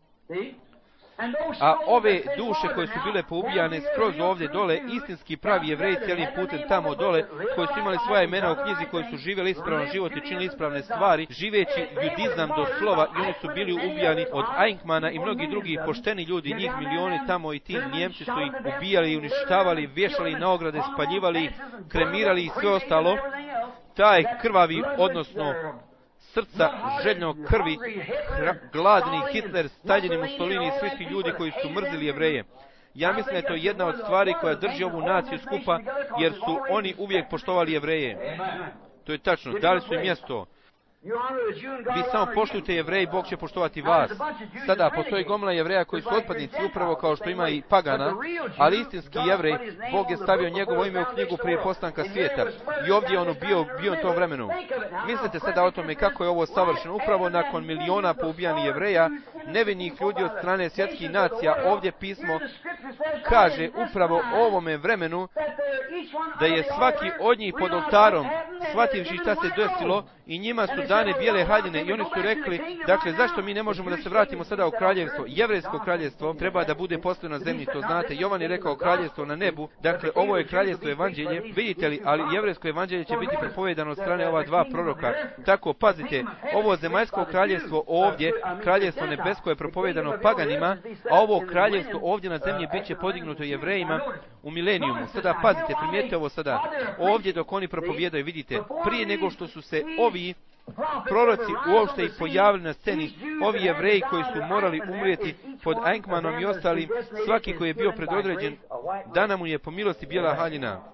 A ove duše koje su bile poubijane skroz ovdje dole, istinski pravi Jevreji cijelim putem tamo dole, koji su imali svoja imena u knjizi, koji su živjeli ispravan život i činili ispravne stvari, živeći judizam do slova, i oni su bili ubijani od Eichmana i mnogi drugi pošteni ljudi, njih milioni tamo, i ti Njemci su ih ubijali, uništavali, vješali na ograde, spaljivali, kremirali i sve ostalo. Taj krvavi, odnosno srca željnog krvi, gladni Hitler, Stalin, Mussolini i svi ti ljudi koji su mrzili Jevreje. Ja mislim da je to jedna od stvari koja drži ovu naciju skupa, jer su oni uvijek poštovali Jevreje. To je tačno, dali su im mjesto. Vi samo poštujte Jevreji, Bog će poštovati vas. Sada postoji gomila Jevreja koji su otpadnici, upravo kao što ima i pagana, ali istinski Jevrej, Bog je stavio njegovo ime u knjigu prije postanka svijeta i ovdje je on bio, bio u tom vremenu. Mislite sada o tome kako je ovo savršeno, upravo nakon miliona poubijanih Jevreja, nevinih ljudi od strane svjetskih nacija. Ovdje pismo kaže upravo o ovome vremenu da je svaki od njih pod oltarom, shvativši šta se desilo, i njima su dane bijele haljine i oni su rekli, dakle, zašto mi ne možemo da se vratimo sada u kraljevstvo? Jevrejsko kraljevstvo treba da bude postavljeno na zemlji, to znate. Jovan je rekao kraljevstvo na nebu, dakle, ovo je kraljevstvo evanđelje, vidite li, ali jevrejsko evanđelje će biti propovedano od strane ova dva proroka. Tako, pazite, ovo zemaljsko kraljevstvo ovdje, kraljevstvo nebesko je propovedano paganima, a ovo kraljevstvo ovdje na zemlji bit će podignuto Jevrejima u milenijumu. Sada, pazite, primijetite ovo sada. Ovdje dok oni propovijedaju, vidite, prije nego što su se ovi proroci uopšte i pojavili na sceni, ovi Jevreji koji su morali umrijeti pod Eichmannom i ostali, svaki koji je bio predodređen, dana mu je po milosti bijela haljina.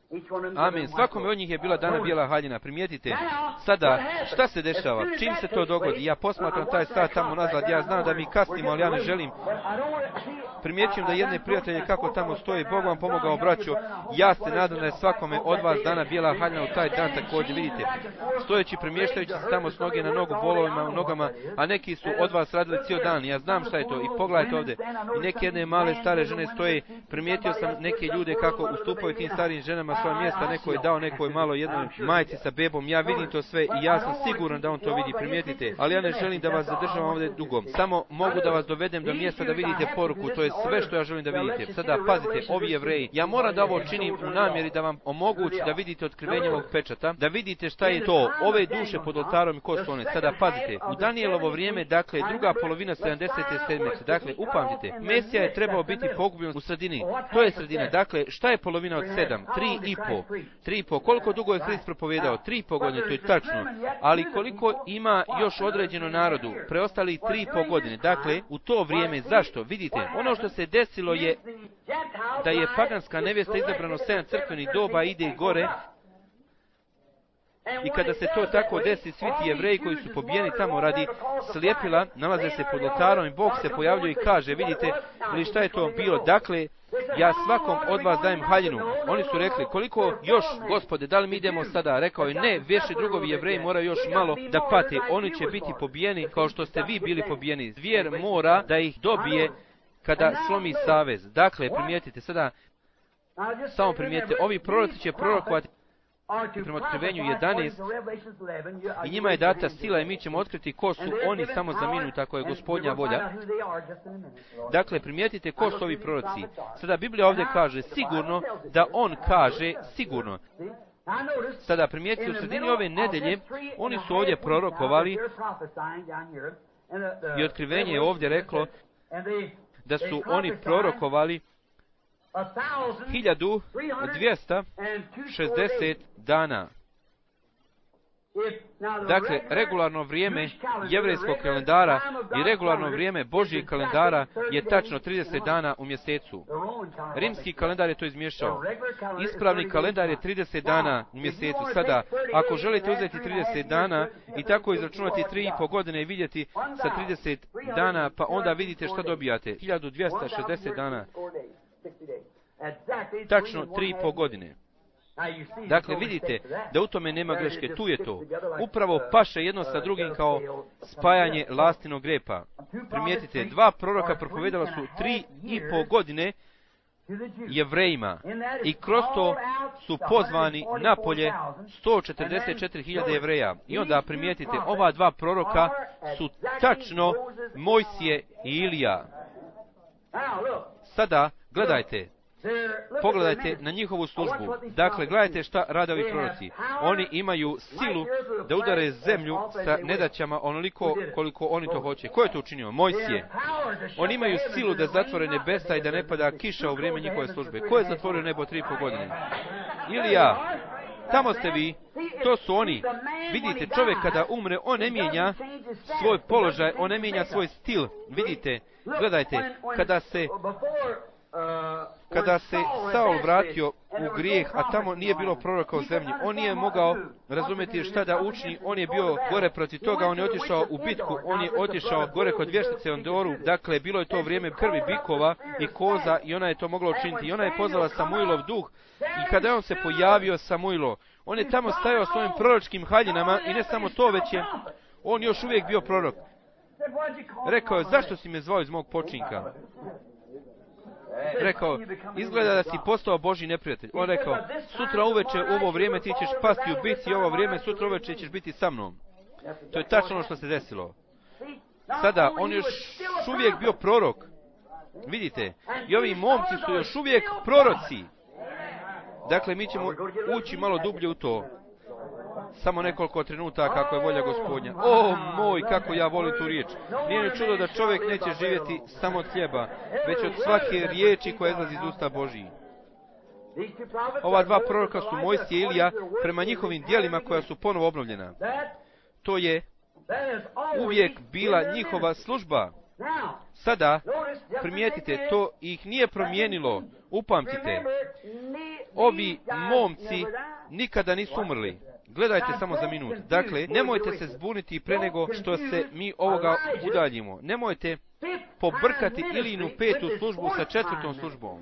Amen. Svakome od njih je bila dana bijela haljina. Primijetite. Sada, šta se dešava? Čim se to dogodi? Ja posmatram taj sat tamo nazad. Ja znam da mi kasnimo, ali ja ne želim. Primjećujem da jedne prijatelje kako tamo stoji. Bog vam pomogao, braćo. Ja se nadam da je svakome od vas dana bijela haljina u taj dan također. Vidite. Stojeći, premještajući se tamo s noge na nogu, bolovima u nogama, a neki su od vas radili cijel dan. Ja znam šta je to. I pogledajte ovdje. I neke jedne male stare žene stoje. Primijetio sam neke ljude kako ustupaju tim starijim ženama svoje mjesta. Neko je dao nekoj malo jednoj majci sa bebom. Ja vidim to sve i ja sam siguran da on to vidi. Primijetite. Ali ja ne želim da vas zadržavam ovdje dugo. Samo mogu da vas dovedem do mjesta da vidite poruku. To je sve što ja želim da vidite. Sada pazite, ovi Jevreji. Ja moram da ovo činim u namjeri da vam omogući da vidite otkrivenje ovog pečata. Da vidite šta je to. Ove duše pod oltarom i ko su one. Sada pazite. U Danijelovo vrijeme, dakle, druga polovina sedamdesete sedmice. Dakle, upamtite. Mesija je trebao biti pogubljen u sredini. To je sredina. Dakle, šta je polovina od sedam? Tri i po. Tri i po. Koliko dugo je Hrist propovijedao? Tri i po godine, to je tačno. Ali koliko ima još određeno narodu? Preostali tri i po godine. Dakle, u to vrijeme, zašto? Vidite, ono što se desilo je da je paganska nevjesta izabrano sedam crkvenih doba, ide gore. I kada se to tako desi, svi ti Jevreji koji su pobijeni tamo radi slijepila, nalaze se pod oltarom i Bog se pojavljuje i kaže, vidite, ili šta je to bilo? Dakle, ja svakom od vas dajem haljinu. Oni su rekli, koliko još, Gospode, da li mi idemo sada? Rekao je, ne, veši drugovi Jevreji moraju još malo da pate. Oni će biti pobijeni kao što ste vi bili pobijeni. Zvijer mora da ih dobije kada slomi savez. Dakle, primijetite sada, samo primijetite, ovi proroci će prorokovati prema otkrivenju jedanaest i njima je data sila i mi ćemo otkriti ko su oni samo za minut ako je Gospodnja volja. Dakle, primijetite ko su ovi proroci. Sada Biblija ovdje kaže sigurno da on kaže sigurno. Sada primijetite, u sredini ove nedelje oni su ovdje prorokovali i otkrivenje je ovdje reklo da su oni prorokovali hiljadu dvjesto šezdeset dana. Dakle, regularno vrijeme jevrejskog kalendara i regularno vrijeme Božjeg kalendara je tačno trideset dana u mjesecu. Rimski kalendar je to izmiješao. Ispravni kalendar je trideset dana u mjesecu. Sada, ako želite uzeti trideset dana i tako izračunati tri i po godine i vidjeti sa trideset dana, pa onda vidite šta dobijate. hiljadu dvjesto šezdeset dana. Tačno tri i po godine. Dakle, vidite da u tome nema greške. Tu je to. Upravo paše jedno sa drugim kao spajanje lastinog repa. Primijetite, dva proroka propovedala su tri i po godine Jevrejima i kroz to su pozvani napolje sto četrdeset četiri hiljade Jevreja. I onda primijetite, ova dva proroka su tačno Mojsije i Ilija. Sada, gledajte. Pogledajte na njihovu službu. Dakle, gledajte šta rade ovi proroci. Oni imaju silu da udare zemlju sa nedaćama onoliko koliko oni to hoće. Ko je to učinio? Mojsije. Oni imaju silu da zatvore nebesa i da ne pada kiša u vrijeme njihove službe. Ko je zatvorio nebo tri i po godine? Ilija. Tamo ste vi. To su oni. Vidite, čovjek kada umre, on ne mijenja svoj položaj, on ne mijenja svoj stil. Vidite, gledajte, kada se Kada se Saul vratio u grijeh, a tamo nije bilo proroka u zemlji, on nije mogao razumjeti šta da učini, on je bio gore protiv toga, on je otišao u bitku, on je otišao gore kod vještice Ondoru, dakle, bilo je to vrijeme krvi bikova i koza i ona je to mogla učiniti. I ona je pozvala Samuilov duh i kada je on se pojavio Samuilo, on je tamo stajao svojim proročkim haljinama i ne samo to, već je on još uvijek bio prorok. Rekao je, zašto si me zvao iz mog počinka? Rekao, izgleda da si postao Božji neprijatelj. On rekao, sutra uveče u ovo vrijeme ti ćeš pasti u bitci i ovo vrijeme sutra uveče ćeš biti sa mnom. To je tačno ono što se desilo. Sada, on još uvijek bio prorok. Vidite, i ovi momci su još uvijek proroci. Dakle, mi ćemo ući malo dublje u to. Samo nekoliko trenutaka ako je volja Gospodnja. O moj, kako ja volim tu riječ. Nije ni čudo da čovjek neće živjeti samo od hljeba, već od svake riječi koja izlazi iz usta Božji. Ova dva proroka su Mojsije i Ilija prema njihovim djelima koja su ponovo obnovljena. To je uvijek bila njihova služba. Sada, primijetite, to ih nije promijenilo. Upamtite, ovi momci nikada nisu umrli. Gledajte samo za minut. Dakle, nemojte se zbuniti pre nego što se mi ovoga udaljimo. Nemojte pobrkati Ilijinu petu službu sa četvrtom službom.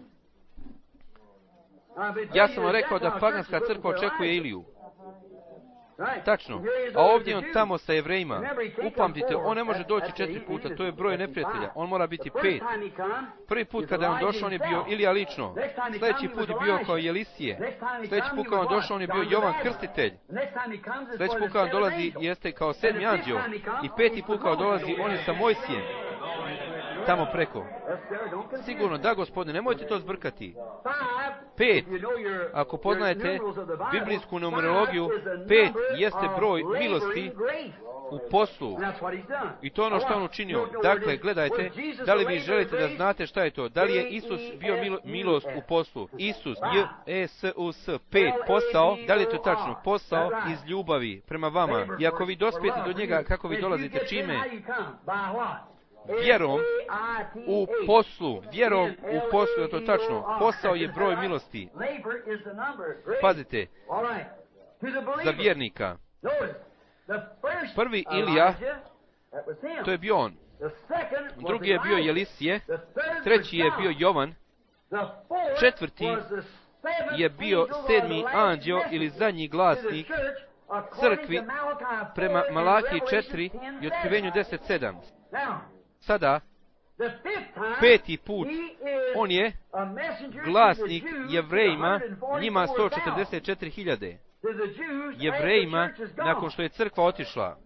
Ja sam vam rekao da paganska crkva očekuje Iliju. Tačno. A ovdje on tamo sa Jevrejima. Upamtite, on ne može doći četiri puta, to je broj neprijatelja. On mora biti pet. Prvi put kada je on došao, on je bio Ilija lično. Sljedeći put je bio kao Jelisije. Sljedeći put kada on došao, on je bio Jovan Krstitelj. Sljedeći put kada on dolazi, jeste kao sedmi anđeo. I peti put kada dolazi, on je sa Mojsijem. Tamo preko. Sigurno, da, gospodine, nemojte to zbrkati. Pet, ako poznajete biblijsku numerologiju, pet jeste broj milosti u poslu. I to je ono što on učinio. Dakle, gledajte, da li vi želite da znate šta je to? Da li je Isus bio milo, milost u poslu? Isus, J, E, S, U, S, pet, posao, da li je to tačno? Posao iz ljubavi prema vama. I ako vi dospijete do njega, kako vi dolazite? Čime? Vjerom u poslu. Vjerom u poslu, je to tačno. Posao je broj milosti. Pazite, za vjernika. Prvi Ilija, to je bio on. Drugi je bio Jelisije. Treći je bio Jovan. Četvrti je bio sedmi anđeo ili zadnji glasnik crkvi prema Malahiji četiri i Otkrivenju deset sedam. Sada, peti put, on je glasnik Jevrejima, njima sto četrdeset četiri hiljade. Jevrejima, nakon što je crkva otišla.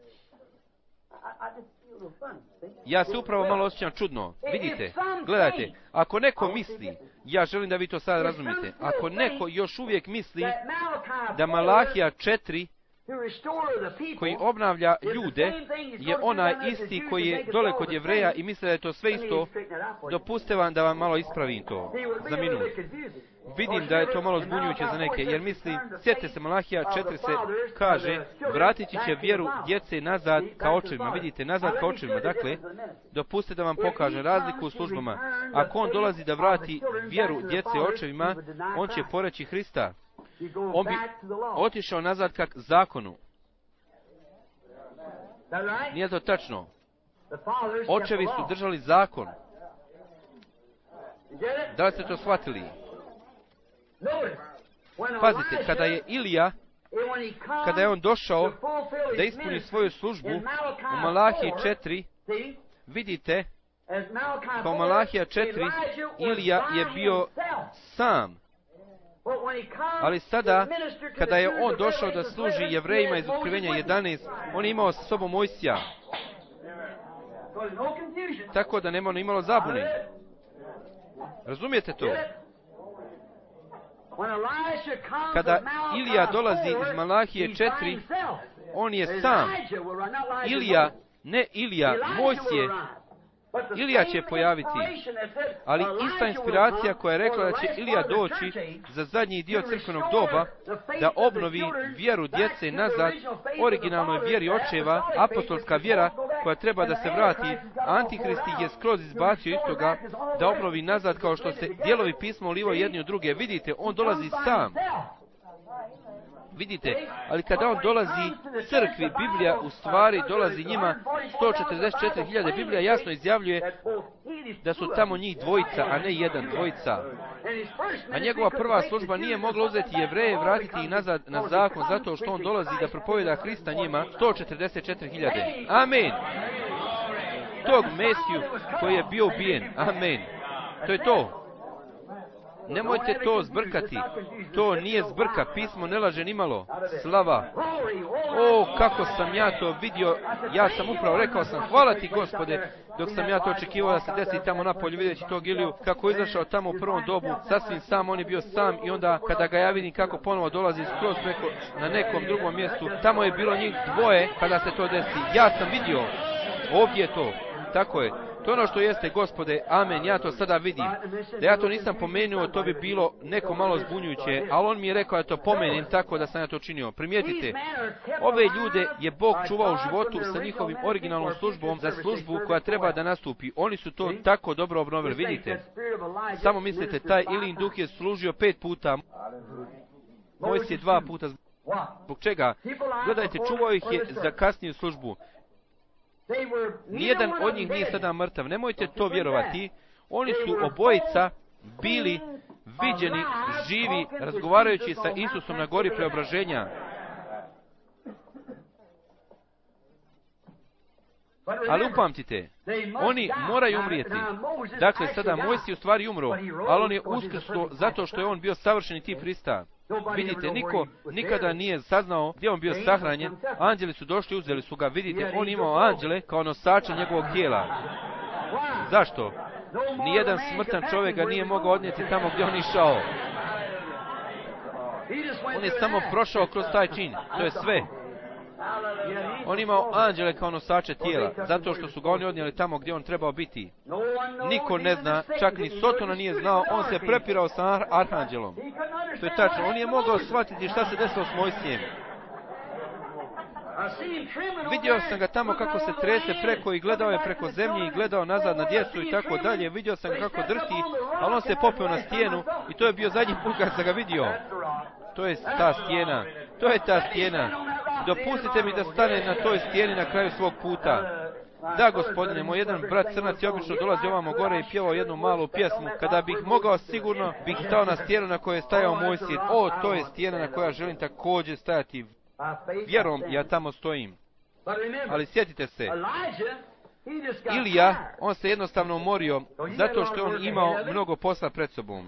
Ja se upravo malo osjećam čudno. Vidite, gledajte, ako neko misli, ja želim da vi to sad razumijete, ako neko još uvijek misli da Malahija četiri koji obnavlja ljude je onaj isti koji je dole kod Jevreja i misle da je to sve isto, dopustite vam da vam malo ispravim to za minut. Vidim da je to malo zbunjujuće za neke, jer mislim, sjetite se, Malahija četiri se kaže, vratit će vjeru djece nazad ka očevima. Vidite, nazad ka očevima. Dakle, dopustite da vam pokažem razliku u službama. Ako on dolazi da vrati vjeru djece očevima, on će poreći Hrista. On bi otišao nazad ka zakonu. Nije to tačno. Očevi su držali zakon. Da li ste to shvatili? Pazite, kada je Ilija, kada je on došao da ispuni svoju službu u Malahiji četiri, vidite, kao Malahija četiri, Ilija je bio sam. Ali sada, kada je on došao da služi Jevrejima iz Otkrivenja jedanaest, on je imao sa sobom Mojsija. Tako da nema imalo zabune. Razumijete to? Kada Ilija dolazi iz Malahije četiri, on je sam. Ilija, ne Ilija, Mojsije. Ilija će pojaviti, ali ista inspiracija koja je rekla da će Ilija doći za zadnji dio crkvenog doba, da obnovi vjeru djece nazad, originalnoj vjeri očeva, apostolska vjera koja treba da se vrati, Antihrist ih je skroz izbacio istoga, da obnovi nazad kao što se dijelovi pisma ulivaju jedni od druge. Vidite, on dolazi sam. Vidite, ali kada on dolazi crkvi, Biblija u stvari dolazi njima sto četrdeset četiri hiljade. Biblija jasno izjavljuje da su tamo njih dvojica, a ne jedan, dvojica. A njegova prva služba nije mogla uzeti Jevreje i vratiti ih nazad na zakon, zato što on dolazi da propovjeda Hrista njima sto četrdeset četiri hiljade. Amen. Tog Mesiju koji je bio ubijen. Amen. To je to. Nemojte to zbrkati. To nije zbrka. Pismo ne laže nimalo. Slava. O, kako sam ja to vidio. Ja sam upravo rekao sam, hvala ti, Gospode, dok sam ja to očekivao da se desi tamo napolju, vidjeći tog Iliju, kako je izašao tamo u prvom dobu, sasvim sam, on je bio sam, i onda kada ga ja vidim kako ponovo dolazi skroz preko, na nekom drugom mjestu, tamo je bilo njih dvoje kada se to desi. Ja sam vidio. Ovdje je to. Tako je. To je ono što jeste, Gospode, amen, ja to sada vidim. Da ja to nisam pomenuo, to bi bilo neko malo zbunjujuće, ali on mi je rekao da to pomenem, tako da sam ja to činio. Primijetite, ove ljude je Bog čuvao u životu sa njihovim originalnom službom za službu koja treba da nastupi. Oni su to tako dobro obnovili, vidite. Samo mislite, taj Ilijin duh je služio pet puta, Mojsije dva puta. Zbog čega? Gledajte, čuvao ih je za kasniju službu. Nijedan od njih nije sada mrtav. Nemojte to vjerovati. Oni su obojica bili viđeni, živi, razgovarajući sa Isusom na gori preobraženja. Ali upamtite, oni moraju umrijeti. Dakle, sada Mojsije u stvari umro, ali on je uskrsnuo zato što je on bio savršeni tip Hrista. Vidite, niko nikada nije saznao gdje on bio sahranjen. Anđeli su došli, uzeli su ga. Vidite, on imao anđele kao nosača njegovog tijela. Zašto? Nijedan smrtan čovjek ga nije mogao odnijeti tamo gdje on išao. On je samo prošao kroz taj čin. To je sve. On imao anđele kao nosače tijela, zato što su ga oni odnijeli tamo gdje on trebao biti. Niko ne zna, čak ni Sotona nije znao, on se prepirao sa arhanđelom. To je tačno, on nije mogao shvatiti šta se desilo s Mojsijem. Vidio sam ga tamo kako se trese preko i gledao je preko zemlje i gledao nazad na djecu i tako dalje. Vidio sam ga kako drhti, ali on se popeo na stijenu i to je bio zadnji put kad sam ga vidio. To je ta stijena, to je ta stijena. Dopustite mi da stane na toj stijeni na kraju svog puta. Da, Gospodine, moj jedan brat crnac je obično dolazi ovamo gore i pjevao jednu malu pjesmu. Kada bih mogao, sigurno bih stao na stijenu na kojoj je stajao Mojsije. O, to je stijena na koja želim također stajati. Vjerom ja tamo stojim. Ali sjetite se, Ilija, on se jednostavno umorio zato što je on imao mnogo posla pred sobom.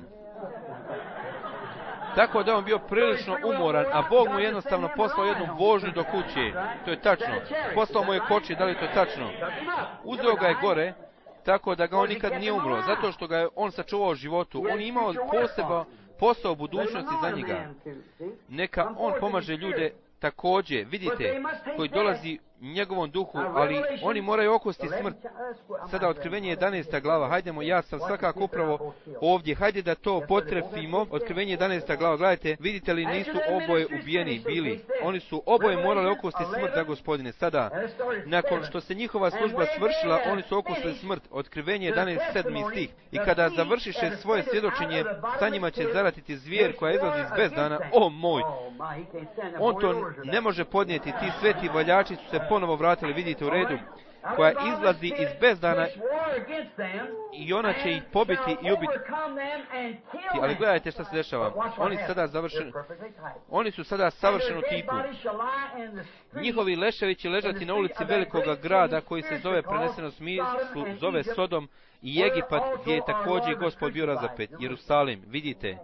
Tako da on bio prilično umoran, a Bog mu jednostavno poslao jednu vožnju do kuće. To je tačno. Poslao mu je koči, da li to je tačno? Uzeo ga je gore, tako da ga on nikad nije umro, zato što ga je on sačuvao životu. On je imao posebno posao u budućnosti za njega. Neka on pomaže ljude također, vidite, koji dolazi njegovom duhu, ali oni moraju okusti smrt. Sada Otkrivenje jedanaesta glava, hajdemo, ja sam svakako upravo ovdje, hajde da to potrefimo. Otkrivenje jedanaesta glava, gledajte, vidite li nisu oboje ubijeni bili. Oni su oboje morali okusti smrt za Gospodine. Sada, nakon što se njihova služba svršila, oni su okustili smrt. Otkrivenje jedanaest sedmi stih. I kada završiše svoje svjedočenje, sa njima će zaratiti zvijer koja izlazi iz bezdana. O moj! On to ne može podnijeti, ti sveti valjači su se ponovo vratili, vidite u redu, koja izlazi iz bezdana i ona će ih pobiti i ubiti. Ali gledajte šta se dešava. Oni, sada završen, oni su sada savršenu tipu. Njihovi leševi će ležati na ulici velikoga grada koji se zove, preneseno smislu, zove Sodom i Egipat, gdje je također Gospod bio razapet. Jerusalim, vidite.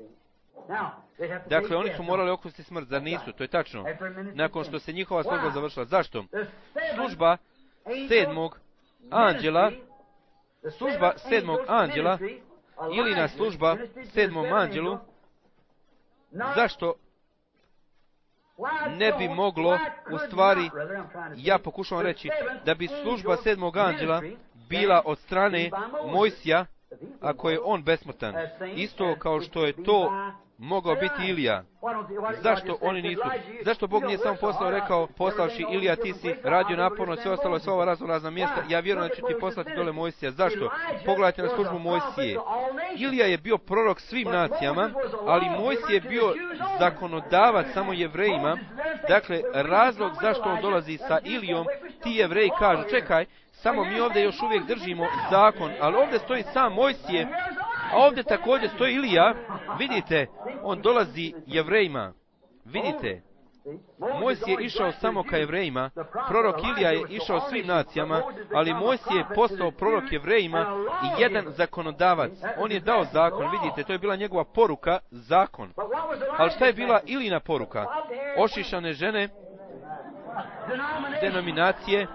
Dakle, oni su morali okusti smrt, zar nisu? To je tačno. Nakon što se njihova služba završila. Zašto? Služba sedmog anđela, služba sedmog anđela, ili na služba sedmom anđelu, zašto ne bi moglo, u stvari, ja pokušavam reći, da bi služba sedmog anđela bila od strane Mojsija, ako je on besmrtan, isto kao što je to mogao biti Ilija. Zašto oni nisu? Zašto Bog nije samo poslao, rekao, poslavši Ilija, ti si radio naporno, sve ostalo, sva ova razno razna mjesta, ja vjerujem da ću ti poslati dole Mojsija. Zašto? Pogledajte na službu Mojsije. Ilija je bio prorok svim nacijama, ali Mojsije je bio zakonodavac samo Jevrejima. Dakle, razlog zašto on dolazi sa Ilijom, ti Jevreji kažu, čekaj, samo mi ovdje još uvijek držimo zakon, ali ovdje stoji sam Mojsije, a ovdje također stoji Ilija. Vidite, on dolazi Jevrejima. Vidite, Mojsije je išao samo ka Jevrejima, prorok Ilija je išao svim nacijama, ali Mojsije je postao prorok Jevrejima i jedan zakonodavac. On je dao zakon, vidite, to je bila njegova poruka, zakon. Ali šta je bila Ilijina poruka? Ošišane žene, denominacije.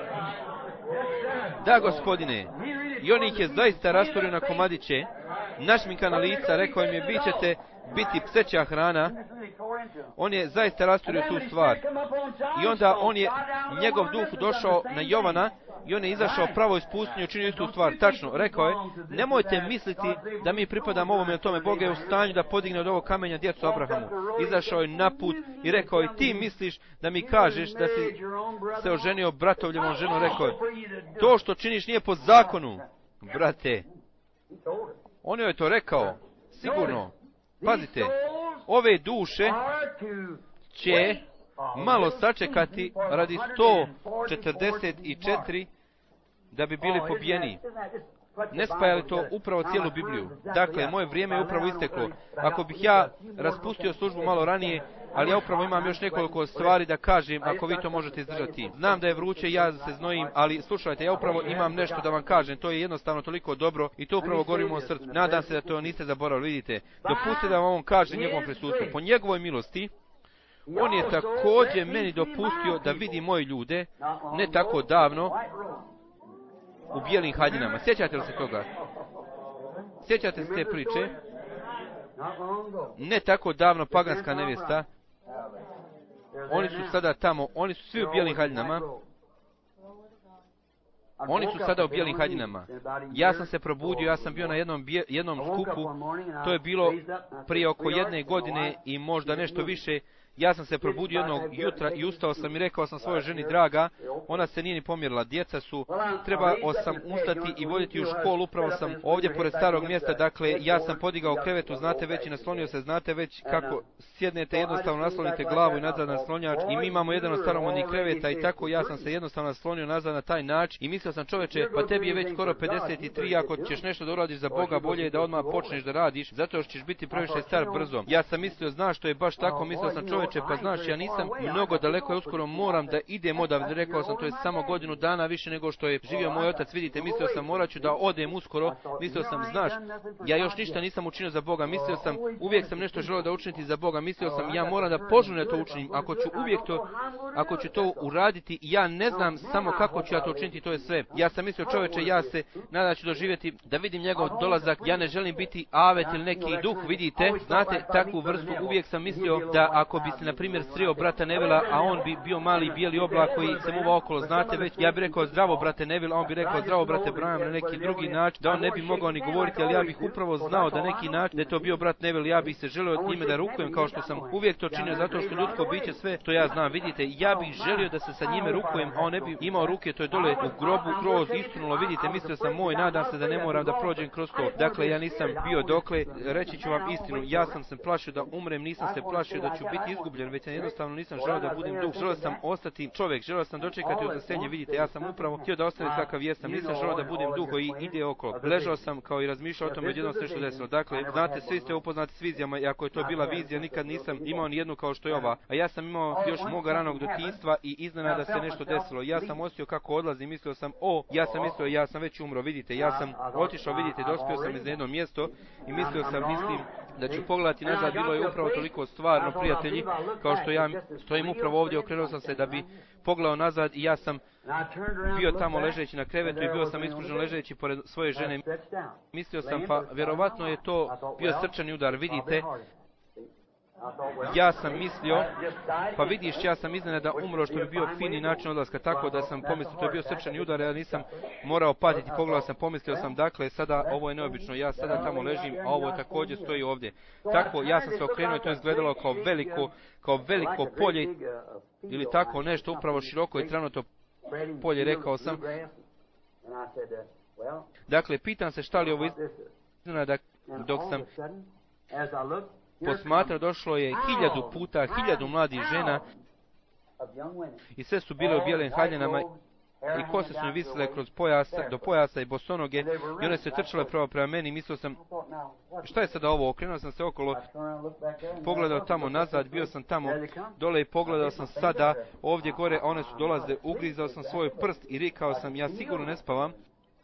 Da, Gospodine, i on ih je zaista rasturio na komadiće, našminkana lica, rekao im je, vi ćete biti pseća hrana, On je zaista rasturio tu stvar. I onda on je, njegov duh došao na Jovana i on je izašao pravo iz pustinje i učinio istu stvar. Tačno, rekao je, nemojte misliti da mi pripadamo ovome, tome. Bog je u stanju da podigne od ovog kamenja djecu Abrahamu. Izašao je na put i rekao je, ti misliš da mi kažeš da si se oženio bratovljevom ženom. Rekao je, to što činiš nije po zakonu, brate. On je to rekao, sigurno. Pazite, ove duše će malo sačekati radi sto četrdeset četiri da bi bili pobijeni. Ne spaja li to upravo cijelu Bibliju? Dakle, moje vrijeme je upravo isteklo. Ako bih ja raspustio službu malo ranije, ali ja upravo imam još nekoliko stvari da kažem, ako vi to možete izdržati. Znam da je vruće, ja se znojim, ali slušajte, ja upravo imam nešto da vam kažem. To je jednostavno toliko dobro i to upravo govorimo o srcu. Nadam se da to niste zaboravili, vidite. Dopustite da vam on kaže njegovom prisustvu. Po njegovoj milosti, on je također meni dopustio da vidi moje ljude, ne tako davno, u bijelim haljinama. Sjećate li se toga? Sjećate se te priče? Ne tako davno paganska nevjesta. Oni su sada tamo, oni su svi u bijelim haljinama. Oni su sada u bijelim haljinama. Ja sam se probudio, ja sam bio na jednom, bije, jednom skupu. To je bilo prije oko jedne godine i možda nešto više. Ja sam se probudio jednog jutra i ustao sam i rekao sam svojoj ženi, draga, ona se nije ni pomjerila, djeca su, trebao sam ustati i voditi u školu, upravo sam ovdje pored starog mjesta, dakle, ja sam podigao krevetu, znate već i naslonio se, znate već kako sjednete, jednostavno naslonite glavu i nazad na naslonjač i mi imamo jedan od staromodnih kreveta i tako ja sam se jednostavno naslonio nazad na taj način i mislio sam, čoveče, pa tebi je već skoro pedeset tri, ako ćeš nešto da uradiš za Boga, bolje je da odmah počneš da radiš, zato što ćeš biti previše star brzo. Ja sam mislio, znaš što je baš tako, mislio sam, čoveče, pa znaš, ja nisam mnogo daleko, ja uskoro moram da idem odavde, rekao sam, to je samo godinu dana više nego što je živio moj otac, vidite, mislio sam, morat ću da odem uskoro, mislio sam, znaš, ja još ništa nisam učinio za Boga, mislio sam, uvijek sam nešto želio da učiniti za Boga, mislio sam, ja moram da požurno to učinim, ako ću uvijek to, ako ću to uraditi, ja ne znam samo kako ću ja to učiniti, to je sve. Ja sam mislio, čoveče, ja se nadam ću doživjeti, da vidim njegov dolazak, ja ne želim biti avet ili neki duh, vidite, znate, takvu vrstu, uvijek sam mislio da ako bi se, na primjer, sreo brata Nevila, a on bi bio mali bijeli oblak koji se muva okolo, znate već, ja bih rekao zdravo brate Nevil, a on bi rekao zdravo brate Branham na neki drugi način, da on ne bi mogao ni govoriti, ali ja bih upravo znao da neki način, da je to bio brat Nevil, ja bih se želio od njime da rukujem kao što sam uvijek to činio, zato što ljudsko biće sve što ja znam, vidite, ja bih želio da se sa njime rukujem, a on ne bi imao ruke, to je dole u grobu kroz istrunulo, vidite, mislio sam moj, nadam se da ne moram da prođem kroz to, dakle ja nisam bio dokle, reći ću vam istinu, ja sam se plašio da umrem, nisam se plašio da ću biti izgubljen, već jednostavno nisam želeo da budem duh, želeo sam ostati čovjek, želeo sam dočekati ukrštenje, vidite, ja sam upravo htio da ostanem kakav jesam, nisam želeo da budem duh koji ide okolo. Ležao sam kao i razmišljao o tome, odjednom se nešto desilo. Dakle, znate, svi ste upoznati s vizijama i ako je to bila vizija, nikad nisam imao ni jednu kao što je ova. A ja sam imao još moga ranog djetinjstva i iznenada se nešto desilo. Ja sam osjetio kako odlazi, mislio sam, o, ja sam mislio, ja sam već umro, vidite, ja sam otišao, vidite, dospio sam iz jedno mjesto i mislio sam, mislim, da ću pogledati nazad, bilo je upravo toliko stvarno, prijatelji, kao što ja stojim upravo ovdje, okrenuo sam se da bi pogledao nazad i ja sam bio tamo ležeći na krevetu i bio sam iskružen ležeći pored svoje žene. Mislio sam, pa vjerovatno je to bio srčani udar, vidite. Ja sam mislio, pa vidiš, ja sam iznenada umro, što bi bio fini način odlaska, tako da sam pomislio, to je bio srčani udar, ja nisam morao patiti, pogledao sam, pomislio sam, dakle, sada ovo je neobično, ja sada tamo ležim, a ovo također stoji ovdje. Tako, ja sam se okrenuo i to je izgledalo kao veliko, kao veliko polje, ili tako nešto, upravo široko i travnato polje, rekao sam. Dakle, pitam se šta li ovo iznenada, dok sam posmatrao, došlo je hiljadu puta, hiljadu mladih žena i sve su bile u bijelim haljinama i kose su mi visile kroz pojasa, do pojasa i bosonoge i one se trčale pravo prema meni i mislio sam, šta je sada ovo, okrenuo sam se okolo, pogledao tamo nazad, bio sam tamo dole i pogledao sam sada ovdje gore, a one su dolaze, ugrizao sam svoj prst i rikao sam, ja sigurno ne spavam.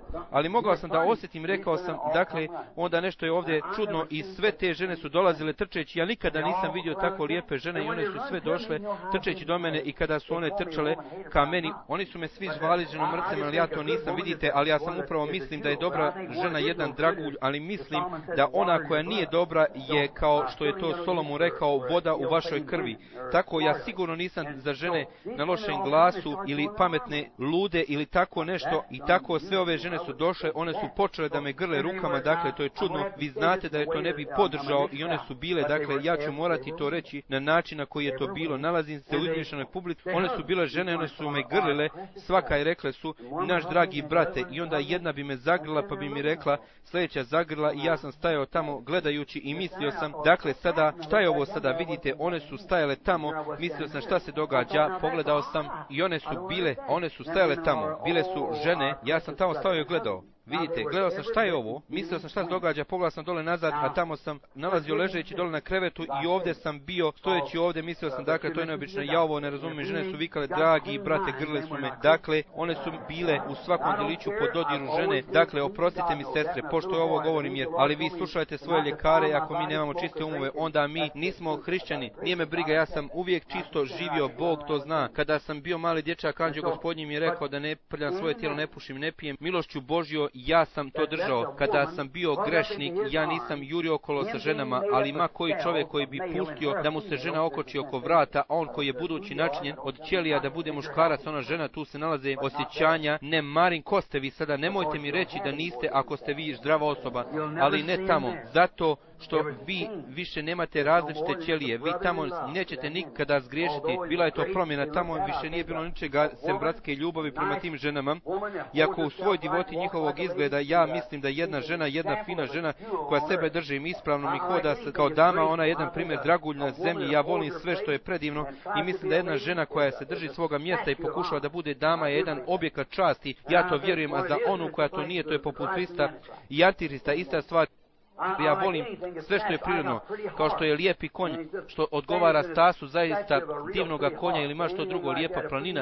ali mogao sam da osjetim, rekao sam, dakle, onda nešto je ovdje čudno i sve te žene su dolazile trčeći, ja nikada nisam vidio tako lijepe žene i one su sve došle trčeći do mene i kada su one trčale ka meni, oni su me svi zvali ženom mrcem, ali ja to nisam, vidite, ali ja sam upravo mislim da je dobra žena jedan dragulj, ali mislim da ona koja nije dobra je, kao što je to Solomon rekao, voda u vašoj krvi. Tako ja sigurno nisam za žene na lošem glasu ili pametne, lude ili tako nešto, i tako sve ove žene su došle, one su počele da me grle rukama, dakle to je čudno, vi znate da je to ne bi podržao i one su bile, dakle ja ću morati to reći na način na koji je to bilo, nalazim se u izmišljenoj publici, one su bile žene, one su me grlile, svaka je rekle su, naš dragi brate, i onda jedna bi me zagrla pa bi mi rekla, sljedeća zagrla, i ja sam stajao tamo gledajući i mislio sam, dakle sada, šta je ovo sada, vidite, one su stajale tamo, mislio sam šta se događa, pogledao sam i one su bile, one su stajale tamo, bile su žene, ja sam tamo stao i gledao. Vidite, gledao sam šta je ovo, mislio sam šta se događa, pogledao sam dole nazad, a tamo sam nalazio ležeći dole na krevetu i ovdje sam bio, stojeći ovdje, mislio sam, dakle, to je neobično, ja ovo ne razumijem, žene su vikale, dragi brate, grle su me, dakle, one su bile u svakom djeliću pod dodiru žene, dakle, oprostite mi sestre, pošto je ovo govorim, jer, ali vi slušajte svoje ljekare, ako mi nemamo čiste umove, onda mi nismo hrišćani, nije me briga, ja sam uvijek čisto živio, Bog to zna, kada sam bio mali dječak, anđeo Gospodnji mi je rekao da ne prljam svoje tijelo, ne pušim, ne pijem, milošću Božjo, ja sam to držao. Kada sam bio grešnik, ja nisam jurio okolo sa ženama, ali ima koji čovjek koji bi pustio da mu se žena okoči oko vrata, a on koji je budući načinjen od ćelija da bude muškarac, ona žena, tu se nalaze osjećanja. Ne marim ko ste vi sada, nemojte mi reći da niste ako ste vi zdrava osoba, ali ne tamo, zato što vi više nemate različite ćelije, vi tamo nećete nikada zgriješiti, bila je to promjena, tamo više nije bilo ničega sem bratske ljubavi prema tim ženama, iako u svoj divoti njihovog izgleda, ja mislim da jedna žena, jedna fina žena koja sebe drži ispravno mi hoda kao dama, ona je jedan primjer dragulj na zemlji, ja volim sve što je predivno i mislim da jedna žena koja se drži svoga mjesta i pokušava da bude dama je jedan objekat časti, ja to vjerujem, a za onu koja to nije, to je poput Krista i Antikrista, ista stvar. Ja volim sve što je prirodno, kao što je lijepi konj, što odgovara stasu zaista divnoga konja ili ma što drugo, lijepa planina,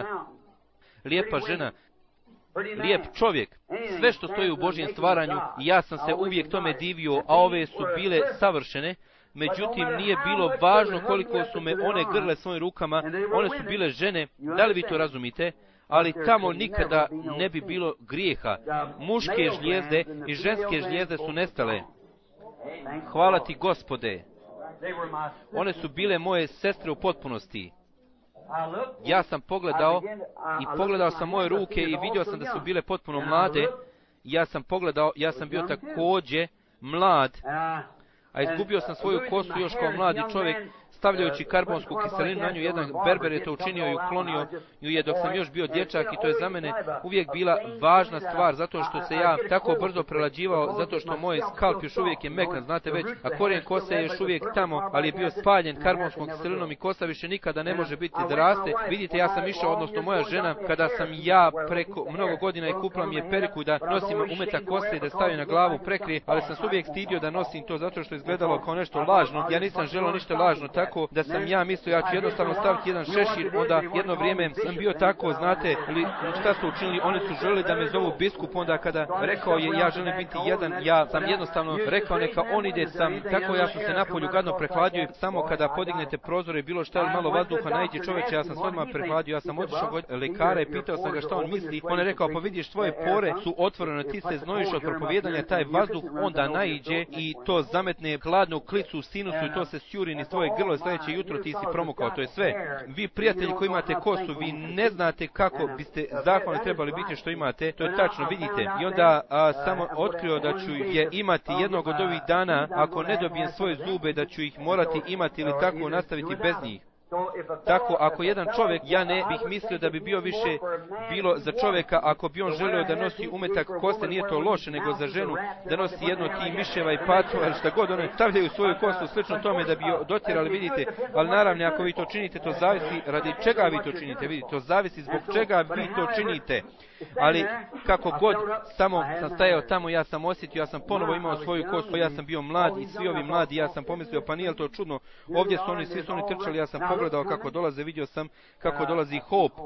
lijepa žena, lijep čovjek, sve što stoji u Božjem stvaranju, i ja sam se uvijek tome divio, a ove su bile savršene, međutim nije bilo važno koliko su me one grle svojim rukama, one su bile žene, da li vi to razumite? Ali tamo nikada ne bi bilo grijeha, muške žlijezde i ženske žlijezde su nestale. Hvala ti, Gospode. One su bile moje sestre u potpunosti. Ja sam pogledao i pogledao sam moje ruke i vidio sam da su bile potpuno mlade. Ja sam pogledao, ja sam bio također mlad, a izgubio sam svoju kosu još kao mladi čovjek, stavljajući karbonsku kiselinu na nju. Jedan berber je to učinio i uklonio ju je dok sam još bio dječak, i to je za mene uvijek bila važna stvar, zato što se ja tako brzo prelađivao, zato što moj skalp još uvijek je mekan, znate već, a korijen kose je još uvijek tamo, ali je bio spaljen karbonskom kiselinom i kosa više nikada ne može biti da raste. Vidite, ja sam išao, odnosno moja žena, kada sam ja preko mnogo godina i kupila mi je periku da nosim umetak kose i da stavim na glavu prekrije, ali sam se uvijek stidio da nosim to zato što je izgledalo kao nešto lažno. Ja nisam želeo ništa lažno, tako da sam ja mislio ja ću jednostavno staviti jedan šešir. Onda jedno vrijeme sam bio tako, znate li šta su učinili, oni su želeli da me zovu biskup, onda kada rekao je ja želim biti jedan, ja sam jednostavno rekao neka on ide sam, tako ja sam se napolju gadno prehladio i samo kada podignete prozore bilo šta ili malo vazduha naiđe čoveče, ja sam se odmah prehladio, ja sam otišao kod lekara i pitao sam ga šta on misli, on je rekao pa vidiš tvoje pore su otvorene, ti se znojiš od propovijedanja, taj vazduh onda naiđe i to zametne hladnu klicu u sinusu i to se sjuri niz tvoje grlo, sljedeće jutro ti si promukao, to je sve. Vi prijatelji koji imate kosu, vi ne znate kako biste zahvalni trebali biti što imate, to je tačno, vidite. I onda a, samo otkrio da ću je imati jednog od ovih dana, ako ne dobijem svoje zube, da ću ih morati imati ili tako nastaviti bez njih. Tako, ako jedan čovjek, ja ne bih mislio da bi bio više bilo za čovjeka, ako bi on želio da nosi umetak kose, nije to loše, nego za ženu da nosi jedno od tih miševa i pacova ili šta god, one stavljaju svoju kosu slično tome da bi jo dotjerali, vidite, ali naravno ako vi to činite, to zavisi radi čega vi to činite, vidite, to zavisi zbog čega vi to činite. Ali kako god, samo sam stajao tamo, ja sam osjetio, ja sam ponovo imao svoju kosu, ja sam bio mlad i svi ovi mladi, ja sam pomislio pa nije li to čudno, ovdje su oni, svi su oni trčali, ja sam pogledao kako dolaze, vidio sam kako dolazi Hope,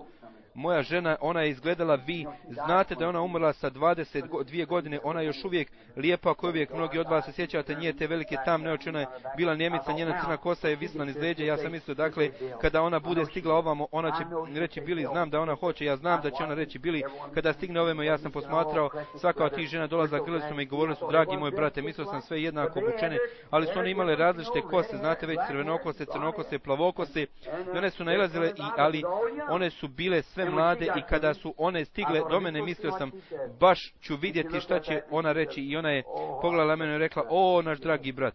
moja žena, ona je izgledala, vi znate da je ona umrla sa dvadeset dvije godine, ona je još uvijek lijepa, ako uvijek mnogi od vas se sjećate, nije te velike tamne oči, ona je bila Njemica, njena crna kosa je visla niz leđa, ja sam mislio, dakle, kada ona bude stigla ovamo, ona će reći, Bili, znam da ona hoće, ja znam da će ona reći, Bili, kada stigne ovamo, ja sam posmatrao, svaka od tih žena dolaza, grli su me i govorili su, dragi moj brate, mislio sam sve jednako obučene, ali su one imale različite kose, znate već, crvenokose, crnokose, plavokose, i one su nailazile, i, ali one su bile sve mlade i kada su one stigle do mene, mislio sam, baš ću vidjeti šta će ona reći, i ona je pogledala mene i rekla, o, naš dragi brat.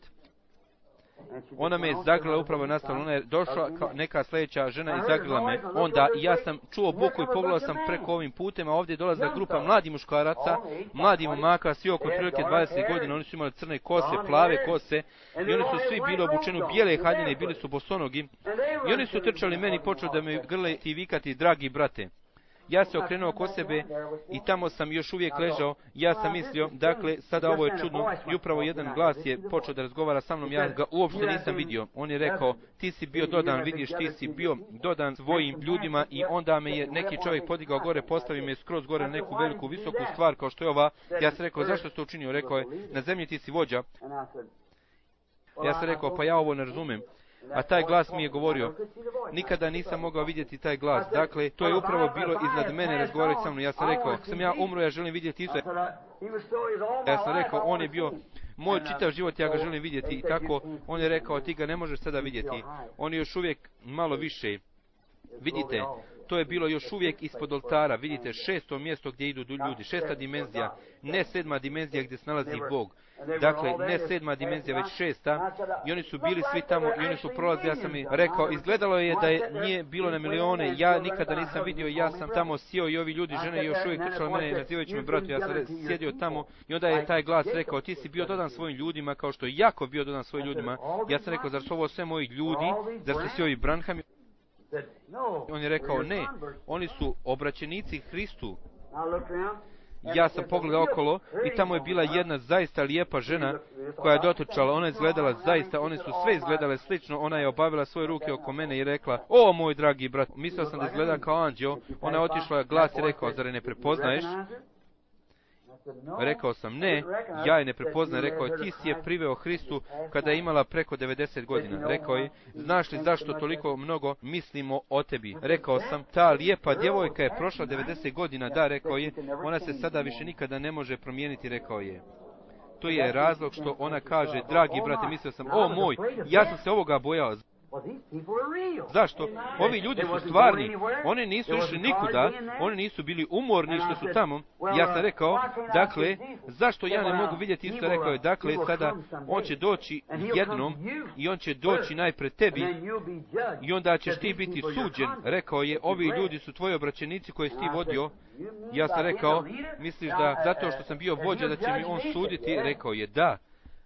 Ona me je zagrila upravo nastavno, ona je došla kao neka sljedeća žena i zagrila me. Onda ja sam čuo buku i pogledao sam preko ovim putem, a ovdje je dolazila grupa mladih muškaraca, mladih momaka, svi oko otprilike dvadeset godina, oni su imali crne kose, plave kose, i oni su svi bili obučeni u bijele haljine i bili su bosonogi, i oni su trčali meni i počeli da me grle i vikati, dragi brate. Ja se okrenuo oko sebe i tamo sam još uvijek ležao, ja sam mislio, dakle, sada ovo je čudno, i upravo jedan glas je počeo da razgovara sa mnom, ja ga uopšte nisam vidio. On je rekao, ti si bio dodan, vidiš, ti si bio dodan svojim ljudima, i onda me je neki čovjek podigao gore, postavio me skroz gore na neku veliku, visoku stvar kao što je ova. Ja sam rekao, zašto si to učinio? Rekao je, na zemlji ti si vođa. Ja sam rekao, pa ja ovo ne razumem. A taj glas mi je govorio, nikada nisam mogao vidjeti taj glas, dakle, to je upravo bilo iznad mene razgovarati sa mnom. Ja sam rekao, ako sam ja umro, ja želim vidjeti Isusa. Ja sam rekao, on je bio moj čitav život, ja ga želim vidjeti, i tako on je rekao, ti ga ne možeš sada vidjeti, on je još uvijek malo više. Vidite, to je bilo još uvijek ispod oltara, vidite, šesto mjesto gdje idu ljudi, šesta dimenzija, ne sedma dimenzija gdje se nalazi Bog. Dakle, ne sedma dimenzija, već šesta, i oni su bili svi tamo, i oni su prolazili, ja sam im rekao, izgledalo je da je nije bilo na milione, ja nikada nisam vidio, ja sam tamo sjeo, i ovi ljudi, žene još uvijek trčali mene, nazivajući me bratu, ja sam sjedio tamo, i onda je taj glas rekao, ti si bio dodan svojim ljudima, kao što je Jakov bio dodan svojim ljudima. Ja sam rekao, zar su ovo sve moji ljudi, zar su svi ovi Branhami? On je rekao, ne, oni su obraćenici Hristu. Ja sam pogledao okolo i tamo je bila jedna zaista lijepa žena koja je dotrčala, ona je izgledala zaista, one su sve izgledale slično, ona je obavila svoje ruke oko mene i rekla, o moj dragi brat, mislio sam da izgleda kao anđeo, ona je otišla, glas i rekao, zar je ne prepoznaješ? Rekao sam, ne, ja je ne prepoznajem. Rekao je, ti si je priveo Hristu kada je imala preko devedeset godina. Rekao je, znaš li zašto toliko mnogo mislimo o tebi? Rekao sam, ta lijepa djevojka je prošla devedeset godina, da, rekao je, ona se sada više nikada ne može promijeniti, rekao je. To je razlog što ona kaže, dragi brate, mislio sam, o moj, ja sam se ovoga bojao. Zašto? Ovi ljudi su stvarni, oni nisu išli nikuda, oni nisu bili umorni što su tamo. Ja sam rekao, dakle, zašto ja ne mogu vidjeti Isusa? Rekao je, dakle, sada on će doći jednom i on će doći najpred tebi i onda ćeš ti biti suđen. Rekao je, ovi ljudi su tvoji obraćenici koje si ti vodio. Ja sam rekao, misliš da zato što sam bio vođa da će mi on suditi? Rekao je, da.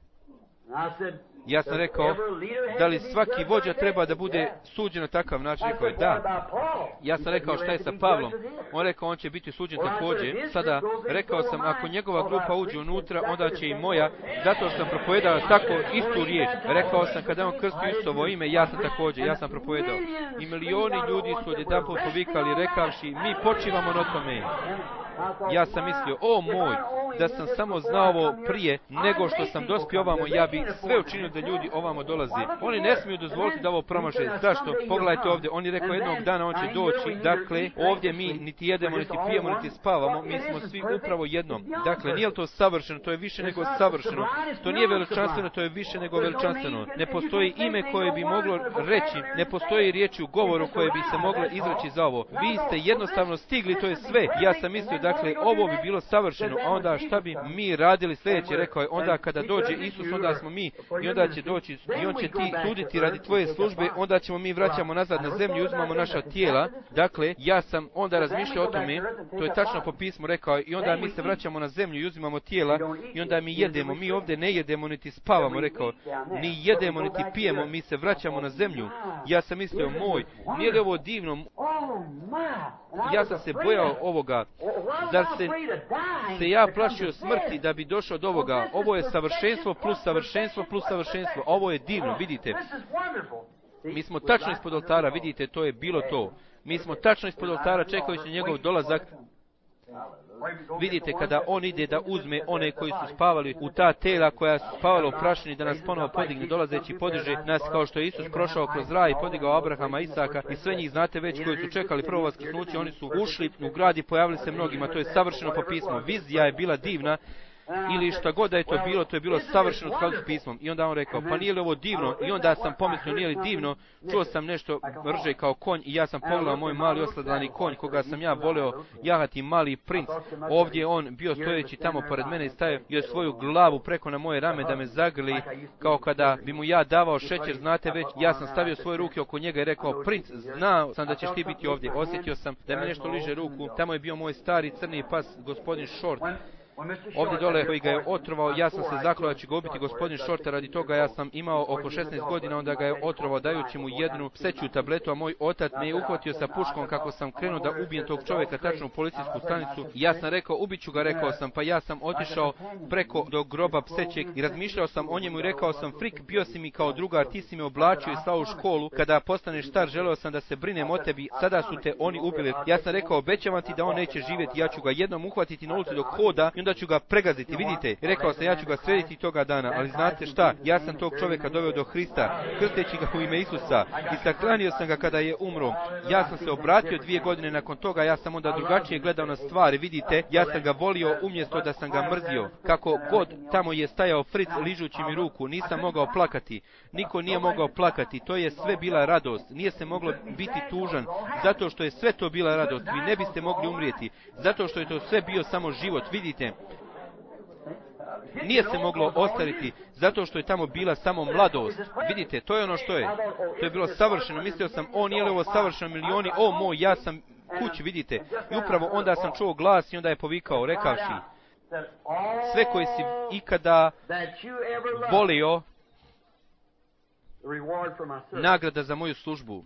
Ja sam rekao, da li svaki vođa treba da bude suđen na takav način? Rekao je, da. Ja sam rekao, šta je sa Pavlom? On rekao, on će biti suđen također. Sada, rekao sam, ako njegova grupa uđe unutra, onda će i moja, zato što sam propovedao tako istu riječ. Rekao sam, kada on krstio Isusovo ime, ja sam također, ja sam propovedao. I milioni ljudi su odjedanput povikali, rekavši, mi počivamo na tome. Ja sam mislio, o moj, da sam samo znao ovo prije nego što sam dospio ovamo, ja bi sve učinio da ljudi ovamo dolazi. Oni ne smiju dozvoliti da ovo promaše. Zašto? Pogledajte ovdje, on je rekao jednog dana on će doći, dakle, ovdje mi niti jedemo, niti pijemo, niti spavamo, mi smo svi upravo jednom. Dakle, nije to savršeno, to je više nego savršeno. To nije veličanstveno, to je više nego veličanstveno. Ne postoji ime koje bi moglo reći, ne postoji riječi u govoru koje bi se mogle izreći za ovo. Vi ste jednostavno stigli, to je sve. Ja sam mislio, dakle, ovo bi bilo savršeno, a onda šta bi mi radili sljedeće? Rekao je, onda kada dođe Isus, onda smo mi, i onda će doći, i on će ti suditi radi tvoje službe, onda ćemo mi vraćamo nazad na zemlju i uzmamo naša tijela. Dakle, ja sam onda razmišljao o tome, to je tačno po pismu rekao, i onda mi se vraćamo na zemlju i uzimamo tijela, i onda mi jedemo, mi ovdje ne jedemo niti spavamo, rekao, ni jedemo niti pijemo, mi se vraćamo na zemlju. Ja sam mislio, moj, nije li ovo divno? Ja sam se bojao ovoga. Zar se, se ja plašio smrti da bi došao do ovoga? Ovo je savršenstvo plus savršenstvo plus savršenstvo. Ovo je divno, vidite. Mi smo tačno ispod oltara, vidite, to je bilo to. Mi smo tačno ispod oltara čekajući njegov dolazak. Vidite, kada on ide da uzme one koji su spavali u ta tela koja su spavala u prašini, da nas ponovo podigne, dolazeći podiže nas kao što je Isus prošao kroz raj i podigao Abrahama, Isaka i sve njih znate već koji su čekali prvo vaskrsnuće, oni su ušli u grad i pojavili se mnogima, to je savršeno po pismu. Vizija je bila divna, ili šta god da je to bilo, to je bilo savršeno u skladu s pismom. I onda on rekao, pa nije li ovo divno? I onda sam pomislio, nije li divno? Čuo sam nešto rže kao konj i ja sam pogledao moj mali osladlani konj, koga sam ja voleo jahati, mali princ. Ovdje je on bio stojeći tamo pored mene i stavio je svoju glavu preko na moje rame da me zagrli, kao kada bi mu ja davao šećer, znate već. Ja sam stavio svoje ruke oko njega i rekao, princ, znao sam da ćeš ti biti ovdje. Osjetio sam da mi nešto liže ruku. Tamo je bio moj stari crni pas, gospodin Short. Ovdje dole koji ga je otrovao, ja sam se zaklao da će ga ubiti gospodin Shorta, radi toga ja sam imao oko šesnaest godina, onda ga je otrovao dajući mu jednu pseću tabletu, a moj otac me je uhvatio sa puškom kako sam krenuo da ubijem tog čovjeka tačno u policijsku stanicu. Ja sam rekao, ubiću ga, rekao sam, pa ja sam otišao preko do groba psećeg i razmišljao sam o njemu i rekao sam, Frik, bio si mi kao drugar, ti si me oblačio i slao u školu, kada postaneš star želeo sam da se brinem o tebi, sada su te oni ubili. Ja sam rekao, obećavam ti da on neće živjeti, ja ću ga jednom uhvatiti na ulici dok hoda i onda ću ga pregaziti, vidite. I rekao sam, ja ću ga srediti toga dana, ali znate šta, ja sam tog čovjeka doveo do Hrista, krsteći ga u ime Isusa i sahranio sam ga kada je umro. Ja sam se obratio dvije godine nakon toga, ja sam onda drugačije gledao na stvari, vidite, ja sam ga volio umjesto da sam ga mrzio. Kako god tamo je stajao Fritz ližući mi ruku, nisam mogao plakati, niko nije mogao plakati, to je sve bila radost, nije se moglo biti tužan, zato što je sve to bila radost, vi ne biste mogli umrijeti, zato što je to sve bio samo život, vidite. Nije se moglo ostariti, zato što je tamo bila samo mladost. Vidite, to je ono što je. To je bilo savršeno. Mislio sam, o, nije li ovo savršeno milioni, o moj, ja sam kući, vidite. I upravo onda sam čuo glas i onda je povikao, rekavši, sve koji si ikada volio, nagrada za moju službu.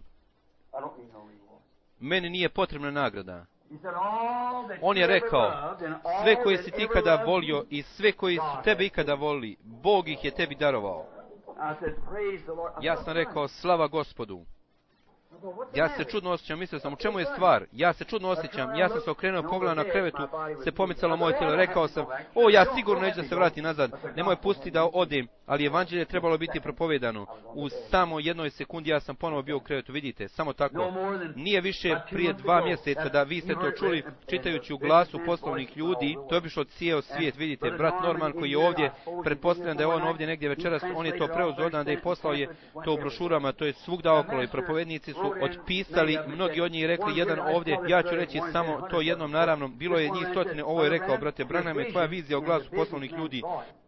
Meni nije potrebna nagrada. On je rekao, sve koje si ti ikada volio i sve koji su tebe ikada volili, Bog ih je tebi darovao. Ja sam rekao, slava Gospodu. Ja se čudno osjećam, mislio sam, u čemu je stvar? Ja se čudno osjećam, ja sam se okrenuo, pogledao na krevetu, se pomicalo moje tijelo, rekao sam, o, ja sigurno neću da se vrati nazad, nemoj pustiti da odem, ali evanđelje je trebalo biti propovedano. U samo jednoj sekundi ja sam ponovo bio u krevetu, vidite, samo tako. Nije više prije dva mjeseca da vi ste to čuli, čitajući u glasu poslovnih ljudi, to je obišlo cijeo svijet, vidite, brat Norman koji je ovdje, pretpostavljam da je on ovdje negdje večeras, on je to preuzeo odande i poslao je to u brošurama, to je svugda okolo i propovednici su otpisali, mnogi od njih rekli, jedan ovdje, ja ću reći samo to jednom, naravno, bilo je njih stotine, ovo je rekao, brate Branham, je tvoja vizija o glasu poslovnih ljudi.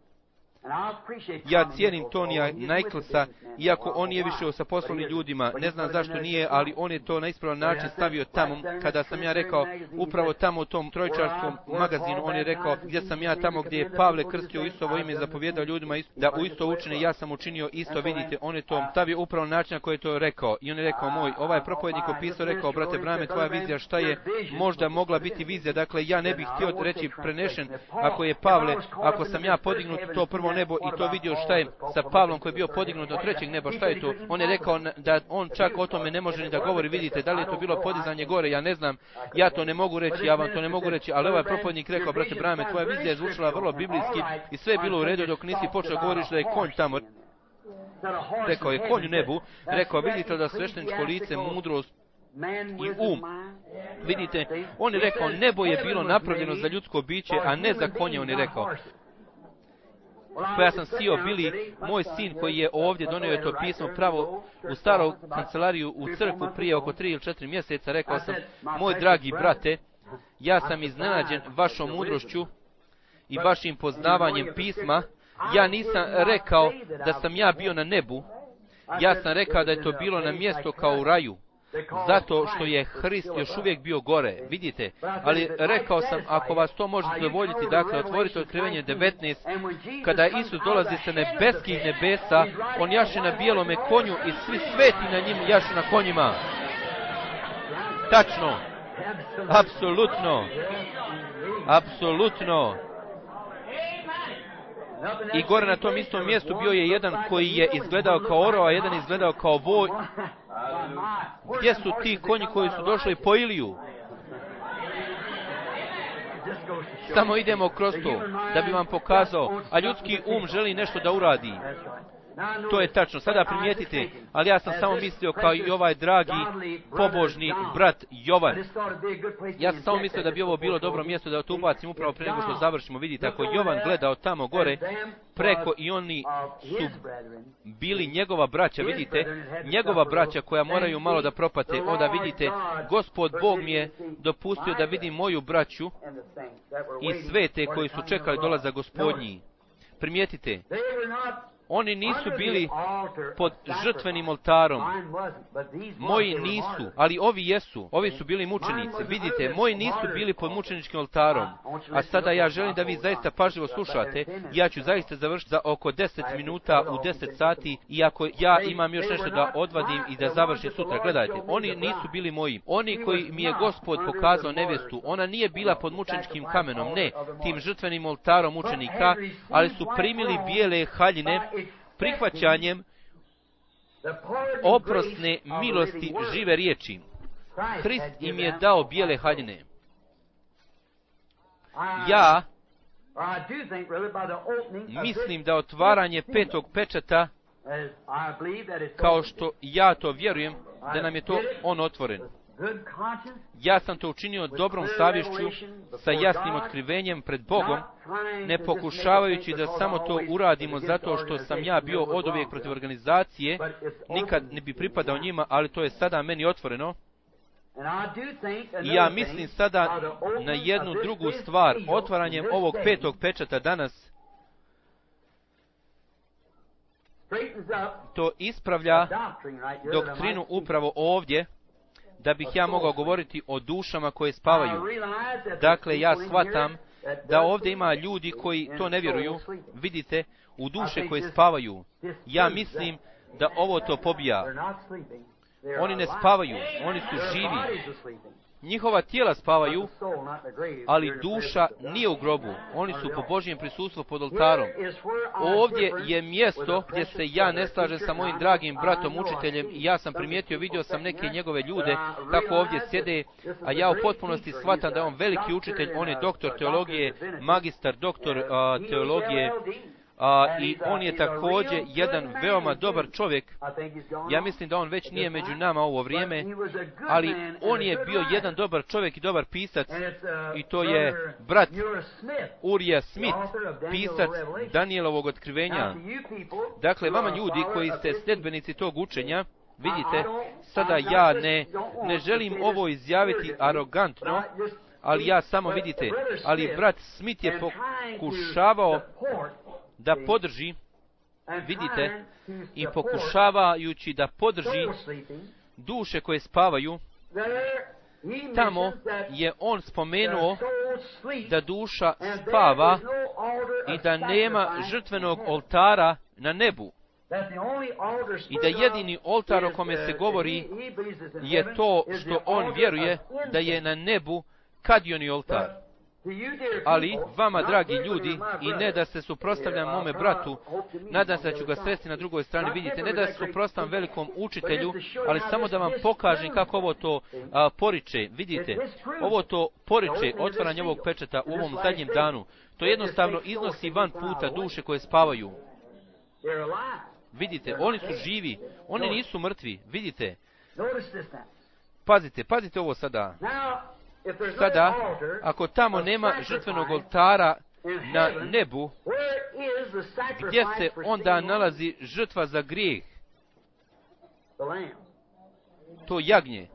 Ja cijenim Tonija Nicolsa, iako on nije više sa poslovnim ljudima, ne znam zašto nije, ali on je to na ispravan način stavio tamo, kada sam ja rekao, upravo tamo u tom trojčarskom magazinu, on je rekao, gdje sam ja tamo gdje je Pavle krstio u Istovo ime i zapovjedao ljudima da u isto učine, ja sam učinio isto, vidite, on je to stavio upravo na način na koji je to rekao, i on je rekao, moj, ovaj propovednik opisao, rekao, brate Brame, tvoja vizija šta je možda mogla biti vizija, dakle, ja ne bih htio reći prenešen, ako je Pavle, ako sam ja podignut to prvo nebo i to vidio šta je sa Pavlom koji je bio podignut do trećeg neba, šta je to? On je rekao da on čak o tome ne može ni da govori, vidite, da li je to bilo podizanje gore, ja ne znam, ja to ne mogu reći, ja vam to ne mogu reći, ali ovaj propovednik rekao, brate Brame, tvoja vizija je zvučila vrlo biblijski i sve je bilo u redu dok nisi počeo govoriš da je konj tamo. Rekao je konj u nebu, rekao, vidite da svešteničko lice, mudrost i um. Vidite, on je rekao, nebo je bilo napravljeno za ljudsko biće, a ne za konje, on je rekao. Pa ja sam sio bili, moj sin koji je ovdje donio je to pismo pravo u staru kancelariju u crkvu prije oko tri ili četiri mjeseca, rekao sam, moj dragi brate, ja sam iznenađen vašom mudrošću i vašim poznavanjem pisma, ja nisam rekao da sam ja bio na nebu, ja sam rekao da je to bilo na mjesto kao u raju. Zato što je Hrist još uvijek bio gore, vidite, ali rekao sam, ako vas to može zadovoljiti, dakle, otvorite Otkrivenje devetnaest, kada Isus dolazi sa nebeskih nebesa, on jaše na bijelome konju i svi sveti na njim jašu na konjima. Tačno, apsolutno, apsolutno. I gore na tom istom mjestu bio je jedan koji je izgledao kao orao, a jedan izgledao kao voj. Gdje su ti konji koji su došli po Iliju? Samo idemo kroz to, da bi vam pokazao, a ljudski um želi nešto da uradi. To je tačno, sada primijetite, ali ja sam samo mislio kao i ovaj dragi, pobožni brat Jovan. Ja sam samo mislio da bi ovo bilo dobro mjesto da to ubacim upravo prije nego što završimo. Vidite, ako Jovan gledao tamo gore, preko i oni su bili njegova braća, vidite, njegova braća koja moraju malo da propate, onda vidite, Gospod Bog mi je dopustio da vidim moju braću i svete koji su čekali dolazak Gospodnji. Primijetite, oni nisu bili pod žrtvenim oltarom. Moji nisu, ali ovi jesu. Ovi su bili mučenici. Vidite, moji nisu bili pod mučeničkim oltarom. A sada ja želim da vi zaista pažljivo slušate. Ja ću zaista završiti za oko deset minuta u deset sati. I ako ja imam još nešto da odvadim i da završim sutra, gledajte, oni nisu bili moji. Oni koji mi je Gospod pokazao nevjestu, ona nije bila pod mučeničkim kamenom, ne, tim žrtvenim oltarom mučenika, ali su primili bijele haljine prihvaćanjem oprosne milosti žive riječi. Hrist im je dao bijele haljine. Ja mislim da otvaranje petog pečata, kao što ja to vjerujem, da nam je to on otvoren. Ja sam to učinio dobrom savješću, sa jasnim otkrivenjem pred Bogom, ne pokušavajući da samo to uradimo zato što sam ja bio oduvijek protiv organizacije, nikad ne bi pripadao njima, ali to je sada meni otvoreno. I ja mislim sada na jednu drugu stvar, otvaranjem ovog petog pečata danas, to ispravlja doktrinu upravo ovdje, da bih ja mogao govoriti o dušama koje spavaju. Dakle, ja shvatam da ovdje ima ljudi koji to ne vjeruju, vidite, u duše koje spavaju. Ja mislim da ovo to pobija. Oni ne spavaju, oni su živi. Njihova tijela spavaju, ali duša nije u grobu. Oni su po Božjem prisustvu pod oltarom. Ovdje je mjesto gdje se ja ne slažem sa mojim dragim bratom učiteljem i ja sam primijetio, vidio sam neke njegove ljude kako ovdje sjede, a ja u potpunosti shvatam da je on veliki učitelj, on je doktor teologije, magistar doktor a, teologije, A, i on je također jedan veoma dobar čovjek. Ja mislim da on već nije među nama ovo vrijeme, ali on je bio jedan dobar čovjek i dobar pisac, i to je brat Uriah Smith, pisac Danielovog otkrivenja. Dakle, vama ljudi koji ste sljedbenici tog učenja, vidite, sada ja ne, ne želim ovo izjaviti arogantno, ali ja samo vidite, ali brat Smith je pokušavao da podrži, vidite, i pokušavajući da podrži duše koje spavaju, tamo je on spomenuo da duša spava i da nema žrtvenog oltara na nebu. I da jedini oltar o kome se govori je to što on vjeruje da je na nebu Kadioni oltar. Ali, vama, dragi ljudi, i ne da se suprotstavljam mome bratu, nadam se da ću ga sresti na drugoj strani, vidite, ne da se suprotstavljam velikom učitelju, ali samo da vam pokažem kako ovo to a, poriče, vidite, ovo to poriče otvaranje ovog pečata u ovom zadnjem danu. To jednostavno iznosi van puta duše koje spavaju. Vidite, oni su živi, oni nisu mrtvi, vidite. Pazite, pazite ovo sada. Sada, ako tamo nema žrtvenog oltara na nebu, gdje se onda nalazi žrtva za grijeh? To jagnje.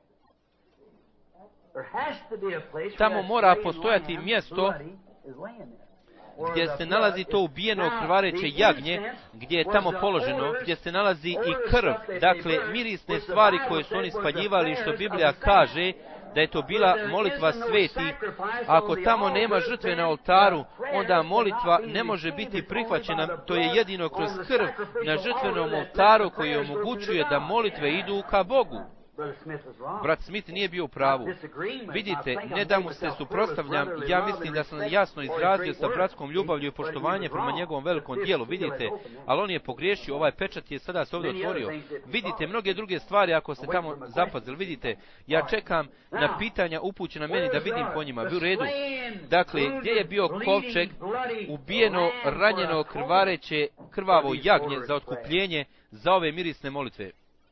Tamo mora postojati mjesto gdje se nalazi to ubijeno krvareće jagnje, gdje je tamo položeno, gdje se nalazi i krv, dakle mirisne stvari koje su oni spaljivali, što Biblija kaže da je to bila molitva sveti. Ako tamo nema žrtve na oltaru, onda molitva ne može biti prihvaćena, to je jedino kroz krv na žrtvenom oltaru koji omogućuje da molitve idu ka Bogu. Brat Smith nije bio u pravu. Vidite, ne da mu se suprotstavljam, ja mislim da sam jasno izrazio sa bratskom ljubavlju i poštovanje prema njegovom velikom dijelu, vidite, ali on je pogriješio, ovaj pečat je sada se ovdje otvorio. Vidite, mnoge druge stvari ako ste tamo zapazili, vidite, ja čekam na pitanja upućena meni da vidim po njima, bi u redu. Dakle, gdje je bio kovčeg, ubijeno, ranjeno, krvareće, krvavo jagnje za otkupljenje za ove mirisne molitve?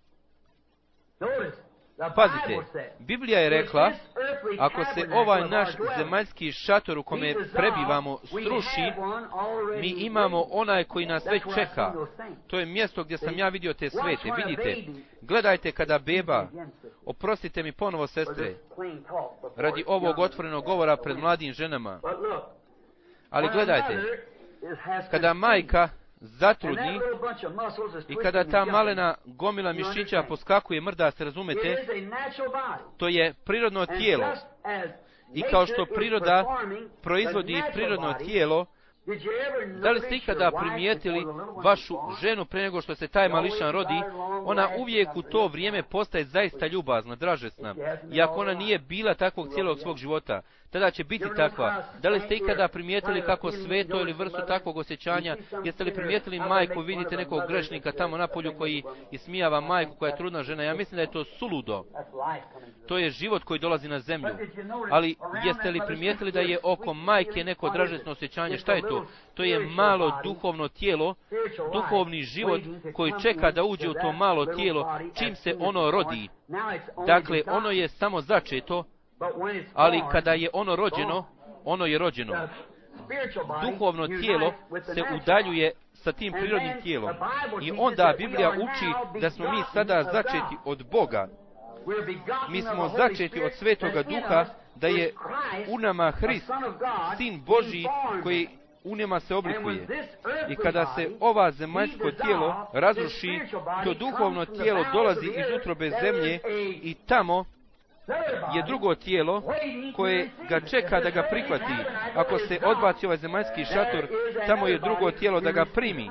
Pazite, Biblija je rekla, ako se ovaj naš zemaljski šator u kome prebivamo sruši, mi imamo onaj koji nas već čeka. To je mjesto gdje sam ja vidio te svete. Vidite, gledajte kada beba, oprostite mi ponovo sestre, radi ovog otvorenog govora pred mladim ženama, ali gledajte, kada majka zatrudni i kada ta malena gomila mišića poskakuje, mrda se, razumete, to je prirodno tijelo. I kao što priroda proizvodi prirodno tijelo, da li ste ikada primijetili vašu ženu pre nego što se taj mališan rodi, ona uvijek u to vrijeme postaje zaista ljubazna, dražesna. I ako ona nije bila takvog cijelog svog života, tada će biti takva. Da li ste ikada primijetili kako sveto ili vrstu takvog osjećanja? Jeste li primijetili majku, vidite nekog grešnika tamo na polju koji ismijava majku koja je trudna žena? Ja mislim da je to suludo. To je život koji dolazi na zemlju. Ali jeste li primijetili da je oko majke neko dražesno osjećanje? Šta je to? To je malo duhovno tijelo, duhovni život koji čeka da uđe u to malo tijelo čim se ono rodi. Dakle, ono je samo začeto, ali kada je ono rođeno, ono je rođeno. Duhovno tijelo se udaljuje sa tim prirodnim tijelom. I onda Biblija uči da smo mi sada začeti od Boga. Mi smo začeti od Svetoga Duha, da je u nama Hrist, Sin Božji, koji u njima se oblikuje. I kada se ova zemaljsko tijelo razruši, to duhovno tijelo dolazi iz utrobe zemlje i tamo je drugo tijelo koje ga čeka da ga prihvati. Ako se odbaci ovaj zemaljski šator, tamo je drugo tijelo da ga primi.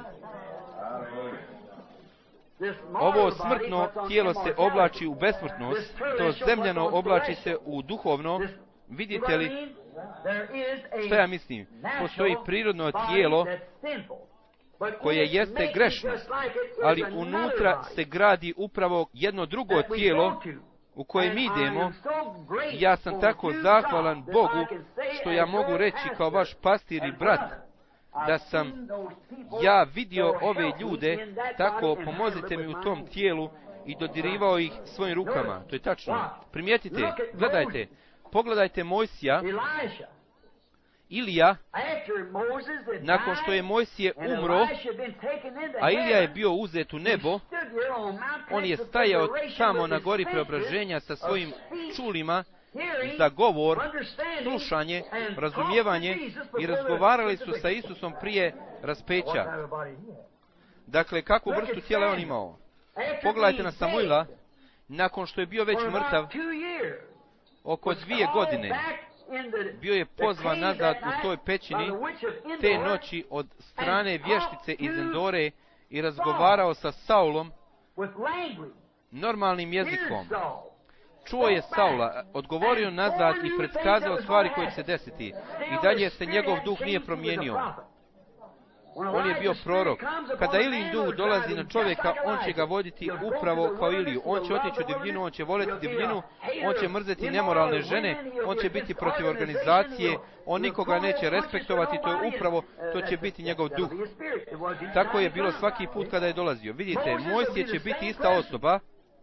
Ovo smrtno tijelo se oblači u besmrtnost, to zemljano oblači se u duhovno. Vidite li što ja mislim? Postoji prirodno tijelo koje jeste grešno, ali unutra se gradi upravo jedno drugo tijelo u koje mi idemo. Ja sam tako zahvalan Bogu što ja mogu reći kao vaš pastir i brat da sam ja vidio ove ljude, tako pomozite mi u tom tijelu, i dodirivao ih svojim rukama. To je tačno. Primijetite, gledajte, pogledajte Mojsija, Ilija, nakon što je Mojsije umro, a Ilija je bio uzet u nebo, on je stajao tamo na gori Preobraženja sa svojim čulima za govor, slušanje, razumijevanje, i razgovarali su sa Isusom prije raspeća. Dakle, kakvu vrstu tijela je on imao? Pogledajte na Samuila, nakon što je bio već mrtav, oko dvije godine, bio je pozvan nazad u toj pećini te noći od strane vještice iz Endore i razgovarao sa Saulom normalnim jezikom. Čuo je Saula, odgovorio nazad i predskazao stvari koje će se desiti. I dalje se njegov duh nije promijenio. On je bio prorok. Kada Ilijin duh dolazi na čovjeka, on će ga voditi upravo kao Iliju. On će otići u divljinu, on će voljeti divljinu, on će mrzeti nemoralne žene, on će biti protiv organizacije, on nikoga neće respektovati, to je upravo, to će biti njegov duh. Tako je bilo svaki put kada je dolazio. Vidite, Mojsije će biti ista osoba.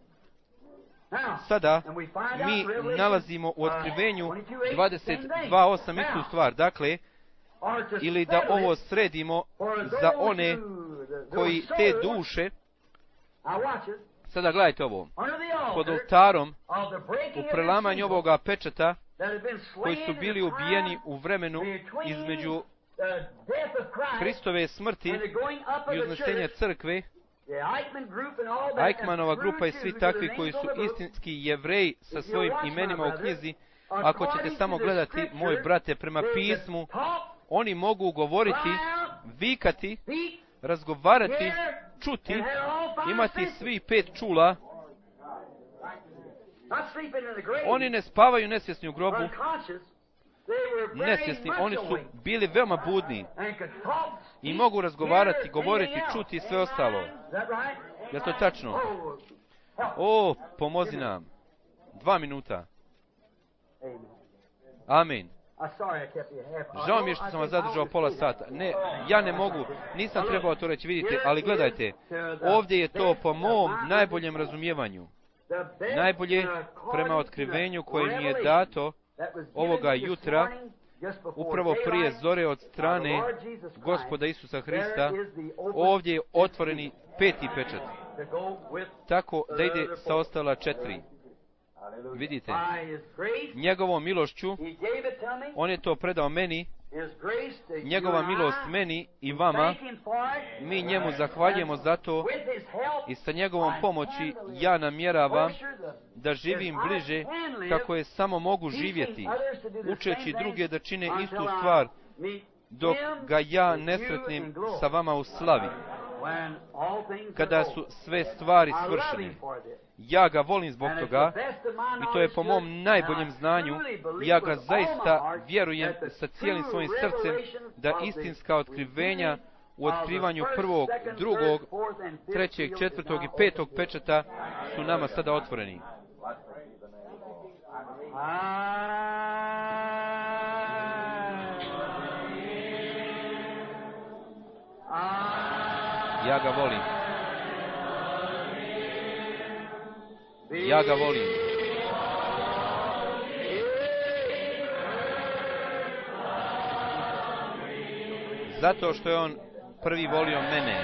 Sada mi nalazimo u Otkrivenju dvadeset dva osam istu stvar. Dakle, ili da ovo sredimo za one koji te duše, sada gledajte ovo, pod oltarom u prelamanju ovoga pečata, koji su bili ubijeni u vremenu između Hristove smrti i uznesenja crkve, Eichmannova grupa i svi takvi koji su istinski Jevreji sa svojim imenima u knjizi, ako ćete samo gledati, moj brate, prema pismu, oni mogu govoriti, vikati, razgovarati, čuti, imati svi pet čula, Oni ne spavaju nesvjesni u grobu, nesvjesni, oni su bili veoma budni i mogu razgovarati, govoriti, čuti i sve ostalo. Je to tačno? O, pomozi nam. Dva minuta. Amin. Žao mi je što sam vas zadržao pola sata. Ne, ja ne mogu, nisam trebao to reći, vidite, ali gledajte, ovdje je to po mom najboljem razumijevanju. Najbolje prema otkrivenju koje mi je dato ovoga jutra, upravo prije zore od strane Gospoda Isusa Hrista, ovdje je otvoreni peti pečat. Tako da ide sa ostala četiri. Vidite, njegovom milošću, on je to predao meni, njegova milost meni i vama, mi njemu zahvaljujemo za to i sa njegovom pomoći ja namjeravam da živim bliže kako je samo mogu živjeti, učeći druge da čine istu stvar dok ga ja ne sretnem sa vama u slavi, kada su sve stvari svršene. Ja ga volim zbog toga i to je po mom najboljem znanju. Ja ga zaista vjerujem sa cijelim svojim srcem da istinska otkrivenja u otkrivanju prvog, drugog, trećeg, četvrtog i petog pečata su nama sada otvoreni. Ja ga volim. Ja ga volim. Zato što je on prvi volio mene.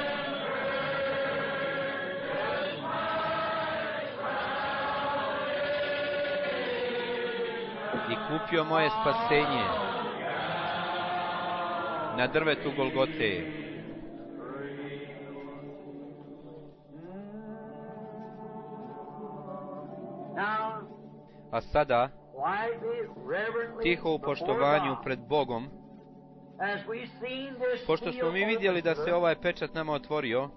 I kupio moje spasenje na drvetu Golgote. A sada, tiho u poštovanju pred Bogom, pošto smo mi vidjeli da se ovaj pečat nama otvorio,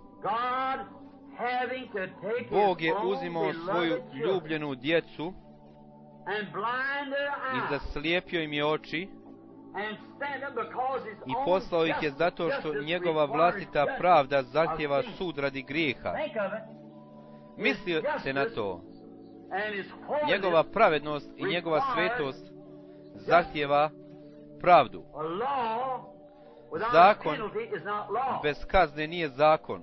Bog je uzimao svoju ljubljenu djecu i zaslijepio im je oči i poslao ih je zato što njegova vlastita pravda zahtjeva sud radi grijeha. Mislite na to. Njegova pravednost i njegova svetost zahtjeva pravdu. Zakon bez kazne nije zakon.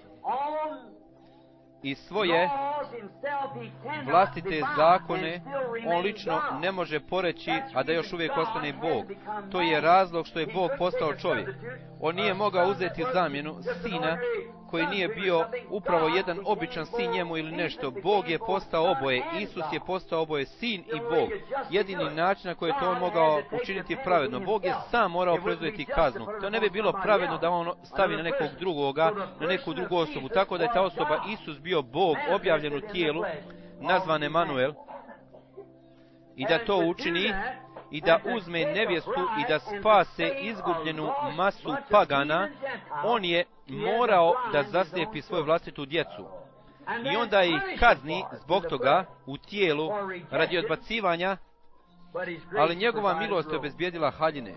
I svoje vlastite zakone on lično ne može poreći, a da još uvijek ostane Bog. To je razlog što je Bog postao čovjek. On nije mogao uzeti zamjenu sina koji nije bio upravo jedan običan sin njemu ili nešto. Bog je postao oboje. Isus je postao oboje, sin i Bog. Jedini način na koji je to on mogao učiniti pravedno. Bog je sam morao preuzeti kaznu. To ne bi bilo pravedno da on stavi na nekog drugoga, na neku drugu osobu. Tako da je ta osoba Isus bio Bog objavljen u tijelu, nazvan Emanuel, i da to učini i da uzme nevjestu i da spase izgubljenu masu pagana, on je morao da zaslijepi svoju vlastitu djecu. I onda ih kazni zbog toga u tijelu radi odbacivanja, ali njegova milost je obezbijedila haljine.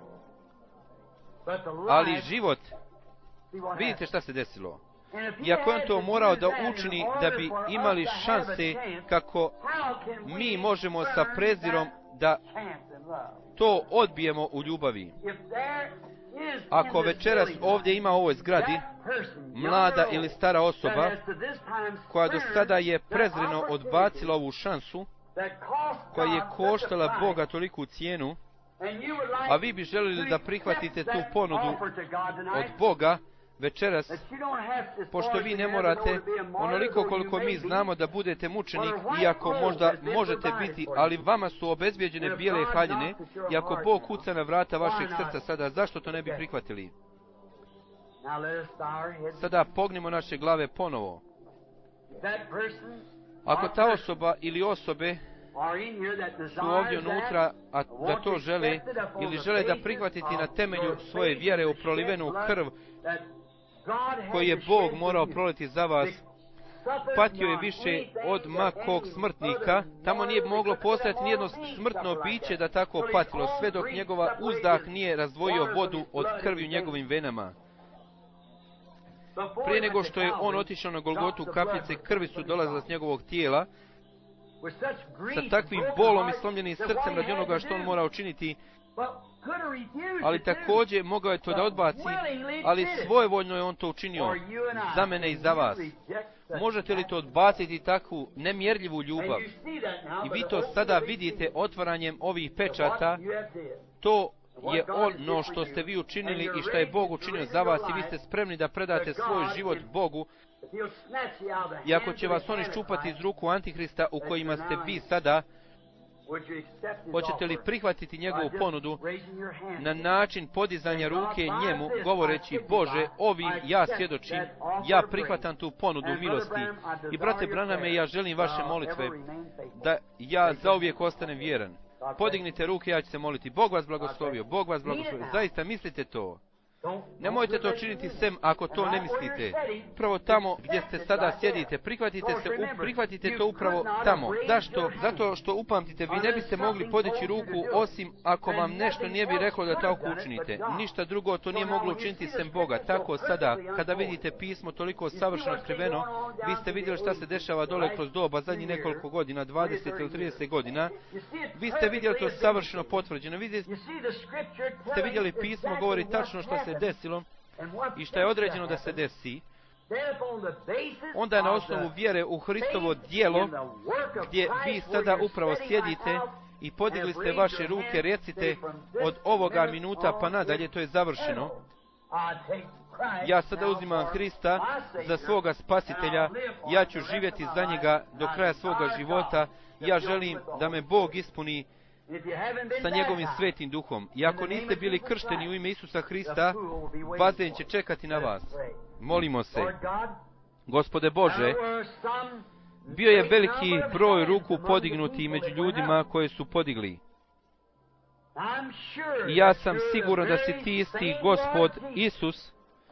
Ali život, vidite šta se desilo. Iako on to morao da učini da bi imali šanse kako mi možemo sa prezirom da to odbijemo u ljubavi. Ako večeras ovdje ima u ovoj zgradi mlada ili stara osoba koja do sada je prezreno odbacila ovu šansu, koja je koštala Boga toliku cijenu, a vi bi željeli da prihvatite tu ponudu od Boga večeras, pošto vi ne morate onoliko koliko mi znamo da budete mučenik, iako možda možete biti, ali vama su obezbijeđene bijele haljine, i ako Bog kuca na vrata vašeg srca sada, zašto to ne bi prihvatili? Sada pognimo naše glave ponovo. Ako ta osoba ili osobe su ovdje unutra, a da to žele, ili žele da prihvatiti na temelju svoje vjere u prolivenu krv koju je Bog morao proliti za vas, patio je više od ma kog smrtnika, tamo nije moglo postojati nijedno smrtno biće da tako patilo, sve dok njegova uzdah nije razdvojio vodu od krvi u njegovim venama. Prije nego što je on otišao na Golgotu, kapljice krvi su dolazile s njegovog tijela, sa takvim bolom i slomljenim srcem radi onoga što on mora učiniti, ali također mogao je to da odbaci, ali svojevoljno je on to učinio za mene i za vas. Možete li to odbaciti, takvu nemjerljivu ljubav? I vi to sada vidite otvaranjem ovih pečata. To je ono što ste vi učinili i što je Bog učinio za vas, i vi ste spremni da predate svoj život Bogu. I ako će vas on iščupati iz ruku Antihrista u kojima ste vi sada, hoćete li prihvatiti njegovu ponudu na način podizanja ruke njemu, govoreći: Bože, ovim ja svjedočim, ja prihvatam tu ponudu milosti. I brate Branhame, ja želim vaše molitve da ja zauvijek ostanem vjeran. Podignite ruke, ja ću se moliti. Bog vas blagoslovio, Bog vas blagoslovio. Zaista mislite to. Nemojte to činiti sem ako to ne mislite. Upravo tamo gdje ste sada sjedite, prihvatite se, u, prihvatite to upravo tamo. Zašto? Zato što upamtite, vi ne biste mogli podići ruku osim ako vam nešto nije bi reklo da tako učinite. Ništa drugo to nije moglo učiniti sem Boga. Tako sada, kada vidite pismo toliko savršeno otkriveno, vi ste vidjeli šta se dešava dole kroz doba zadnjih nekoliko godina, dvadeset ili trideset godina. Vi ste vidjeli to savršeno potvrđeno. Vi ste vidjeli pismo govori tačno što se desilo i što je određeno da se desi. Onda na osnovu vjere u Hristovo djelo, gdje vi sada upravo sjedite i podigli ste vaše ruke, recite: od ovoga minuta pa nadalje to je završeno. Ja sada uzimam Hrista za svoga spasitelja, ja ću živjeti za njega do kraja svoga života. Ja želim da me Bog ispuni sa njegovim svetim duhom. I ako niste bili kršteni u ime Isusa Hrista, bazen će čekati na vas. Molimo se. Gospode Bože, bio je veliki broj ruku podignuti među ljudima koje su podigli. I ja sam siguran da si ti isti Gospod Isus,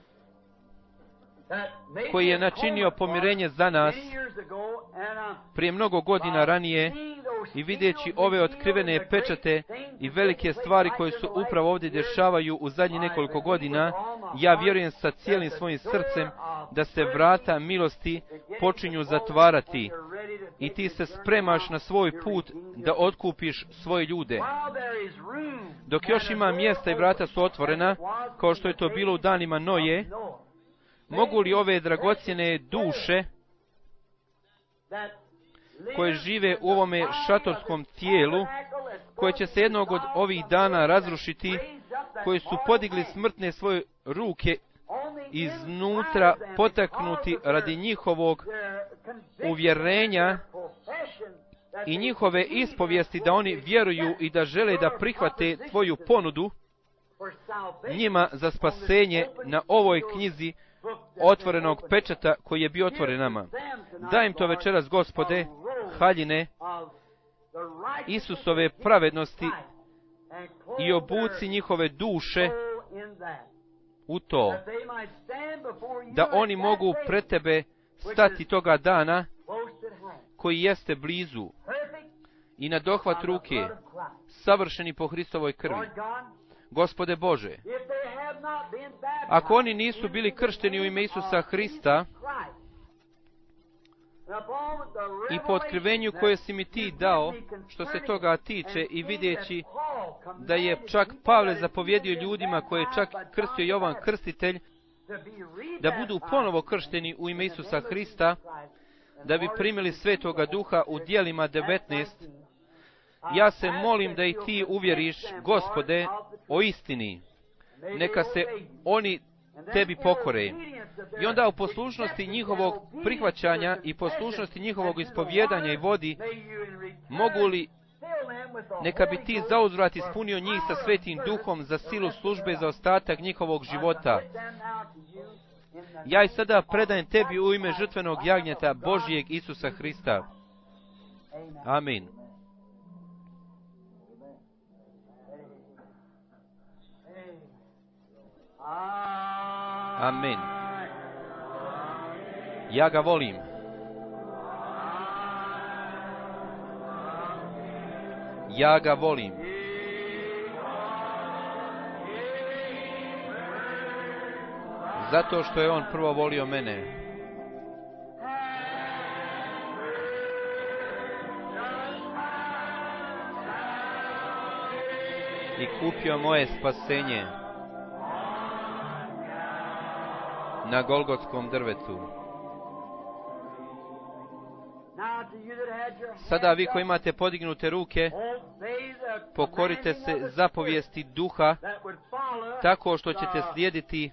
koji je načinio pomirenje za nas prije mnogo godina ranije, i vidjeći ove otkrivene pečate i velike stvari koje su upravo ovdje dešavaju u zadnjih nekoliko godina, ja vjerujem sa cijelim svojim srcem da se vrata milosti počinju zatvarati i ti se spremaš na svoj put da otkupiš svoje ljude. Dok još ima mjesta i vrata su otvorena, kao što je to bilo u danima Noje, mogu li ove dragocjene duše koje žive u ovome šatorskom tijelu, koje će se jednog od ovih dana razrušiti, koji su podigli smrtne svoje ruke iznutra, potaknuti radi njihovog uvjerenja i njihove ispovijesti da oni vjeruju i da žele da prihvate tvoju ponudu njima za spasenje na ovoj knjizi otvorenog pečata koji je bio otvoren nama. Daj im to večeras, Gospode, haljine Isusove pravednosti i obuci njihove duše u to, da oni mogu pred tebe stati toga dana koji jeste blizu i na dohvat ruke, savršeni po Hristovoj krvi. Gospode Bože, ako oni nisu bili kršteni u ime Isusa Hrista i po otkrivenju koje si mi ti dao, što se toga tiče, i vidjeći da je čak Pavle zapovjedio ljudima koje je čak krstio Jovan Krstitelj, da budu ponovo kršteni u ime Isusa Hrista, da bi primili Svetoga Duha u djelima devetnaest, ja se molim da i ti uvjeriš, Gospode, o istini. Neka se oni tebi pokore. I onda u poslušnosti njihovog prihvaćanja i poslušnosti njihovog ispovjedanja i vodi, mogu li, neka bi ti zauzvrat ispunio njih sa Svetim Duhom za silu službe za ostatak njihovog života. Ja i sada predajem tebi u ime žrtvenog jagnjeta Božijeg Isusa Hrista. Amin. Amen. Ja ga volim. Ja ga volim. Zato što je on prvo volio mene. I kupio moje spasenje na Golgotskom drvetu. Sada vi koji imate podignute ruke, pokorite se zapovijesti duha tako što ćete slijediti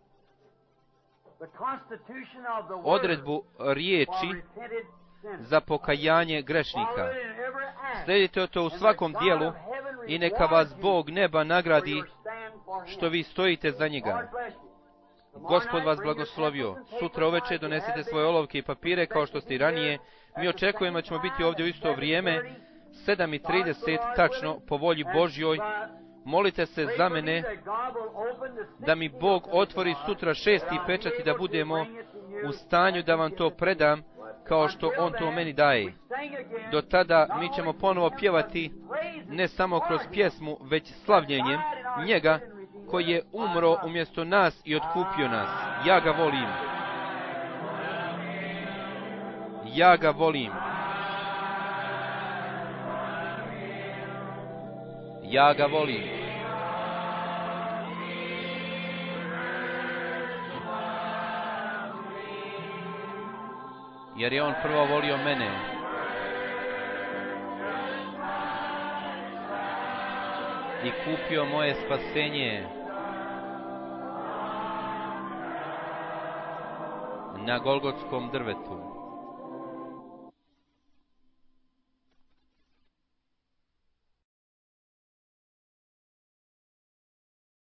odredbu riječi za pokajanje grešnika. Slijedite to u svakom dijelu i neka vas Bog neba nagradi što vi stojite za njega. Gospod vas blagoslovio. Sutra uveče donesite svoje olovke i papire kao što ste i ranije. Mi očekujemo da ćemo biti ovdje u isto vrijeme, sedam i trideset tačno po volji Božjoj. Molite se za mene da mi Bog otvori sutra šesti pečat i da budemo u stanju da vam to predam kao što On to meni daje. Do tada mi ćemo ponovo pjevati ne samo kroz pjesmu, već slavljenjem njega koji je umro umjesto nas i otkupio nas. Ja ga volim. Ja ga volim. Ja ga volim. Jer je on prvo volio mene. I kupio moje spasenje na Golgotskom drvetu.